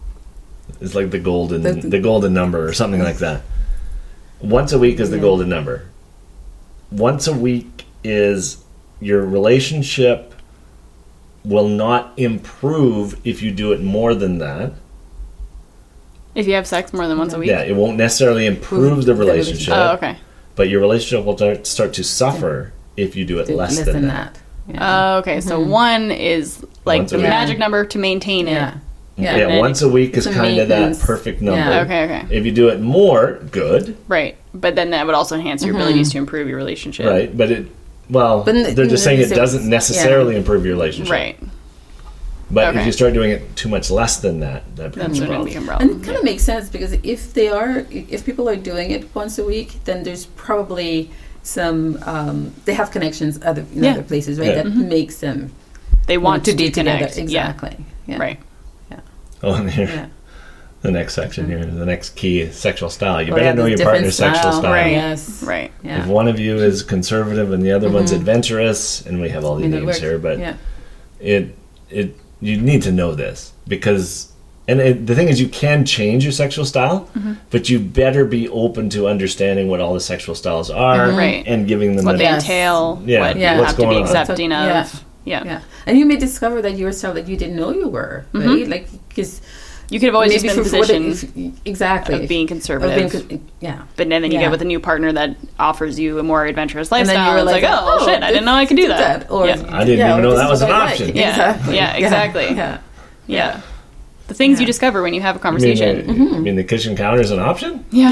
It's like the golden, The- the golden number or something like that. Once a week is the Yeah. golden number. Once a week is your relationship will not improve if you do it more than that. If you have sex more than once a week. Yeah, it won't necessarily improve the the relationship, Oh, okay. but your relationship will start- start to suffer if you do it Do less, less than, than that. that. Yeah. Oh, okay. So one is like Once a the week. magic number to maintain it. yeah. Yeah, Yeah. And then once a week is it's a kind of that maintenance. perfect number. Yeah. Okay. Okay. If you do it more, good, Right. But then that would also enhance your abilities to improve your relationship. right? But it, well, But n- they're just saying it n- doesn't necessarily improve your relationship. Right. But if Okay. you start doing it too much less than that, that becomes That's a when it problem. become a And problem. it kind of makes sense because if they are, if people are doing it once a week, then there's probably some, um, they have connections other in Yeah. other places, right? Yeah. That makes them They want to, be together. connect. Exactly. Yeah. Yeah. Right. Oh, and here, Yeah. the next section here, the next key is sexual style. You Oh, better yeah, know there's your different partner's sexual style. Right. Yes. Right. Yeah. If one of you is conservative and the other one's adventurous, and we have all these And it names works. here, but yeah. it it you need to know this because and it, the thing is you can change your sexual style, but you better be open to understanding what all the sexual styles are Right. and giving them What the they Yes. entail. Yeah, What yeah, you what's have to be going on. accepting of. Yeah. Yeah. Yeah. And you may discover that you're a style that you didn't know you were, right? Like, because You could have always just been in a for- for what it- position if- exactly of being Of conservative. being con- yeah. but then, then you Yeah. get with a new partner that offers you a more adventurous And then lifestyle. you It's like, realize, oh, shit, I didn't know I could do that. Or Yeah. I didn't yeah, even or know this that is was what an I like. option. Yeah. Exactly. Yeah, exactly. Yeah. Yeah. The things Yeah. you discover when you have a I mean, conversation. the, I mean, the kitchen counter is an option? Yeah.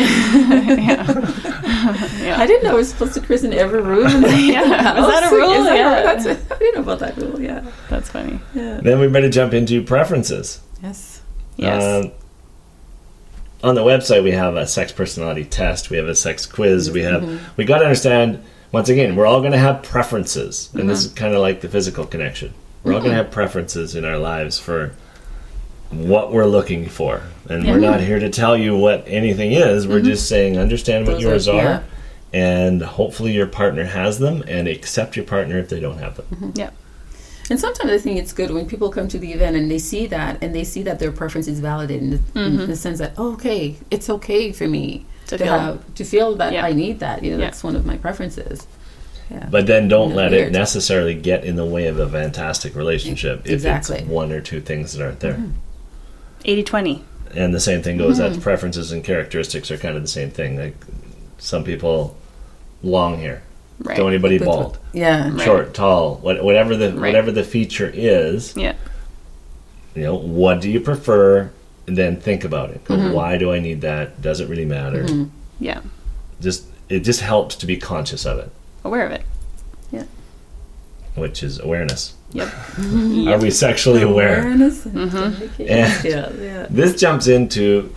yeah. I didn't know we're supposed to christen every room. In the Yeah. house. Was that a rule? Is that Yeah. right? That's- I didn't know about that rule. Yeah. That's funny. Yeah. Then we better jump into preferences. Yes. Yes. Um, on the website, we have a sex personality test. We have a sex quiz. We have. We got to understand. Once again, we're all going to have preferences, and this is kind of like the physical connection. We're all going to have preferences in our lives for what we're looking for, and we're not here to tell you what anything is. We're just saying understand what Those yours are- are, yeah. and hopefully your partner has them, and accept your partner if they don't have them. yeah. And sometimes I think it's good when people come to the event and they see that, and they see that their preference is validated in the, in the sense that, oh, okay, it's okay for me To to, feel- have to feel that Yeah. I need that. You know, Yeah. that's one of my preferences. Yeah. But then don't Yeah, let weird. it necessarily get in the way of a fantastic relationship if Exactly. it's one or two things that aren't there. eighty twenty. And the same thing goes Mm-hmm. that preferences and characteristics are kind of the same thing. Like some people, long hair. Right. Don't anybody But- bald, Yeah. Right. short, tall, what, whatever the Right. whatever the feature is. Yeah. You know, what do you prefer? And then think about it. Go, Mm-hmm. why do I need that? Does it really matter? Yeah. Just it just helps to be conscious of it, Aware of it. which is awareness. Yep. Are we sexually aware? Awareness and communication And- skills, yeah. This jumps into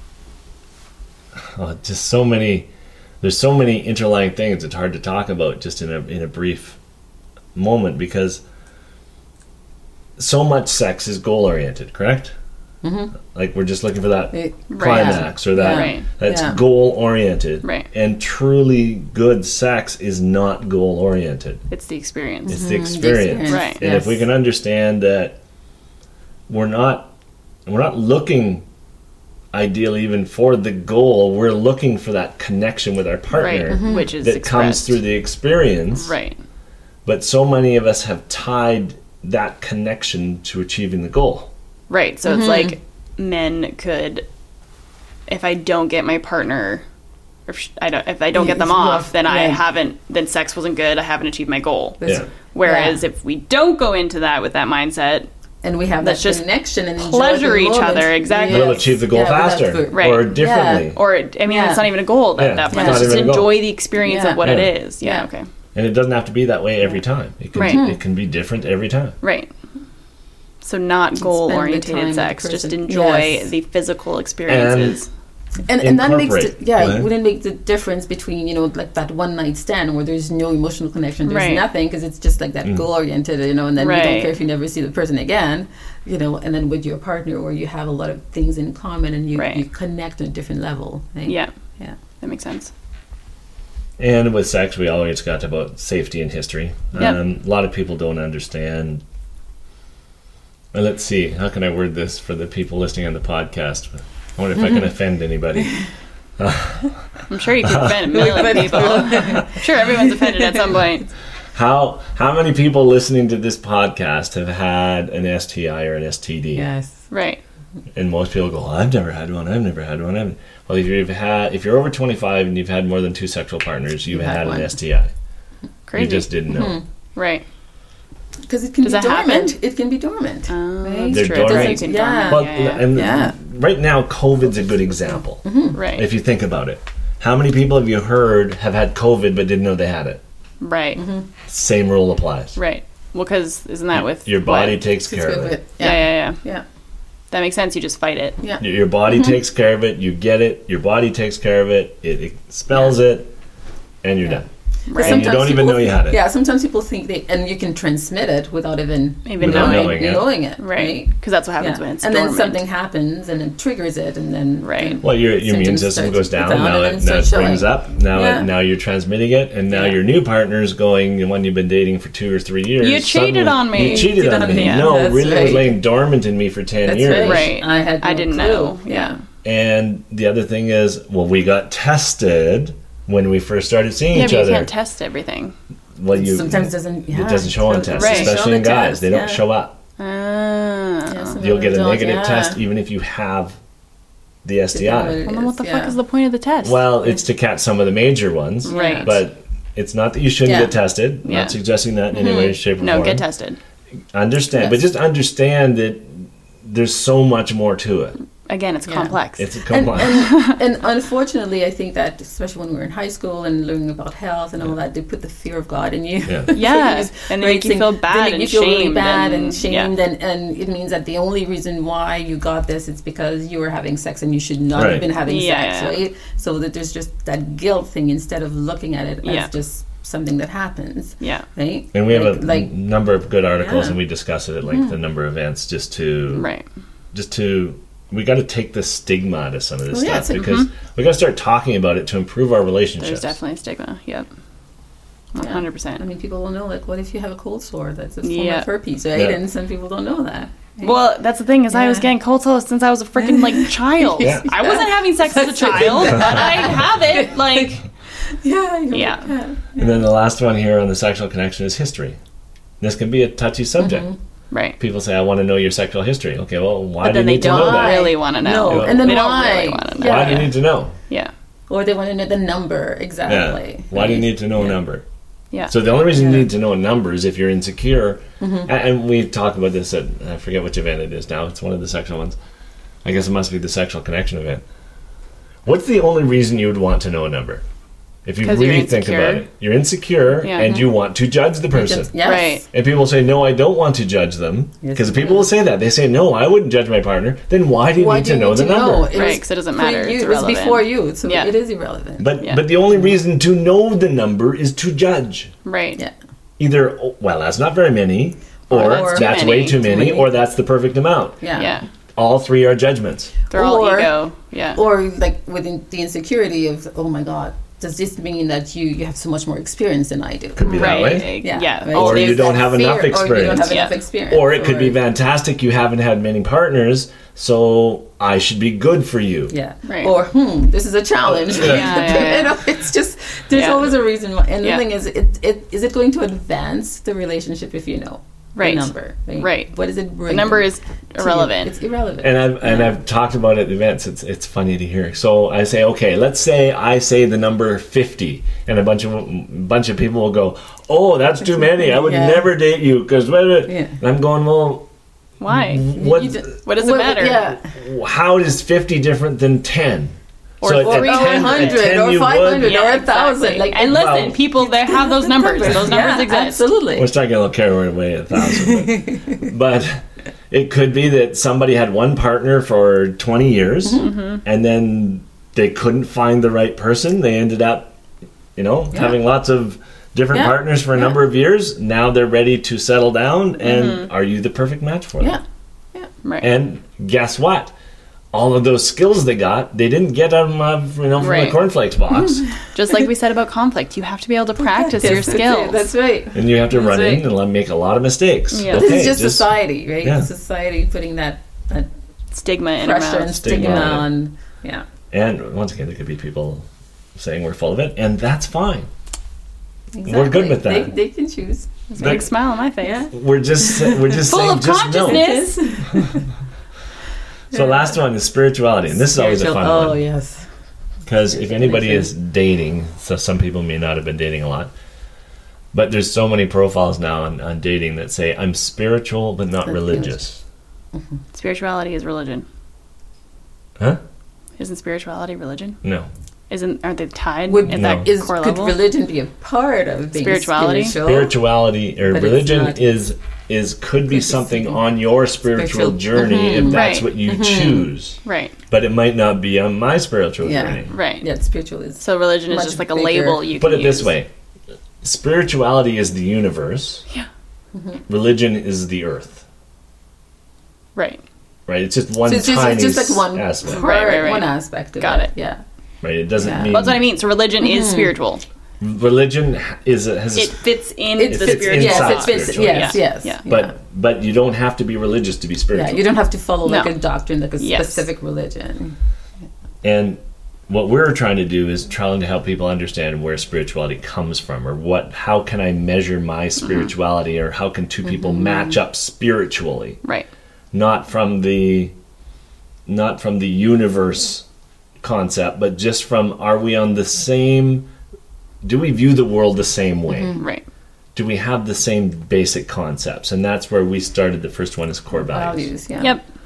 oh, just so many. There's so many interlying things. It's hard to talk about just in a in a brief moment because so much sex is goal oriented. Correct? Mm-hmm. Like we're just looking for that It- climax or that Yeah. Right. that's Yeah. goal oriented. Right. And truly good sex is not goal oriented. It's the experience. It's the experience. Right. And if we can understand that we're not we're not looking ideally even for the goal, we're looking for that connection with our partner Right. Which is that comes expressed. through the experience. Right. But so many of us have tied that connection to achieving the goal. Right. So it's like men could, if I don't get my partner, or if sh- I don't, if I don't get them It's off, rough, then I right. haven't. Then sex wasn't good. I haven't achieved my goal. That's- Yeah. Whereas if we don't go into that with that mindset, And we have Let's that just connection and enjoy pleasure the each moment. other, exactly. We'll achieve the goal Yeah, without faster food. Right. or differently. or I mean, Yeah. it's not even a goal at Yeah, that it's point. not It's just even a goal. enjoy the experience Yeah. of what Yeah. it is. Yeah. Yeah. Okay. And it doesn't have to be that way every time. It can, Right. it can be different every time. Right. So not goal time oriented with the sex, just person. enjoy Yes. the physical experiences. And, and that makes the, Incorporate. Go yeah, ahead. it wouldn't make the difference between, you know, like that one night stand where there's no emotional connection, there's Right. nothing because it's just like that Mm. goal oriented, you know, and then you Right. don't care if you never see the person again, you know, and then with your partner where you have a lot of things in common and you, Right. you connect on a different level. Right? Yeah. Yeah. That makes sense. And with sex, we always got about safety and history. Yep. Um, a lot of people don't understand. Well, let's see. How can I word this for the people listening on the podcast? I wonder if I can offend anybody. I'm sure you could offend a million people. I'm sure everyone's offended at some point. How how many people listening to this podcast have had an S T I or an S T D? Yes. Right. And most people go, "I've never had one. I've never had one." I've... Well, if you've had, if you're over twenty-five and you've had more than two sexual partners, you've You've had had, one. an S T I. Crazy. You just didn't know. Right. Because it can Does be that happen? dormant. It can be dormant. Oh, right? that's They're true. It's dormant. like you can Yeah. dormant. Well, yeah, yeah. and Yeah. right now, COVID's a good example. Right. If you think about it, how many people have you heard have had COVID but didn't know they had it? Right. Same rule applies. Right. Well, because isn't that with Your body what? takes It's care good of with- it. Yeah, Yeah. yeah, yeah. Yeah. That makes sense. You just fight it. Yeah. Your your body takes care of it. You get it. Your body takes care of it. It expels it, and you're Yeah. done. But And you sometimes don't even people know you think- had it. Yeah, sometimes people think they, and you can transmit it without even Even Without knowing. knowing it. knowing it, Right. right? Because that's what happens Yeah. when it's and dormant. then something happens and it triggers it, and then Right. then Well, your, your immune symptoms system start goes to down. go Now and it, then now it start brings showing. up. Now Yeah. it, now you're transmitting it, and now Yeah. your new partner's going. The one you've been dating for two or three years. You cheated suddenly- on me. You cheated on me. Yeah. No, That's really, it was right. laying dormant in me for ten That's years. right. Right. I had no I didn't clue. know. Yeah. And the other thing is, well, we got tested when we first started seeing Yeah, each but you other. can't test everything. Well, you Sometimes it doesn't. Yeah, it doesn't show on it tests, Right. especially Show on in the guys. test, They don't yeah. show up. Ah. Yeah, some You'll of get a them don't, negative yeah. test even if you have the S T Yeah, I. it Well, then what the is, fuck yeah. is the point of the test? Well, it's to catch some of the major ones, Right. but it's not that you shouldn't Yeah. get tested. Yeah. Not suggesting that in any way, shape, or no, form. get tested. Understand, Yes. but just understand that there's so much more to it. Again, it's Yeah. complex. It's And, complex. and, and unfortunately, I think that especially when we were in high school and learning about health and all that, they put the fear of God in you. Yeah. Yeah, Yes, and they right, make you saying- feel they bad make and you feel really shamed bad and, and- shamed, yeah. and, and it means that the only reason why you got this is because you were having sex and you should not Right. have been having Yeah, sex, yeah. right? So that there's just that guilt thing instead of looking at it Yeah. as just something that happens, yeah, right? And we have like, a like number of good articles, Yeah. and we discuss it at length, a number of events, just to right. just to we got to take the stigma out of some of this Well, yeah, stuff it's a- because we got to start talking about it to improve our relationships. There's definitely a stigma. Yep, one Yeah. hundred I percent. mean, people don't know, like, what if you have a cold sore? That's a form Yeah. of herpes, right? Yeah. And some people don't know that. right? Well, that's the thing is, I was Yeah. getting cold sores since I was a freaking like child. Yeah. I wasn't having sex as a child, but I have it. Like, yeah, you're Yeah. like that. And then the last one here on the sexual connection is history. This can be a touchy subject. right. People say, "I want to know your sexual history." Okay, well, why But do you then they need to know don't that? really want to know. No, Yeah. and then They don't why? really wanna know. Yeah. Why do you need to know? Yeah, Or they want to know the number Yeah. exactly. Why do you right? need to know a Yeah. number? yeah. So the only reason you Yeah. need to know a number is if you're insecure. Mm-hmm. A- And we talk about this at, I forget which event it is now. It's one of the sexual ones. I guess it must be the sexual connection event. What's the only reason you would want to know a number? If you 'Cause you're really think about insecure. it. You're insecure Yeah. and you want to judge the person. Just- yes. Right. And people say, no, I don't want to judge them. Yes, Because you people do. will say that. They say, no, I wouldn't judge my partner. Then why do you Why need do to you know need the to number? know? It Right, was 'cause it doesn't pre- matter. you- It's it was irrelevant. before you, so Yeah. it is irrelevant. But, Yeah. but the only reason to know the number is to judge. Right. yeah. Either, oh, well, that's not very many, or, Or- that's Too way many. too many, many. or that's the perfect amount. Yeah. Yeah. All three are judgments. They're all Or- ego. Yeah. Or like within the insecurity of, oh my God, does this mean that you, you have so much more experience than I do? Could be that right. way. Yeah. Yeah. right? Oh, Or you There's don't that have enough fear, Or you don't experience. have enough Yeah. experience. Or it could be fantastic, you haven't had many partners, so I should be good for you. Yeah. Right. Or, hmm, this is a challenge. Yeah. Yeah, yeah, yeah. You know, it's just, there's Yeah. always a reason why. And Yeah. the thing is, it, it, is it going to advance the relationship if you know Right. the number? Right. Right. What does it bring? The number is to you? irrelevant. It's irrelevant. And I've and I've talked about it at events. It's it's funny to hear. So I say, okay, let's say I say the number fifty, and a bunch of bunch of people will go, oh, that's too many. I would Yeah. never date you because. Yeah. And I'm going, well, Why? what? You d- What does it Well, matter? Yeah. How is fifty different than ten? Or at- at three Or ten- a at hundred, ten or you five hundred, would- or Yeah, a thousand. exactly. Like, and listen, well- people that have those numbers. Those numbers yeah, exist. Absolutely. We're starting to get a little carried away at a thousand. But, but it could be that somebody had one partner for twenty years Mm-hmm. and then they couldn't find the right person. They ended up, you know, Yeah. having lots of different Yeah. partners for a Yeah. number of years. Now they're ready to settle down. And Mm-hmm. are you the perfect match for them? Yeah. Right. And guess what? All of those skills they got, they didn't get them, uh, you know, from Right. the cornflakes box. Just like we said about conflict, you have to be able to practice your Yes, that's skills. it. That's right. And you have to run That's in right. and make a lot of mistakes. Yeah. This Okay, is just, society, right? Yeah. Society putting that, that Stigma in our pressure and mouths. stigma Stigma on it. on. Yeah. And once again, there could be people saying we're full of it, and that's fine. Exactly. We're good with that. They, they can choose. There's a big smile on my face. Yeah. We're just we're just Full saying of just know. consciousness. So last one is spirituality, and this is always a Spiritual- fun Oh, one yes. because if anybody is dating, so some people may not have been dating a lot, but there's so many profiles now on, on dating that say I'm spiritual but not But religious. Spirituality is religion. Huh? Isn't spirituality religion? No. Isn't aren't they tied Would, at No. that is, core could level? religion be a part of being Spirituality? spiritual? Spirituality or But it's religion not- is is could be be something something- on your spiritual Spiritual. journey if that's Right. what you choose. Right. But it might not be on my spiritual Yeah. journey. Right. Yeah, spiritual is. So religion is Much just like a bigger. label you Put can it this use. way. Spirituality is the universe. Yeah. Religion is the earth. Right. Right? It's just one So it's just, tiny it's just like one aspect. Right, right, right. one aspect of Got it. it. Yeah. Right? It doesn't Yeah. mean Well, that's what I mean. So religion is spiritual. religion is a, has a It fits in It the fits, spiritual. yes, inside it fits, spiritual, yes, yeah. yes. Yeah. but but you don't have to be religious to be yeah, spiritual. you don't have to follow like No. a doctrine, like a Yes. specific religion. And what we're trying to do is trying to help people understand where spirituality comes from, or what how can I measure my spirituality, or how can two people match up spiritually, Right. not from the not from the universe concept, but just from are we on the same do we view the world the same way? Right. Do we have the same basic concepts? And that's where we started. The first one is core values. Values, yeah. Yep.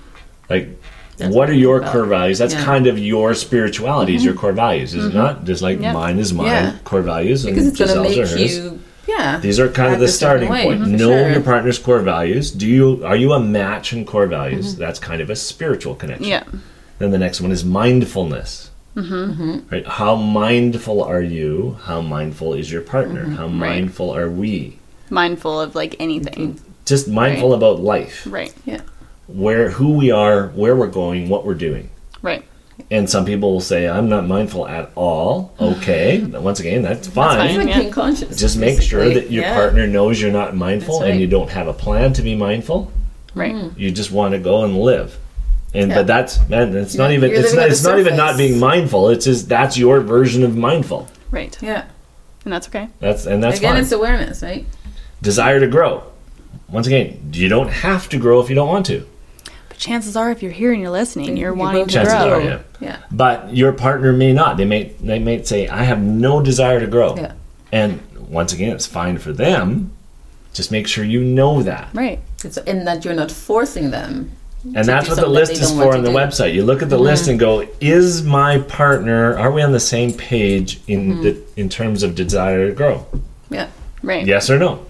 Like, That's what what are it's your about. core values? That's Yeah. kind of your spirituality, is your core values, is it not? Just like Yeah. mine is mine, Yeah. core values, Because and it's going to Giselle's make are hers. you, yeah. These are kind of act the a certain starting way. point. Mhm, for Know sure. your partner's core values. Do you are you a match in core values? Mm-hmm. That's kind of a spiritual connection. Yeah. Then the next one is mindfulness. Mm-hmm. Right? How mindful are you? How mindful is your partner? Mm-hmm. How Right. mindful are we? Mindful of like anything. Just mindful Right. about life, Right. Yeah. where who we are, where we're going, what we're doing. Right. And some people will say, "I'm not mindful at all." Okay, once again, that's fine. It's fine. like Yeah. being conscious. Just make sure basically. that your Yeah. partner knows you're not mindful That's and right. you don't have a plan to be mindful. Right. You just want to go and live. And Yeah. but that's man, it's not You're- even you're it's living not on the it's not even not surface. being mindful. It's just that's your version of mindful. Right. Yeah. And that's okay. That's and that's Again, fine. it's awareness, right? Desire to grow. Once again, you don't have to grow if you don't want to. But chances are, if you're here and you're listening, you're You wanting will to Chances grow. are, yeah. Yeah. But your partner may not. They may they may say, "I have no desire to grow." Yeah. And once again, it's fine for them. Just make sure you know that. Right. It's, and that you're not forcing them. And to that's do what the something list they is don't for want on to the do. website. You look at the Mm-hmm. list and go, is my partner, are we on the same page in Mm-hmm. the in terms of desire to grow? Yeah. Right. Yes or no?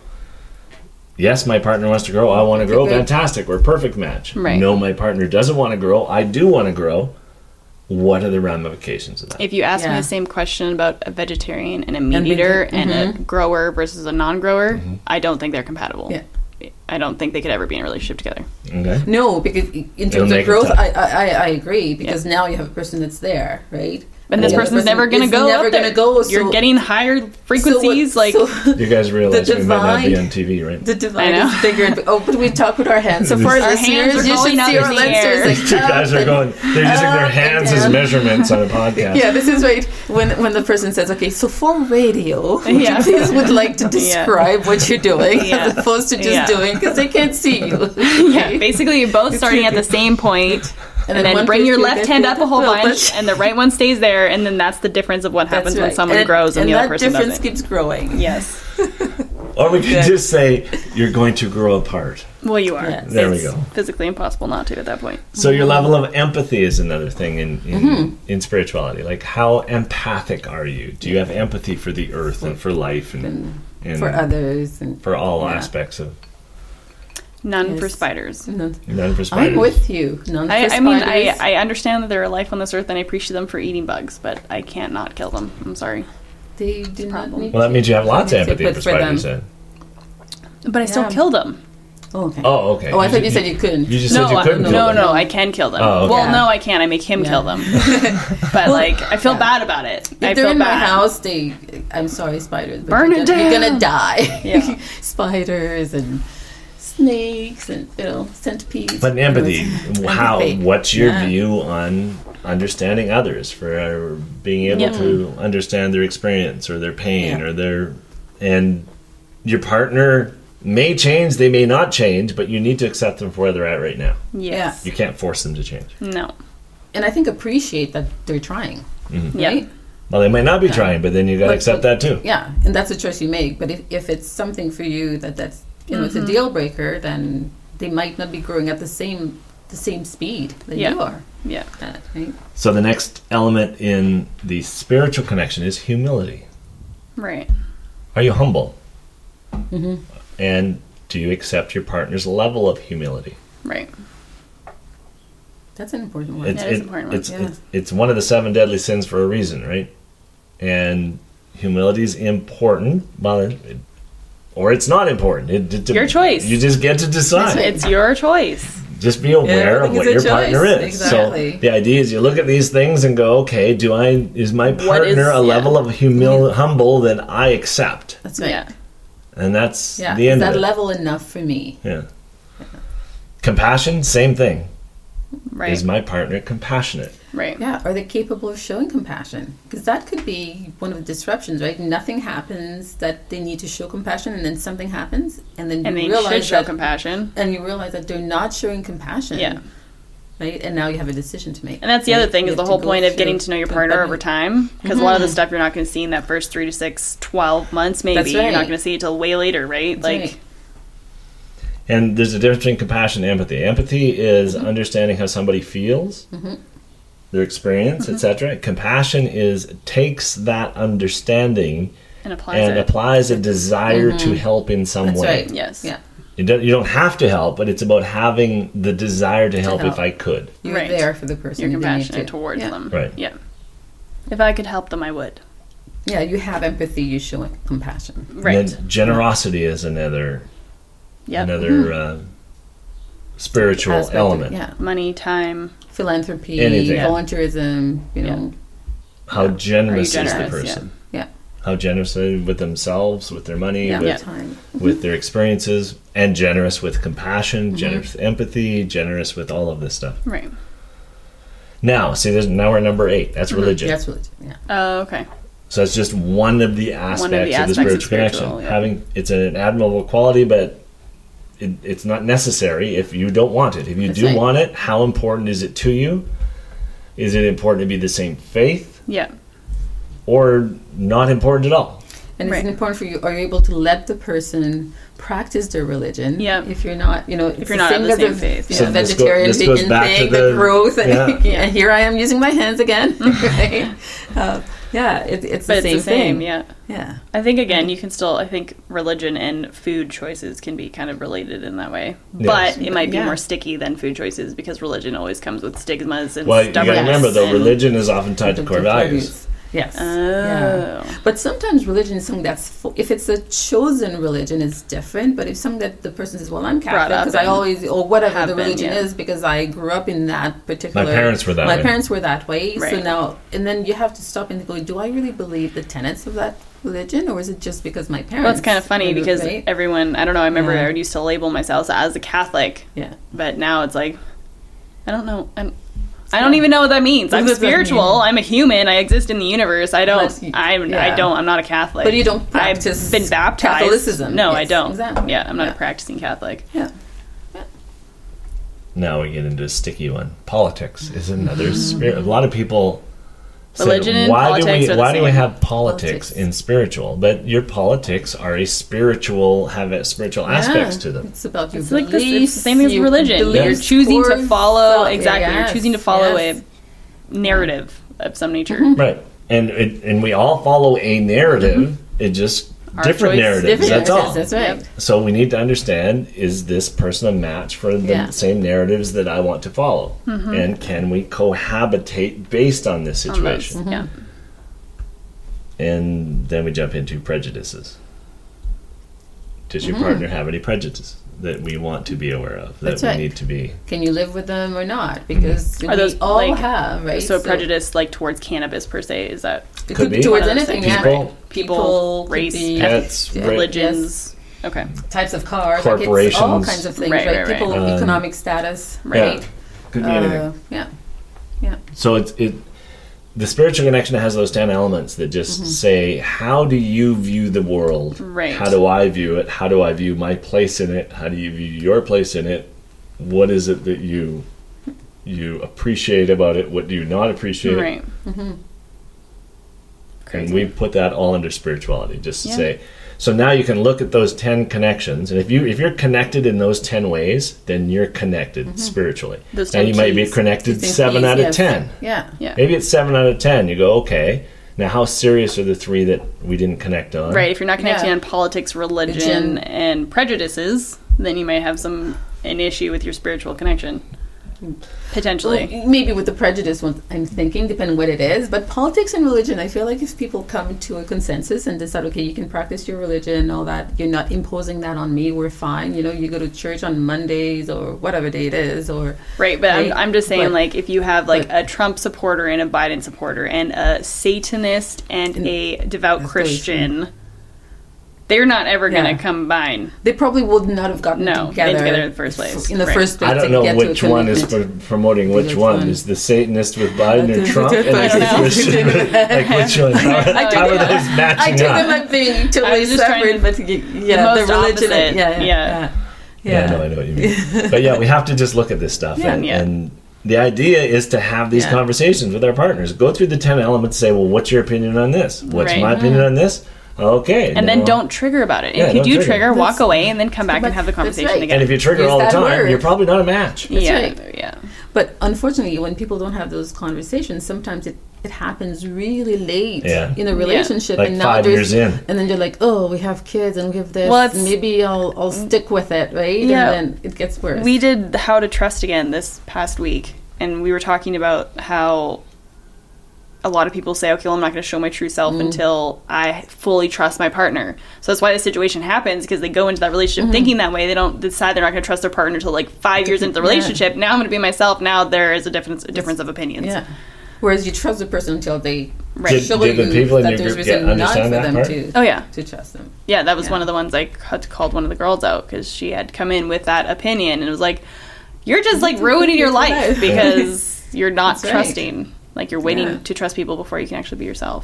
Yes, my partner wants to grow. I want to grow. great. Fantastic. We're a perfect match. Right. No, my partner doesn't want to grow. I do want to grow. What are the ramifications of that? If you ask me Yeah. the same question about a vegetarian and a meat And vegan- eater and mhm. a grower versus a non-grower, Mm-hmm. I don't think they're compatible. Yeah. I don't think they could ever be in a relationship together. Okay. No, because in It'll terms make of it growth, tough. I, I I I agree because now you have a person that's there, right? And this the other person's person never going to is go Never up there. gonna go. You're so- getting higher frequencies. so what- like, so You guys realize The we might not be divide- on T V, right? the divide I know. is bigger. And, oh, but we talk with our hands. So for Our our hands listeners, are you going should up see in our the listeners, air. like, You guys up are and- going, they're using their up and hands as down. measurements on a podcast. Yeah, this is right. When when the person says, "Okay, so for radio, would Yeah. you please would like to describe what you're doing Yeah. as opposed to just Yeah. doing because they can't see you." yeah, basically you're both starting at the same point, and, then then one bring goes your to left the- hand up a whole Well, bunch, that's- and the right one stays there, and then that's the difference of what happens That's when right. someone and, grows and, and the that other person difference doesn't. keeps growing. Yes. Or we could Good. just say, you're going to grow apart. Well, you are. Yes. There we It's go. physically impossible not to at that point. So your level of empathy is another thing in in, Mm-hmm. in spirituality. Like, how empathic are you? Do you have empathy for the earth and for life and, And and for others and for all yeah. aspects of None Yes. for spiders. None- none for spiders? I'm with you. None I, for I mean, I, spiders. I understand that they're a life on this earth, and I appreciate them for eating bugs, but I can't not kill them. I'm sorry. They do not problem. need Well, that means you have lots of to, empathy but for for them- spiders then. But I still Yeah. killed them. Oh, okay. Oh, okay. Oh, I thought you said you couldn't. You just No, said you I- couldn't no, kill no, them. I can kill them. Oh, okay. Well, Yeah. no, I can't. I make him Yeah. kill them. But like, I feel Yeah. bad about it. If I they're feel in bad. my house, they. I'm sorry, spiders. But Burn you're it gonna, You're down. gonna die. Yeah. Spiders and snakes and you know centipedes. But empathy, how? Empathy. What's your Yeah. view on understanding others, for uh, being able Yeah. to understand their experience or their pain Yeah. or their, and your partner may change, they may not change, but you need to accept them for where they're at right now. Yes. You can't force them to change. No. And I think appreciate that they're trying. Mm-hmm. Yeah. Right? Well, they might not be trying, but then you got to But- accept but- that too. Yeah, and that's a choice you make. But if, if it's something for you that that's you know Mm-hmm. it's a deal breaker, then they might not be growing at the same the same speed that Yeah. you are. Yeah. At, right? So the next element in the spiritual connection is humility. Right. Are you humble? Mm-hmm. And do you accept your partner's level of humility? Right. That's an important one. It's, That is it- important one, it's, yeah. it's, it's one of the seven deadly sins for a reason, right? And humility is important, well, it, it- or it's not important. It, it- Your choice. You just get to decide. It's your choice. Just be aware I of think what it's your a partner choice. is. Exactly. So the idea is you look at these things and go, okay, do I is my What partner is- a yeah. level of humil humble that I accept? That's right. Yeah. And that's Yeah. the Is end that of it. level enough for me? Yeah. Compassion, same thing. Right. Is my partner compassionate? right. Yeah. Are they capable of showing compassion? Because that could be one of the disruptions, right? Nothing happens that they need to show compassion, and then something happens, and then And you they realize should show that, compassion. and you realize that they're not showing compassion. Yeah. Right. And now you have a decision to make. And that's the right? other thing You is the have to whole go point of through- getting to know your partner but- over time. Because a lot of the stuff you're not going to see in that first three to six, twelve months, maybe. That's You're not right. going to see it till way later, right? That's like, right. And there's a difference between compassion and empathy. Empathy is mm-hmm. understanding how somebody feels, mm-hmm. their experience, mm-hmm. et cetera. Compassion is takes that understanding and applies, and it. applies a desire mm-hmm. to help in some That's way. Right. Yes. Yeah. You don't, you don't have to help, but it's about having the desire to, to help, help if I could. You're right. there for the person. You're you compassionate need to. towards yeah. them. Right. Yeah. If I could help them, I would. Yeah, you have empathy, you show compassion. Right. And then generosity is another yep. another mm-hmm. uh, spiritual Aspect of it, element. Yeah. Money, time, philanthropy, anything. volunteerism, you know. Yeah. How generous, generous is the person? Yeah. How generous are they with themselves, with their money, Yeah. with, Yeah. Time. with their experiences, and generous with compassion, Mm-hmm. generous with empathy, generous with all of this stuff. right. Now, see, there's now we're at number eight. That's religion. That's religion. Yeah. Oh, okay. So it's just one of the aspects, One of the of the aspects of spiritual, spiritual, connection. yeah. Having it's an admirable quality, but it, it's not necessary if you don't want it. If you That's do right. want it, how important is it to you? Is it important to be the same faith, Yeah. or not important at all? And Right. it's important for you. Are you able to let the person practice their religion? Yeah. If you're not, you know, If it's you're not of the as same a, faith. you So know, this go- vegetarian, this goes vegan back to thing, the- the growth. yeah. yeah. Here I am using my hands again. right? Uh, yeah. It, it's But the it's same the same, thing. yeah. Yeah. I think, again, you can still, I think religion and food choices can be kind of related in that way. Yes. But it might be Yeah. more sticky than food choices because religion always comes with stigmas and Well, you got to stubbornness. remember though, and- religion is often tied to core values. Yes. Oh. Yeah. But sometimes religion is something that's, fo- if it's a chosen religion, it's different. But if something that the person says, well, I'm Brought Catholic up because I and always, or whatever have the been, religion yeah. is, because I grew up in that particular. My parents were that My way. parents were that way. So Right. now, and then you have to stop and go, do I really believe the tenets of that religion, or is it just because my parents? Well, it's kind of funny were, because right? everyone, I don't know, I remember Yeah. I used to label myself as a Catholic, Yeah. but now it's like, I don't know. I'm, I don't even know what that means. What I'm does that spiritual. mean? I'm a human. I exist in the universe. I don't. But you- I'm. yeah. I don't. I'm not a Catholic. But you don't practice I've been baptized. Catholicism. No, I Yes, don't. exactly. Yeah, I'm not Yeah. a practicing Catholic. Yeah. Now we get into a sticky one. Politics is another spirit. A lot of people said, Religion and why do politics we are the why do we same." have politics, Politics. in spiritual? But your politics are a spiritual have a spiritual aspects Yeah. to them. It's about your It's like this. beliefs. It's the same as your religion. beliefs You're choosing to towards follow God. exactly. Yes, You're choosing to follow yes. a narrative of some nature. Right. And it, and we all follow a narrative. It just Our different choice- narratives. Different That's all. narratives, That's right. Yep. So we need to understand, is this person a match for the Yeah. same narratives that I want to follow? And can we cohabitate based on this On those. situation? Yeah. And then we jump into prejudices. Does Mm-hmm. your partner have any prejudices that we want to be aware of, that That's we right. need to be? Can you live with them or not? Because Are we those, all like, have, right? So, prejudice, like towards cannabis per se, is that it Could be. towards One of those anything. things, Yeah. People- people, could race, be Pets, yeah, right. religions? Okay. types of cars, like it's all Corporations. kinds of things, Right, right? right, right. People, Um, economic status, Right. right? Could be Uh, anything. yeah. So it's it. The spiritual connection has those ten elements that just say, how do you view the world? Right. How do I view it? How do I view my place in it? How do you view your place in it? What is it that you you appreciate about it? What do you not appreciate? Right. And we put that all under spirituality, just to Yeah. say. So now you can look at those ten connections, and if you if you're connected in those ten ways, then you're connected spiritually. Those Now ten you might be keys. connected These seven keys, out of yes. ten. Yeah. Yeah. Maybe it's seven out of ten. You go, okay. Now, how serious are the three that we didn't connect on? Right. If you're not connecting Yeah. on politics, religion, Religion. and prejudices, then you may have some an issue with your spiritual connection. Potentially. Well, maybe with the prejudice one, I'm thinking, depending what it is. But politics and religion, I feel like if people come to a consensus and decide, okay, you can practice your religion and all that, you're not imposing that on me, we're fine. You know, you go to church on Mondays or whatever day it is, or Right, but Right. I'm, I'm just saying, But- like, if you have, like, but- a Trump supporter and a Biden supporter and a Satanist and a devout That's very Christian, they're not ever going to Yeah. combine. they probably would not have gotten No, together, getting together in the first place. In the Right. first place, I don't to know get to a which one is commitment. pro- promoting which, Which one. one? Is the Satanist with Biden or Trump? And I is don't the know. Christian with, like, which one? How, how are those I matching took up? them as being totally was just trying separate, to- but y- yeah, most the religion, opposite. and, yeah, yeah, Yeah. yeah, Yeah, no, I know what you mean. But yeah, we have to just look at this stuff. Yeah. and, Yeah. and the idea is to have these Yeah. conversations with our partners. Go through the ten elements, say, well, what's your opinion on this? What's Right. my opinion on this? Okay. And then now- don't trigger about it. Yeah, if you don't do trigger. trigger, walk That's- away and then come back but and have the that's conversation right. again. And if you trigger Use all the that time, word. you're probably not a match. yeah, right. yeah. But unfortunately, when people don't have those conversations, sometimes it, it happens really late Yeah. in a relationship. Like and now five there's- years in. And then you're like, oh, we have kids and we have this. Well, it's- maybe I'll, I'll stick with it, right? Yeah. And then it gets worse. We did How to Trust Again this past week, and we were talking about how a lot of people say, okay, well, I'm not going to show my true self Mm. until I fully trust my partner. So that's why the situation happens, because they go into that relationship Mm-hmm. thinking that way. They don't decide they're not going to trust their partner until like five years into the Yeah. relationship. Now I'm going to be myself. Now there is a difference, a difference of opinions. Yeah. Whereas you trust the person until they Right. Did, show did the you people in that your there's group get, reason not for understand that them part? to, Oh, yeah. to trust them. Yeah, that was Yeah. one of the ones I had called one of the girls out, because she had come in with that opinion, and it was like, you're just like ruining your life life. because you're not That's right. trusting. Like you're waiting Yeah. to trust people before you can actually be yourself.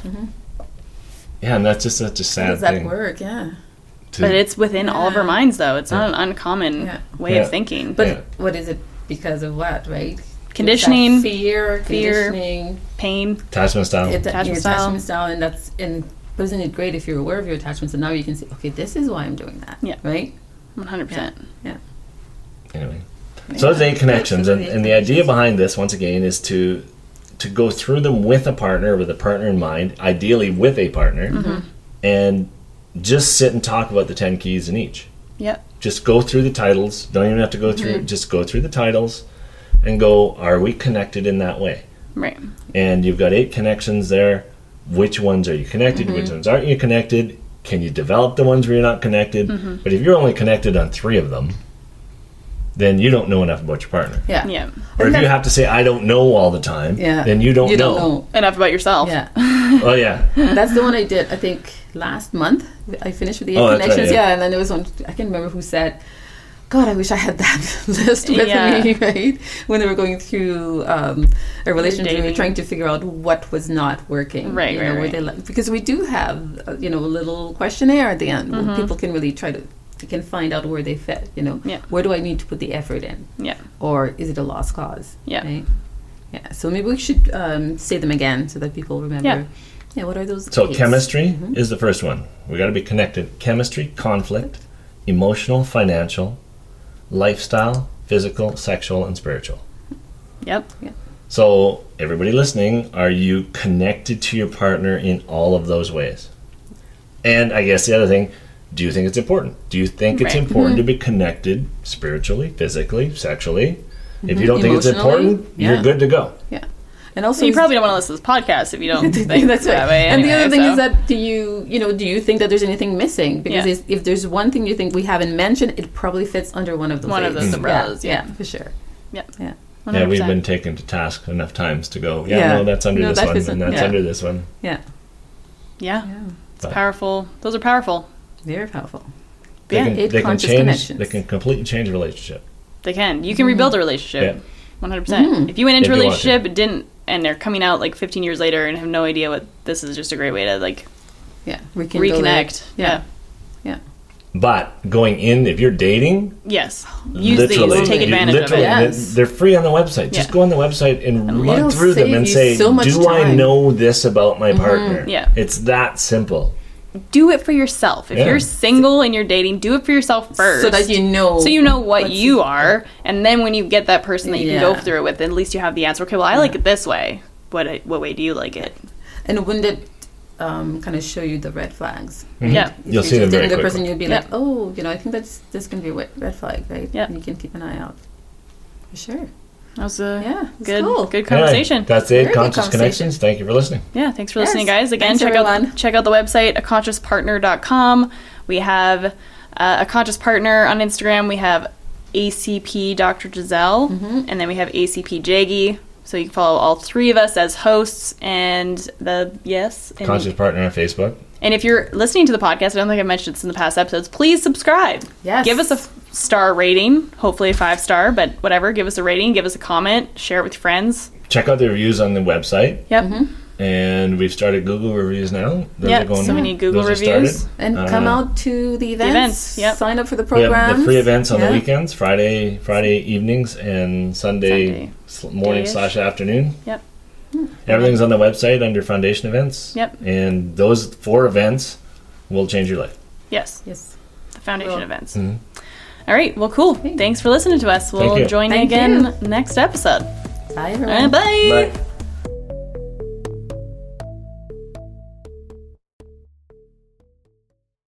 Yeah, and that's just such a How sad does that thing. work? Yeah. to- But it's within all of our Yeah. minds, though. It's not an uncommon Yeah. way Yeah. of thinking. But Yeah. what is it because of what, right? Conditioning, That fear, fear. conditioning, Pain. attachment style. it, Attachment your style. attachment style, and that's and but isn't it great if you're aware of your attachments and now you can say, okay, this is why I'm doing that. Yeah. Right. one hundred percent. Yeah. Anyway, so there's eight connections, So and, there's eight and the idea connections. behind this, once again, is to to go through them with a partner, with a partner in mind, ideally with a partner, Mm-hmm. and just sit and talk about the ten keys in each. Yep. Just go through the titles. Don't even have to go through. Mm-hmm. Just go through the titles, and go. Are we connected in that way? Right. And you've got eight connections there. Which ones are you connected? Mm-hmm. Which ones aren't you connected? Can you develop the ones where you're not connected? Mm-hmm. But if you're only connected on three of them, then you don't know enough about your partner. Yeah. Yeah. Or if And you that- have to say, I don't know all the time, Yeah. then you don't you know. don't know. Enough about yourself. Yeah. Oh, yeah. That's the one I did, I think, last month. I finished with the eight Oh, that's right, connections. yeah. yeah. And then there was one, I can't remember who said, God, I wish I had that list with Yeah. me, right? When they were going through um, a relationship, we were dating. trying to figure out what was not working. Right, you right, know, were right. they like, because we do have, uh, you know, a little questionnaire at the end Mm-hmm. where people can really try to, they can find out where they fit, you know. Yeah. Where do I need to put the effort in? Yeah. Or is it a lost cause? Yeah. Right? Yeah. So maybe we should um, say them again so that people remember. Yeah. Yeah, what are those? So eights? chemistry Mm-hmm. is the first one. We got to be connected. Chemistry, conflict, emotional, financial, lifestyle, physical, sexual, and spiritual. Yep. So everybody listening, are you connected to your partner in all of those ways? And I guess the other thing, do you think it's important? Do you think it's Right. important to be connected spiritually, physically, sexually? If you don't think it's Emotionally? important, you're Yeah. good to go. Yeah. And also, So you is- probably don't want to listen to this podcast if you don't think that's that right. way. And the anyway, other thing so. is that do you, you know, do you think that there's anything missing? Because Yeah. it's- if there's one thing you think we haven't mentioned, it probably fits under one of those. One of eights. those umbrellas, yeah. for sure. Yep. Yeah. one Yeah, hundred we've percent. been taken to task enough times to go, yeah, Yeah. no, that's under No, this that one, isn't- and that's yeah. under this one. Yeah. Yeah. Yeah. It's But- powerful. Those are powerful. Very powerful. They Yeah. can, Eight they can conscious change. connections. They can completely change a relationship. They can. You can rebuild a relationship. Yeah. one hundred percent. Mhm. If you went into a If you want to. relationship, it didn't, and they're coming out like fifteen years later and have no idea what this is, just a great way to like Yeah. Rekindle reconnect. it. Yeah. Yeah. But going in, if you're dating, Yes. Use literally, these. Take you- advantage of literally, it. Yes. They're free on the website. Just Yeah. go on the website and And read it'll through them save and you say, so much do I time. know this about my partner? Yeah. It's that simple. Do it for yourself. If Yeah. you're single and you're dating, do it for yourself first. So that you know. So you know what what's- you are, and then when you get that person that you can go Yeah. through it with, at least you have the answer. Okay, well, I like it this way. What what way do you like it? And wouldn't it um, kind of show you the red flags? Yeah. If You'll you're see them just very dating the person, quickly. you'd be Yeah. like, oh, you know, I think that's this can be a red red flag, right? Yeah. And you can keep an eye out. For sure. That was a Yeah, it was good cool. good conversation. Yeah, that's it. Very good Conscious conversation. Connections. Thank you for listening. Yeah, thanks for Yes. listening, guys. Again, Thanks, check out everyone. check out the website, a conscious partner dot com. We have uh, a conscious partner on Instagram. We have A C P Doctor Giselle, Mm-hmm. and then we have A C P Jaggy. So you can follow all three of us as hosts, and the yes, and, Conscious Partner on Facebook. and if you're listening to the podcast, I don't think I've mentioned this in the past episodes. Please subscribe. Yes. Give us a f- star rating, hopefully a five star, but whatever. Give us a rating. Give us a comment. Share it with your friends. Check out the reviews on the website. Yep. Mm-hmm. And we've started Google reviews now. Those Yeah, are going- so many Google those are reviews. started. And Uh, come out to the events. events, yep. Sign up for the We have programs. the free events on Yeah. the weekends, Friday, Friday evenings, and Sunday, Sunday. sl- morning Day-ish. slash afternoon. Yep. Everything's on the website under foundation events. Yep. And those four events will change your life. Yes. Yes. The foundation Cool. events. Mhm. All right. Well, cool. Thanks for listening to us. We'll Thank you. join you Thank again you. next episode. Bye, All everyone. right, bye. Bye.